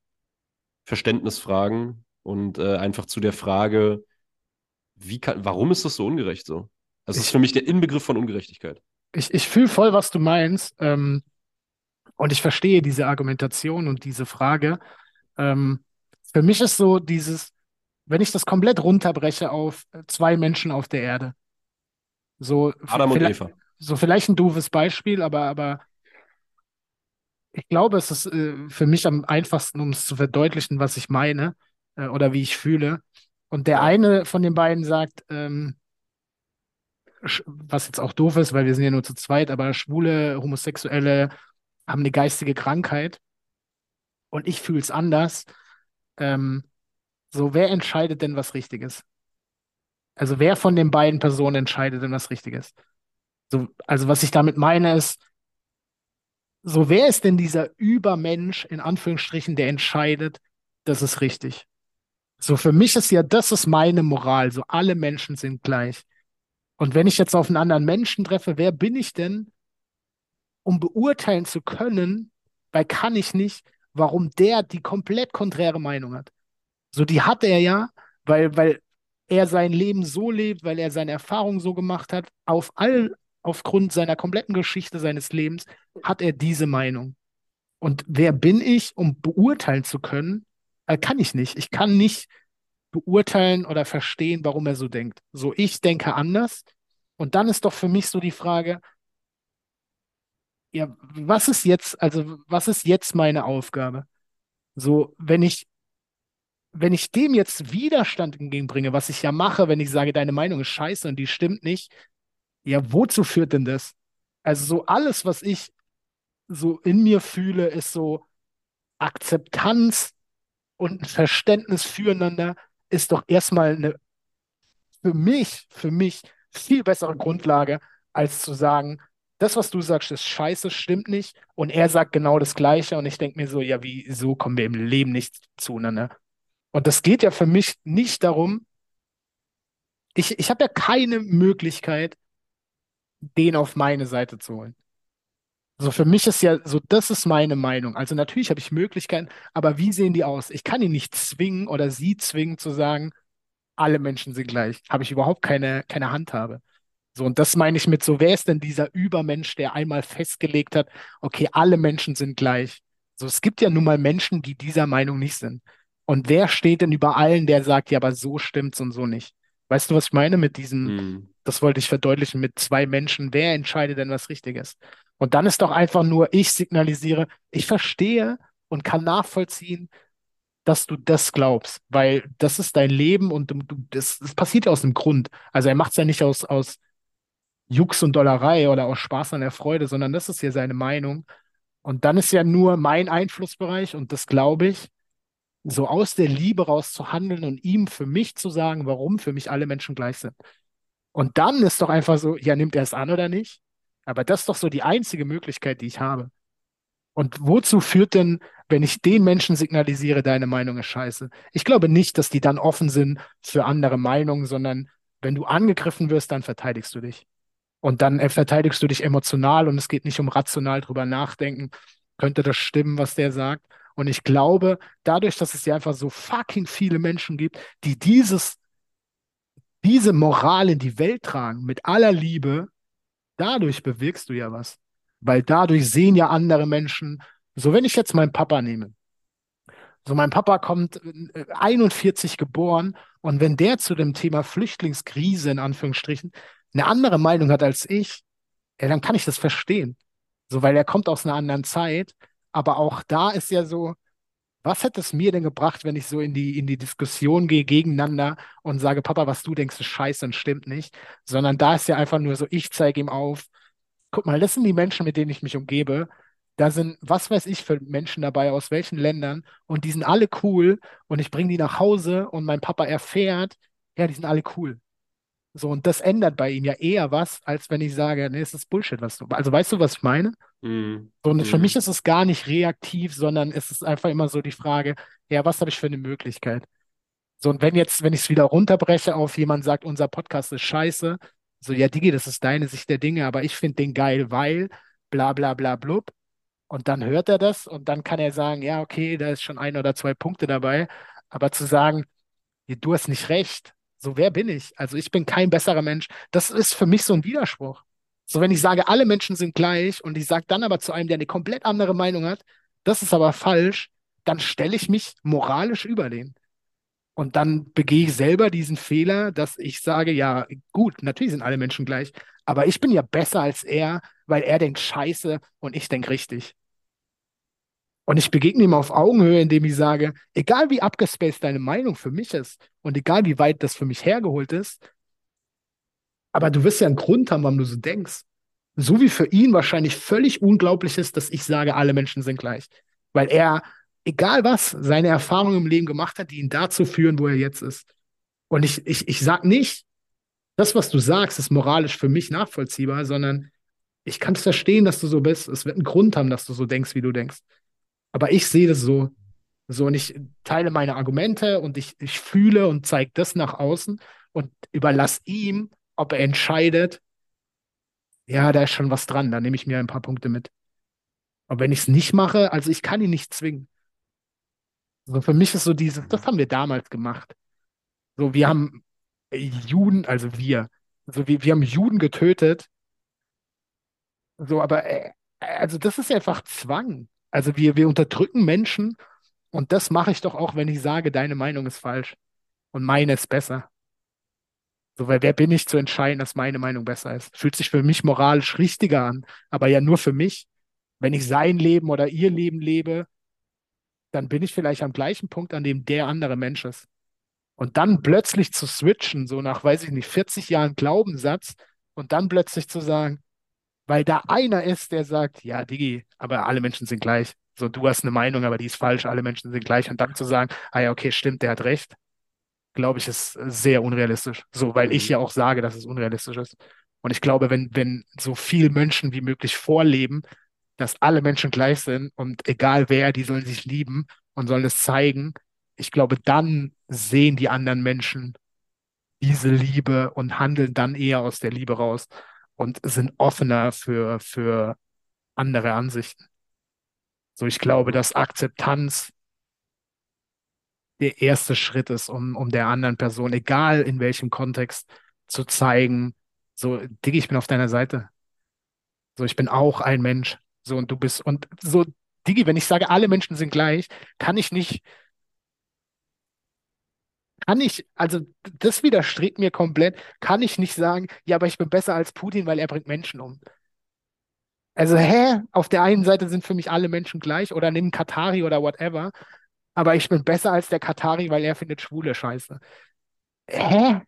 Verständnisfragen und äh, einfach zu der Frage, wie kann, warum ist das so ungerecht so? Das ist Ich, für mich der Inbegriff von Ungerechtigkeit. ich, ich fühle voll, was du meinst. Ähm, und ich verstehe diese Argumentation und diese Frage. Ähm, Für mich ist so dieses, wenn ich das komplett runterbreche auf äh, zwei Menschen auf der Erde, so, v- Adam und vielleicht, Eva. so vielleicht ein doofes Beispiel, aber, aber ich glaube, es ist äh, für mich am einfachsten, um es zu verdeutlichen, was ich meine äh, oder wie ich fühle. Und der Ja. eine von den beiden sagt, ähm, sch- was jetzt auch doof ist, weil wir sind ja nur zu zweit, aber Schwule, Homosexuelle haben eine geistige Krankheit und ich fühle es anders. Ähm, so, wer entscheidet denn, was richtig ist? Also wer von den beiden Personen entscheidet denn, was richtig ist? So, also was ich damit meine ist, so wer ist denn dieser Übermensch in Anführungsstrichen, der entscheidet, das ist richtig? So für mich ist ja, das ist meine Moral. So alle Menschen sind gleich. Und wenn ich jetzt auf einen anderen Menschen treffe, wer bin ich denn, um beurteilen zu können, weil kann ich nicht, warum der die komplett konträre Meinung hat? So, die hat er ja, weil, weil er sein Leben so lebt, weil er seine Erfahrungen so gemacht hat, auf all, aufgrund seiner kompletten Geschichte seines Lebens hat er diese Meinung. Und wer bin ich, um beurteilen zu können? Äh, kann ich nicht. Ich kann nicht beurteilen oder verstehen, warum er so denkt. So, ich denke anders. Und dann ist doch für mich so die Frage, ja, was ist jetzt, also was ist jetzt meine Aufgabe? So, wenn ich wenn ich dem jetzt Widerstand entgegenbringe, was ich ja mache, wenn ich sage, deine Meinung ist scheiße und die stimmt nicht, ja, wozu führt denn das? Also so alles, was ich so in mir fühle, ist so Akzeptanz und ein Verständnis füreinander ist doch erstmal eine für mich, für mich viel bessere Grundlage, als zu sagen, das, was du sagst, ist scheiße, stimmt nicht. Und er sagt genau das Gleiche. Und ich denke mir so, ja, wieso kommen wir im Leben nicht zueinander? Und das geht ja für mich nicht darum, ich, ich habe ja keine Möglichkeit, den auf meine Seite zu holen. So für mich ist ja so, das ist meine Meinung. Also natürlich habe ich Möglichkeiten, aber wie sehen die aus? Ich kann ihn nicht zwingen oder sie zwingen zu sagen, alle Menschen sind gleich. Habe ich überhaupt keine, keine Handhabe. So, und das meine ich mit so, wer ist denn dieser Übermensch, der einmal festgelegt hat, okay, alle Menschen sind gleich. So, es gibt ja nun mal Menschen, die dieser Meinung nicht sind. Und wer steht denn über allen, der sagt, ja, aber so stimmt's und so nicht? Weißt du, was ich meine mit diesem, Hm. das wollte ich verdeutlichen, mit zwei Menschen, wer entscheidet denn, was richtig ist? Und dann ist doch einfach nur, ich signalisiere, ich verstehe und kann nachvollziehen, dass du das glaubst, weil das ist dein Leben und du, du, das, das passiert ja aus einem Grund. Also er macht es ja nicht aus, aus Jux und Dollerei oder aus Spaß an der Freude, sondern das ist ja seine Meinung. Und dann ist ja nur mein Einflussbereich, und das glaube ich, so aus der Liebe raus zu handeln und ihm für mich zu sagen, warum für mich alle Menschen gleich sind. Und dann ist doch einfach so, ja, nimmt er es an oder nicht? Aber das ist doch so die einzige Möglichkeit, die ich habe. Und wozu führt denn, wenn ich den Menschen signalisiere, deine Meinung ist scheiße? Ich glaube nicht, dass die dann offen sind für andere Meinungen, sondern wenn du angegriffen wirst, dann verteidigst du dich. Und dann äh, verteidigst du dich emotional und es geht nicht um rational drüber nachdenken. Könnte das stimmen, was der sagt? Und ich glaube, dadurch, dass es ja einfach so fucking viele Menschen gibt, die dieses, diese Moral in die Welt tragen, mit aller Liebe, dadurch bewirkst du ja was. Weil dadurch sehen ja andere Menschen, so wenn ich jetzt meinen Papa nehme, so mein Papa kommt äh, einundvierzig geboren und wenn der zu dem Thema Flüchtlingskrise in Anführungsstrichen eine andere Meinung hat als ich, ja, dann kann ich das verstehen. So, weil er kommt aus einer anderen Zeit. Aber auch da ist ja so, was hätte es mir denn gebracht, wenn ich so in die, in die Diskussion gehe gegeneinander und sage, Papa, was du denkst, ist scheiße und stimmt nicht. Sondern da ist ja einfach nur so, ich zeige ihm auf, guck mal, das sind die Menschen, mit denen ich mich umgebe. Da sind, was weiß ich, für Menschen dabei, aus welchen Ländern. Und die sind alle cool. Und ich bringe die nach Hause und mein Papa erfährt, ja, die sind alle cool. So, und das ändert bei ihm ja eher was, als wenn ich sage, nee, es ist Bullshit, was du. Also weißt du, was ich meine? Hm. So, und für mich Hm. ist es gar nicht reaktiv, sondern es ist einfach immer so die Frage, ja, was habe ich für eine Möglichkeit? So, und wenn jetzt, wenn ich es wieder runterbreche auf jemand sagt, unser Podcast ist scheiße, so, ja, Digi, das ist deine Sicht der Dinge, aber ich finde den geil, weil bla bla bla blub. Und dann hört er das und dann kann er sagen, ja, okay, da ist schon ein oder zwei Punkte dabei. Aber zu sagen, ja, du hast nicht recht. So, wer bin ich? Also ich bin kein besserer Mensch. Das ist für mich so ein Widerspruch. So, wenn ich sage, alle Menschen sind gleich und ich sage dann aber zu einem, der eine komplett andere Meinung hat, das ist aber falsch, dann stelle ich mich moralisch über den. Und dann begehe ich selber diesen Fehler, dass ich sage, ja, gut, natürlich sind alle Menschen gleich, aber ich bin ja besser als er, weil er denkt Scheiße und ich denke richtig. Und ich begegne ihm auf Augenhöhe, indem ich sage, egal wie abgespaced deine Meinung für mich ist und egal wie weit das für mich hergeholt ist, aber du wirst ja einen Grund haben, warum du so denkst. So wie für ihn wahrscheinlich völlig unglaublich ist, dass ich sage, alle Menschen sind gleich. Weil er, egal was, seine Erfahrungen im Leben gemacht hat, die ihn dazu führen, wo er jetzt ist. Und ich, ich, ich sage nicht, das, was du sagst, ist moralisch für mich nachvollziehbar, sondern ich kann es verstehen, dass du so bist. Es wird einen Grund haben, dass du so denkst, wie du denkst. Aber ich sehe das so. So, und ich teile meine Argumente und ich, ich fühle und zeige das nach außen und überlasse ihm, ob er entscheidet, ja, da ist schon was dran, da nehme ich mir ein paar Punkte mit. Und wenn ich es nicht mache, also ich kann ihn nicht zwingen. So für mich ist so dieses, das haben wir damals gemacht. So, wir haben Juden, also wir, so wir, wir haben Juden getötet. So, aber äh, also das ist einfach Zwang. Also wir, wir unterdrücken Menschen und das mache ich doch auch, wenn ich sage, deine Meinung ist falsch und meine ist besser. So, weil wer bin ich zu entscheiden, dass meine Meinung besser ist? Fühlt sich für mich moralisch richtiger an, aber ja nur für mich. Wenn ich sein Leben oder ihr Leben lebe, dann bin ich vielleicht am gleichen Punkt, an dem der andere Mensch ist. Und dann plötzlich zu switchen, so nach, weiß ich nicht, vierzig Jahren Glaubenssatz und dann plötzlich zu sagen, weil da einer ist, der sagt, ja, Digi, aber alle Menschen sind gleich. So, du hast eine Meinung, aber die ist falsch, alle Menschen sind gleich. Und dann zu sagen, ah ja, okay, stimmt, der hat recht, glaube ich, ist sehr unrealistisch. So, weil ich Mhm. ja auch sage, dass es unrealistisch ist. Und ich glaube, wenn, wenn so viele Menschen wie möglich vorleben, dass alle Menschen gleich sind und egal wer, die sollen sich lieben und sollen es zeigen, ich glaube, dann sehen die anderen Menschen diese Liebe und handeln dann eher aus der Liebe raus und sind offener für, für andere Ansichten. So, ich glaube, Mhm. dass Akzeptanz der erste Schritt ist, um, um der anderen Person, egal in welchem Kontext, zu zeigen, so, Diggi, ich bin auf deiner Seite. So, ich bin auch ein Mensch. So, und du bist, und so, Diggi, wenn ich sage, alle Menschen sind gleich, kann ich nicht, kann ich, also das widerstrebt mir komplett, kann ich nicht sagen, ja, aber ich bin besser als Putin, weil er bringt Menschen um. Also, hä? Auf der einen Seite sind für mich alle Menschen gleich oder nimm Katari oder whatever, aber ich bin besser als der Katari, weil er findet Schwule scheiße. Hä?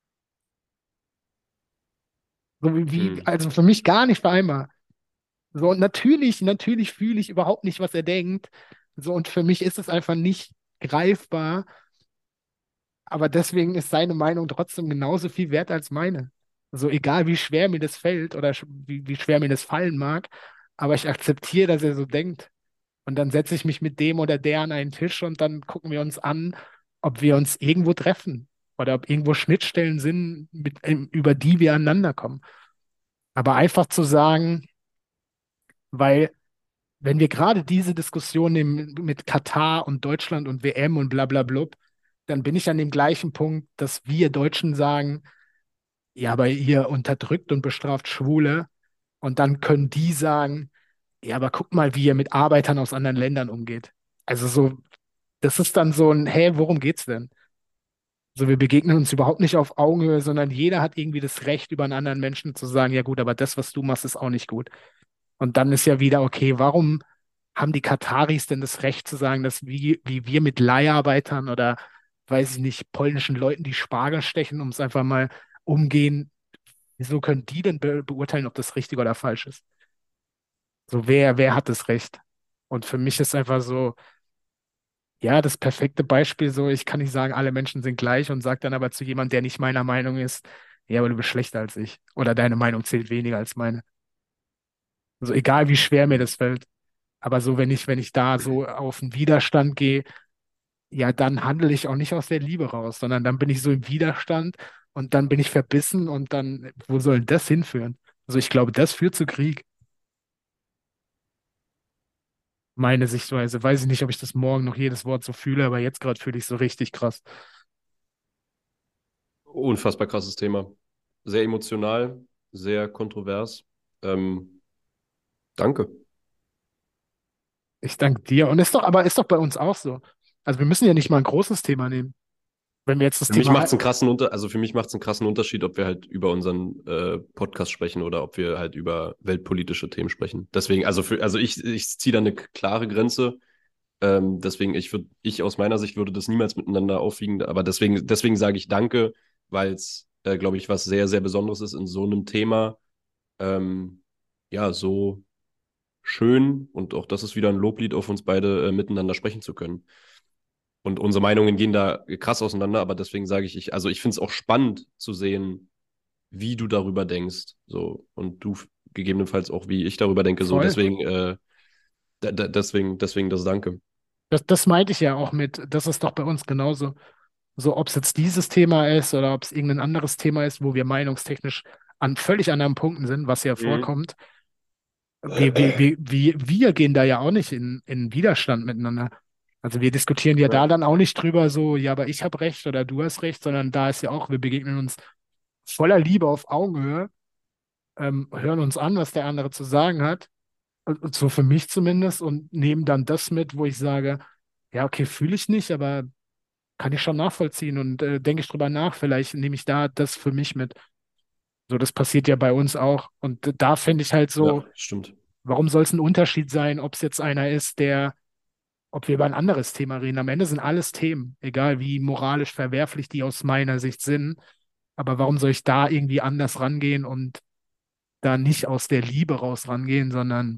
So wie, wie- Mhm. also für mich gar nicht vereinbar. So, und natürlich, natürlich fühle ich überhaupt nicht, was er denkt. So, und für mich ist es einfach nicht greifbar, aber deswegen ist seine Meinung trotzdem genauso viel wert als meine. So, egal wie schwer mir das fällt oder sch- wie, wie schwer mir das fallen mag, aber ich akzeptiere, dass er so denkt. Und dann setze ich mich mit dem oder der an einen Tisch und dann gucken wir uns an, ob wir uns irgendwo treffen oder ob irgendwo Schnittstellen sind, mit, ähm, über die wir aneinander kommen. Aber einfach zu sagen, weil wenn wir gerade diese Diskussion nehmen mit Katar und Deutschland und W M und bla bla blub, dann bin ich an dem gleichen Punkt, dass wir Deutschen sagen, ja, aber ihr unterdrückt und bestraft Schwule. Und dann können die sagen, ja, aber guck mal, wie ihr mit Arbeitern aus anderen Ländern umgeht. Also so, das ist dann so ein, hä, worum geht's denn? So, wir begegnen uns überhaupt nicht auf Augenhöhe, sondern jeder hat irgendwie das Recht, über einen anderen Menschen zu sagen, ja gut, aber das, was du machst, ist auch nicht gut. Und dann ist ja wieder, okay, warum haben die Kataris denn das Recht zu sagen, dass wie, wie wir mit Leiharbeitern oder, weiß ich nicht, polnischen Leuten, die Spargel stechen, um es einfach mal umgehen, wieso können die denn be beurteilen, ob das richtig oder falsch ist? So, wer, wer hat das Recht? Und für mich ist einfach so, ja, das perfekte Beispiel so, ich kann nicht sagen, alle Menschen sind gleich und sage dann aber zu jemandem, der nicht meiner Meinung ist, ja, aber du bist schlechter als ich. Oder deine Meinung zählt weniger als meine. Also egal wie schwer mir das fällt. Aber so, wenn ich, wenn ich da so auf den Widerstand gehe, ja, dann handle ich auch nicht aus der Liebe raus, sondern dann bin ich so im Widerstand und dann bin ich verbissen und dann, wo soll das hinführen? Also ich glaube, das führt zu Krieg, meine Sichtweise. Weiß ich nicht, ob ich das morgen noch jedes Wort so fühle, aber jetzt gerade fühle ich es so richtig krass. Unfassbar krasses Thema. Sehr emotional, sehr kontrovers. Ähm, danke. Ich danke dir. Und ist doch, aber ist doch bei uns auch so. Also wir müssen ja nicht mal ein großes Thema nehmen. Wenn wir jetzt das Für mich Thema, macht es Al- einen krassen Unter also für mich macht es einen krassen Unterschied, ob wir halt über unseren äh, Podcast sprechen oder ob wir halt über weltpolitische Themen sprechen. Deswegen, also für, also ich, ich ziehe da eine klare Grenze. Ähm, deswegen, ich würde, ich aus meiner Sicht würde das niemals miteinander aufwiegen. Aber deswegen, deswegen sage ich Danke, weil es, äh, glaube ich, was sehr, sehr Besonderes ist in so einem Thema. Ähm, ja, so schön und auch das ist wieder ein Loblied auf uns beide, äh, miteinander sprechen zu können. Und unsere Meinungen gehen da krass auseinander, aber deswegen sage ich, ich, also ich finde es auch spannend zu sehen, wie du darüber denkst. So, und du gegebenenfalls auch, wie ich darüber denke. So, voll. deswegen, äh, da, da, deswegen, deswegen das Danke. Das, das meinte ich ja auch mit, das ist doch bei uns genauso. So, ob es jetzt dieses Thema ist oder ob es irgendein anderes Thema ist, wo wir meinungstechnisch an völlig anderen Punkten sind, was ja Mhm. vorkommt. Wir, wir, wir, wir, wir gehen da ja auch nicht in, in Widerstand miteinander. Also wir diskutieren ja Ja. da dann auch nicht drüber so, ja, aber ich habe recht oder du hast recht, sondern da ist ja auch, wir begegnen uns voller Liebe auf Augenhöhe, ähm, hören uns an, was der andere zu sagen hat, und so für mich zumindest, und nehmen dann das mit, wo ich sage, ja, okay, fühle ich nicht, aber kann ich schon nachvollziehen und äh, denke ich drüber nach, vielleicht nehme ich da das für mich mit. So, das passiert ja bei uns auch. Und äh, da finde ich halt Ja, so, stimmt. warum soll es ein Unterschied sein, ob es jetzt einer ist, der, ob wir über ein anderes Thema reden. Am Ende sind alles Themen, egal wie moralisch verwerflich die aus meiner Sicht sind. Aber warum soll ich da irgendwie anders rangehen und da nicht aus der Liebe raus rangehen, sondern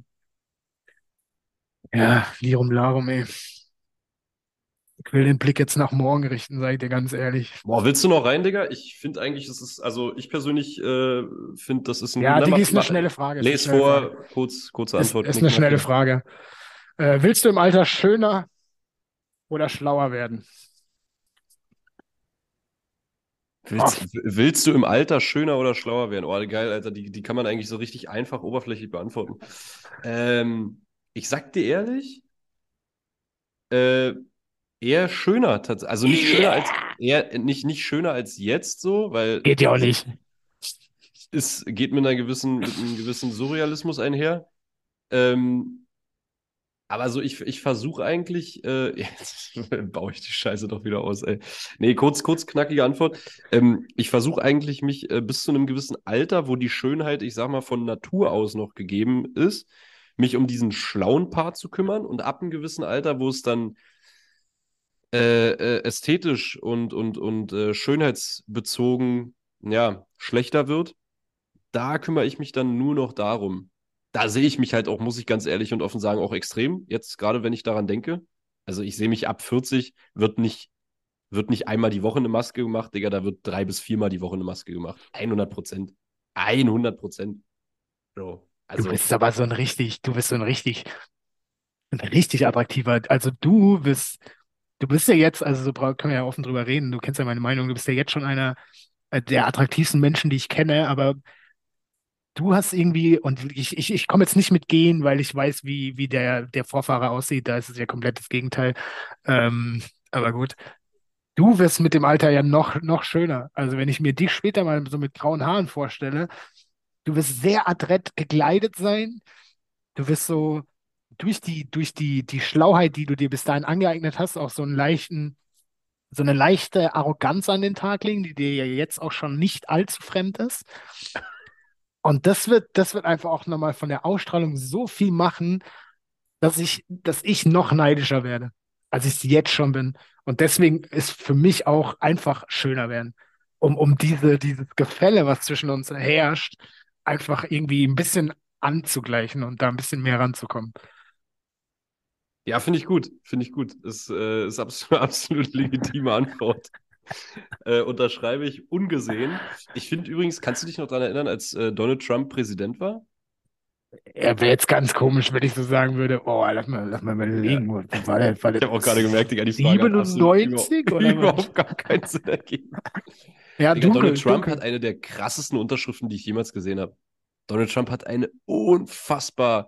ja, Lirum Larum, ey. Ich will den Blick jetzt nach morgen richten, sage ich dir ganz ehrlich. Boah, willst du noch rein, Digga? Ich finde eigentlich, das ist, also ich persönlich äh, finde, das ist ein gut. Ja, Na, Digi, mach, ist eine mach, schnelle Frage, ist eine les schnelle Frage. vor, kurz, kurze Ist, Antwort, ist eine schnelle knickknackig. Frage. Äh, willst du im Alter schöner oder schlauer werden? Oh, Willst, willst du im Alter schöner oder schlauer werden? Oh, geil, Alter, die, die kann man eigentlich so richtig einfach oberflächlich beantworten. Ähm, ich sag dir ehrlich, äh, eher schöner, tats- also nicht schöner als, yeah! eher nicht, nicht schöner als jetzt so, weil Geht ja auch also nicht. es geht mit einer gewissen, mit einem gewissen Surrealismus einher. Ähm, aber so, ich, ich versuche eigentlich, äh, jetzt baue ich die Scheiße doch wieder aus, ey. Nee, kurz, kurz, knackige Antwort. Ähm, ich versuche eigentlich, mich äh, bis zu einem gewissen Alter, wo die Schönheit, ich sag mal, von Natur aus noch gegeben ist, mich um diesen schlauen Part zu kümmern und ab einem gewissen Alter, wo es dann äh, äh, ästhetisch und, und, und äh, schönheitsbezogen, ja, schlechter wird, da kümmere ich mich dann nur noch darum. Da sehe ich mich halt auch, muss ich ganz ehrlich und offen sagen, auch extrem. Jetzt gerade, wenn ich daran denke. Also ich sehe mich ab vierzig, wird nicht, wird nicht einmal die Woche eine Maske gemacht, Digga, da wird drei bis viermal die Woche eine Maske gemacht. hundert Prozent. hundert Prozent. Bro. Du Also, bist aber so ein richtig, du bist so ein richtig, ein richtig attraktiver. Also du bist, du bist ja jetzt, also so bra- können wir ja offen drüber reden. Du kennst ja meine Meinung. Du bist ja jetzt schon einer äh, der attraktivsten Menschen, die ich kenne. Aber du hast irgendwie, und ich, ich, ich komme jetzt nicht mit gehen, weil ich weiß, wie, wie der, der Vorfahrer aussieht. Da ist es ja komplett das Gegenteil. Ähm, aber gut. Du wirst mit dem Alter ja noch, noch schöner. Also wenn ich mir dich später mal so mit grauen Haaren vorstelle, du wirst sehr adrett gekleidet sein. Du wirst so durch die, durch die, die Schlauheit, die du dir bis dahin angeeignet hast, auch so einen leichten, so eine leichte Arroganz an den Tag legen, die dir ja jetzt auch schon nicht allzu fremd ist. Und das wird, das wird einfach auch nochmal von der Ausstrahlung so viel machen, dass ich, dass ich noch neidischer werde, als ich es jetzt schon bin. Und deswegen ist für mich auch einfach schöner werden, um, um diese, dieses Gefälle, was zwischen uns herrscht, einfach irgendwie ein bisschen anzugleichen und da ein bisschen mehr ranzukommen. ja, finde ich gut. Finde ich gut. Ist, äh, ist absolut, absolut legitime Antwort. Äh, unterschreibe ich ungesehen. Ich finde übrigens, kannst du dich noch daran erinnern, als äh, Donald Trump Präsident war? Er wäre jetzt ganz komisch, wenn ich so sagen würde, oh, lass mal, lass mal Ja. überlegen, war der, war Ich der habe auch gerade gemerkt, Digga, die Frage hat absolut über, siebenundneunzig oder was? überhaupt gar keinen Sinn ergeben. Ja, Digga, Donald dunkel, Trump hat dunkel. eine der krassesten Unterschriften, die ich jemals gesehen habe. Donald Trump hat eine unfassbar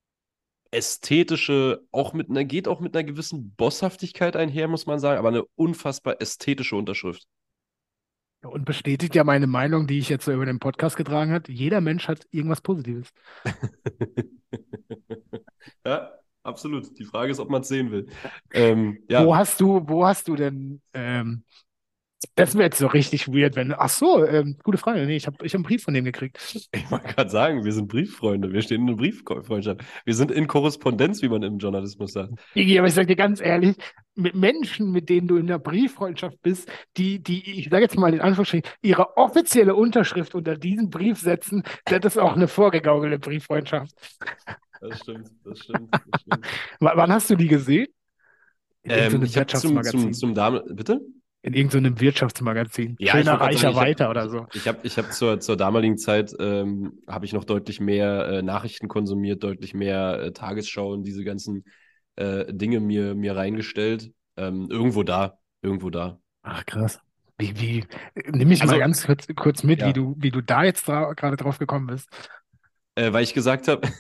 ästhetische, auch mit einer, geht auch mit einer gewissen Bosshaftigkeit einher, muss man sagen, aber eine unfassbar ästhetische Unterschrift. Und bestätigt ja meine Meinung, die ich jetzt so über den Podcast getragen habe. Jeder Mensch hat irgendwas Positives. Ja, absolut. Die Frage ist, ob man es sehen will. Ähm, Wo ja, hast du, wo hast du denn, ähm, das wäre jetzt so richtig weird, wenn, ach so, ähm, gute Frage, nee, ich habe ich hab einen Brief von dem gekriegt. ich wollte gerade sagen, wir sind Brieffreunde. Wir stehen in einer Brieffreundschaft. Wir sind in Korrespondenz, wie man im Journalismus sagt. Digi, aber ich sage dir ganz ehrlich, mit Menschen, mit denen du in der Brieffreundschaft bist, die, die, ich sage jetzt mal in Anführungsstrichen, ihre offizielle Unterschrift unter diesen Brief setzen, das ist auch eine vorgegaukelte Brieffreundschaft. Das stimmt, das stimmt, das stimmt. W wann hast du die gesehen? In Ähm, irgendeinem ich habe zum, zum, Wirtschaftsmagazin. zum Dame, bitte? In irgendeinem Wirtschaftsmagazin. Ja, ich Schöner, wollte gerade sagen, reicher, ich habe weiter oder ich, so. ich hab, ich hab zur, zur damaligen Zeit ähm, habe ich noch deutlich mehr äh, Nachrichten konsumiert, deutlich mehr äh, Tagesschau und diese ganzen äh, Dinge mir, mir reingestellt. Ähm, irgendwo da, irgendwo da. Ach, krass. Wie, wie, nimm mich mal Also, ganz kurz, kurz mit, wie ja, du, wie du da jetzt dra gerade drauf gekommen bist. äh, weil ich gesagt habe,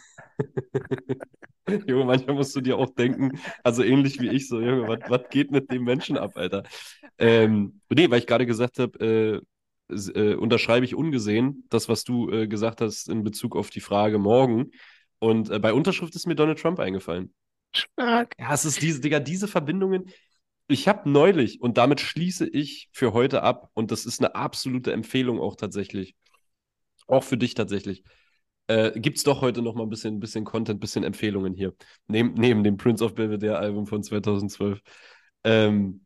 Junge, manchmal musst du dir auch denken, also ähnlich wie ich, so, Junge, was geht mit dem Menschen ab, Alter? Ähm, nee, weil ich gerade gesagt habe, äh, s- äh, unterschreibe ich ungesehen das, was du äh, gesagt hast in Bezug auf die Frage morgen. Und äh, bei Unterschrift ist mir Donald Trump eingefallen. Stark. Ja, es ist diese, Digga, diese Verbindungen. Ich habe neulich, und damit schließe ich für heute ab, und das ist eine absolute Empfehlung auch tatsächlich, auch für dich tatsächlich. Äh, gibt es doch heute noch mal ein bisschen, bisschen Content, bisschen Empfehlungen hier. Neben, neben dem Prince of Belvedere-Album von zweitausendzwölf. Ähm,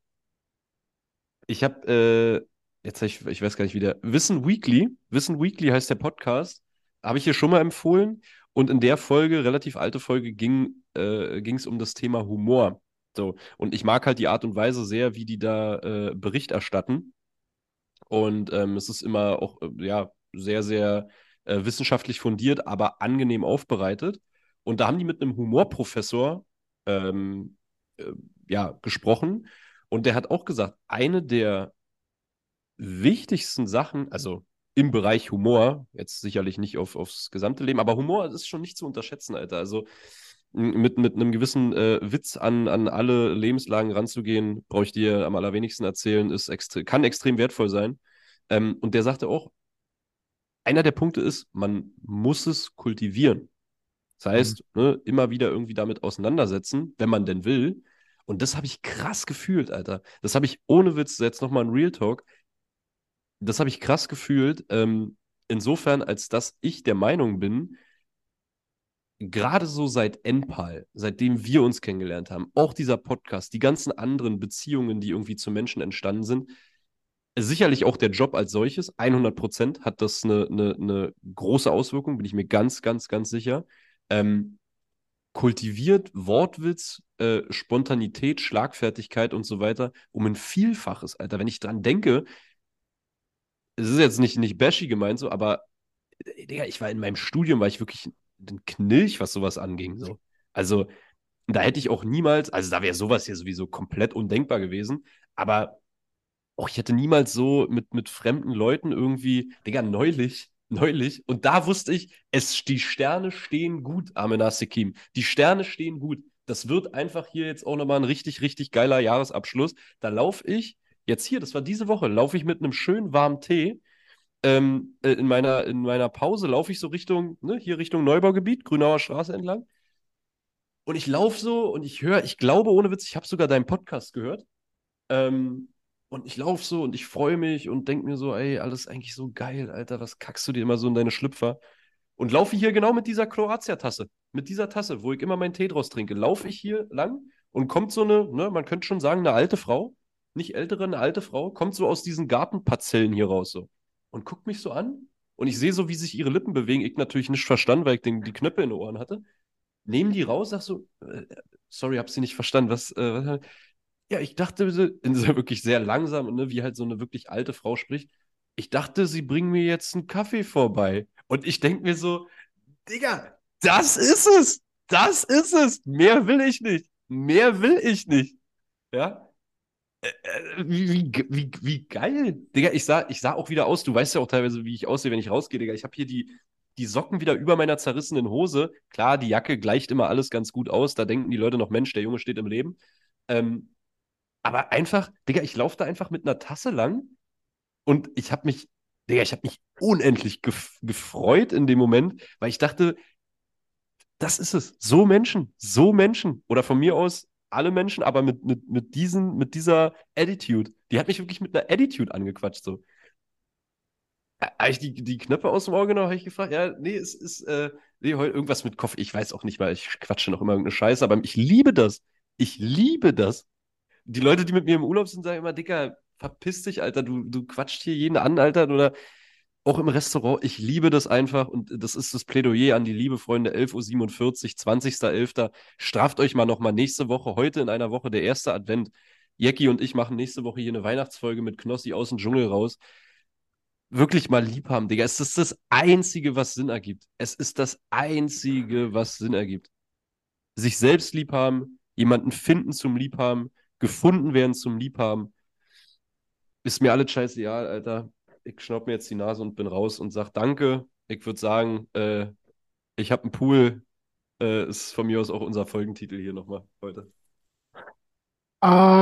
ich habe, äh, jetzt hab ich, ich weiß gar nicht, wie der, Wissen Weekly, Wissen Weekly heißt der Podcast, habe ich hier schon mal empfohlen. Und in der Folge, relativ alte Folge, ging äh, ging es um das Thema Humor. So, und ich mag halt die Art und Weise sehr, wie die da äh, Bericht erstatten. Und ähm, es ist immer auch äh, ja, sehr, sehr äh, wissenschaftlich fundiert, aber angenehm aufbereitet. Und da haben die mit einem Humorprofessor ähm, äh, ja, gesprochen. Und der hat auch gesagt, eine der wichtigsten Sachen, also im Bereich Humor, jetzt sicherlich nicht auf, aufs gesamte Leben, aber Humor ist schon nicht zu unterschätzen, Alter. Also m- mit, mit einem gewissen äh, Witz an, an alle Lebenslagen ranzugehen, brauche ich dir am allerwenigsten erzählen, ist extre kann extrem wertvoll sein. Ähm, und der sagte auch, einer der Punkte ist, man muss es kultivieren. Das Mhm. heißt, ne, immer wieder irgendwie damit auseinandersetzen, wenn man denn will. Und das habe ich krass gefühlt, Alter. Das habe ich ohne Witz, jetzt nochmal ein Real Talk, das habe ich krass gefühlt. Ähm, insofern, als dass ich der Meinung bin, gerade so seit Enpal, seitdem wir uns kennengelernt haben, auch dieser Podcast, die ganzen anderen Beziehungen, die irgendwie zu Menschen entstanden sind, sicherlich auch der Job als solches, hundert Prozent hat das eine, eine, eine große Auswirkung, bin ich mir ganz, ganz, ganz sicher. Ähm, kultiviert Wortwitz, äh, Spontanität, Schlagfertigkeit und so weiter um ein Vielfaches, Alter. Wenn ich dran denke, es ist jetzt nicht, nicht bashy gemeint so, aber äh, Digga, ich war in meinem Studium, war ich wirklich ein Knilch, was sowas anging. So. Also, da hätte ich auch niemals, also da wäre sowas hier sowieso komplett undenkbar gewesen, aber auch ich hätte niemals so mit, mit fremden Leuten irgendwie, Digga, neulich, neulich, und da wusste ich, es, die Sterne stehen gut, Amena Sekim. Die Sterne stehen gut. Das wird einfach hier jetzt auch nochmal ein richtig, richtig geiler Jahresabschluss. Da laufe ich, jetzt hier, das war diese Woche, laufe ich mit einem schönen warmen Tee. Ähm, äh, in meiner, in meiner Pause laufe ich so Richtung, ne, hier Richtung Neubaugebiet, Grünauer Straße entlang. Und ich laufe so und ich höre, ich glaube, ohne Witz, ich habe sogar deinen Podcast gehört. Ähm, und ich laufe so und ich freue mich und denke mir so, ey, alles eigentlich so geil, Alter, was kackst du dir immer so in deine Schlüpfer? Und laufe hier genau mit dieser Kroatia-Tasse, mit dieser Tasse, wo ich immer meinen Tee draus trinke, laufe ich hier lang und kommt so eine, ne, man könnte schon sagen, eine alte Frau, nicht ältere, eine alte Frau, kommt so aus diesen Gartenparzellen hier raus so und guckt mich so an und ich sehe so, wie sich ihre Lippen bewegen. Ich natürlich nicht verstanden, weil ich den, die Knöpfe in den Ohren hatte. Nehmen die raus, sag so, äh, sorry, hab sie nicht verstanden, was, äh, was ja, ich dachte, sie- in so wirklich sehr langsam, ne, wie halt so eine wirklich alte Frau spricht. Ich dachte, sie bringen mir jetzt einen Kaffee vorbei. Und ich denke mir so, Digga, das ist es. Das ist es. Mehr will ich nicht. Mehr will ich nicht. Ja? Äh, wie, wie, wie, wie geil. Digga, ich sah, ich sah auch wieder aus. Du weißt ja auch teilweise, wie ich aussehe, wenn ich rausgehe, Digga. Ich habe hier die, die Socken wieder über meiner zerrissenen Hose. Klar, die Jacke gleicht immer alles ganz gut aus. Da denken die Leute noch, Mensch, der Junge steht im Leben. Ähm, aber einfach, Digga, ich laufe da einfach mit einer Tasse lang und ich habe mich, Digga, ich habe mich unendlich gef gefreut in dem Moment, weil ich dachte, Das ist es. So Menschen, so Menschen. Oder von mir aus alle Menschen, aber mit, mit, mit, diesen, mit dieser Attitude. Die hat mich wirklich mit einer Attitude angequatscht. So. Habe ich die, die Knöpfe aus dem Ohr genommen, habe ich gefragt, ja, nee, es ist, äh, nee, heute irgendwas mit Kaffee. Ich weiß auch nicht, weil ich quatsche noch immer irgendeine Scheiße, aber ich liebe das. Ich liebe das. Die Leute, die mit mir im Urlaub sind, sagen immer, Dicker, verpiss dich, Alter, du, du quatscht hier jeden an, Alter, oder auch im Restaurant. Ich liebe das einfach und das ist das Plädoyer an die liebe Freunde, elf Uhr siebenundvierzig, zwanzigster elfter Straft euch mal nochmal nächste Woche, heute in einer Woche, der erste Advent. Jackie und ich machen nächste Woche hier eine Weihnachtsfolge mit Knossi aus dem Dschungel raus. Wirklich mal lieb haben, Digga. Es ist das Einzige, was Sinn ergibt. Es ist das Einzige, was Sinn ergibt. Sich selbst lieb haben, jemanden finden zum Liebhaben, gefunden werden zum Liebhaben. Ist mir alles scheißegal, Alter. Ich schnapp mir jetzt die Nase und bin raus und sag Danke. Ich würde sagen, äh, ich habe einen Pool. Äh, ist von mir aus auch unser Folgentitel hier nochmal heute. Ah,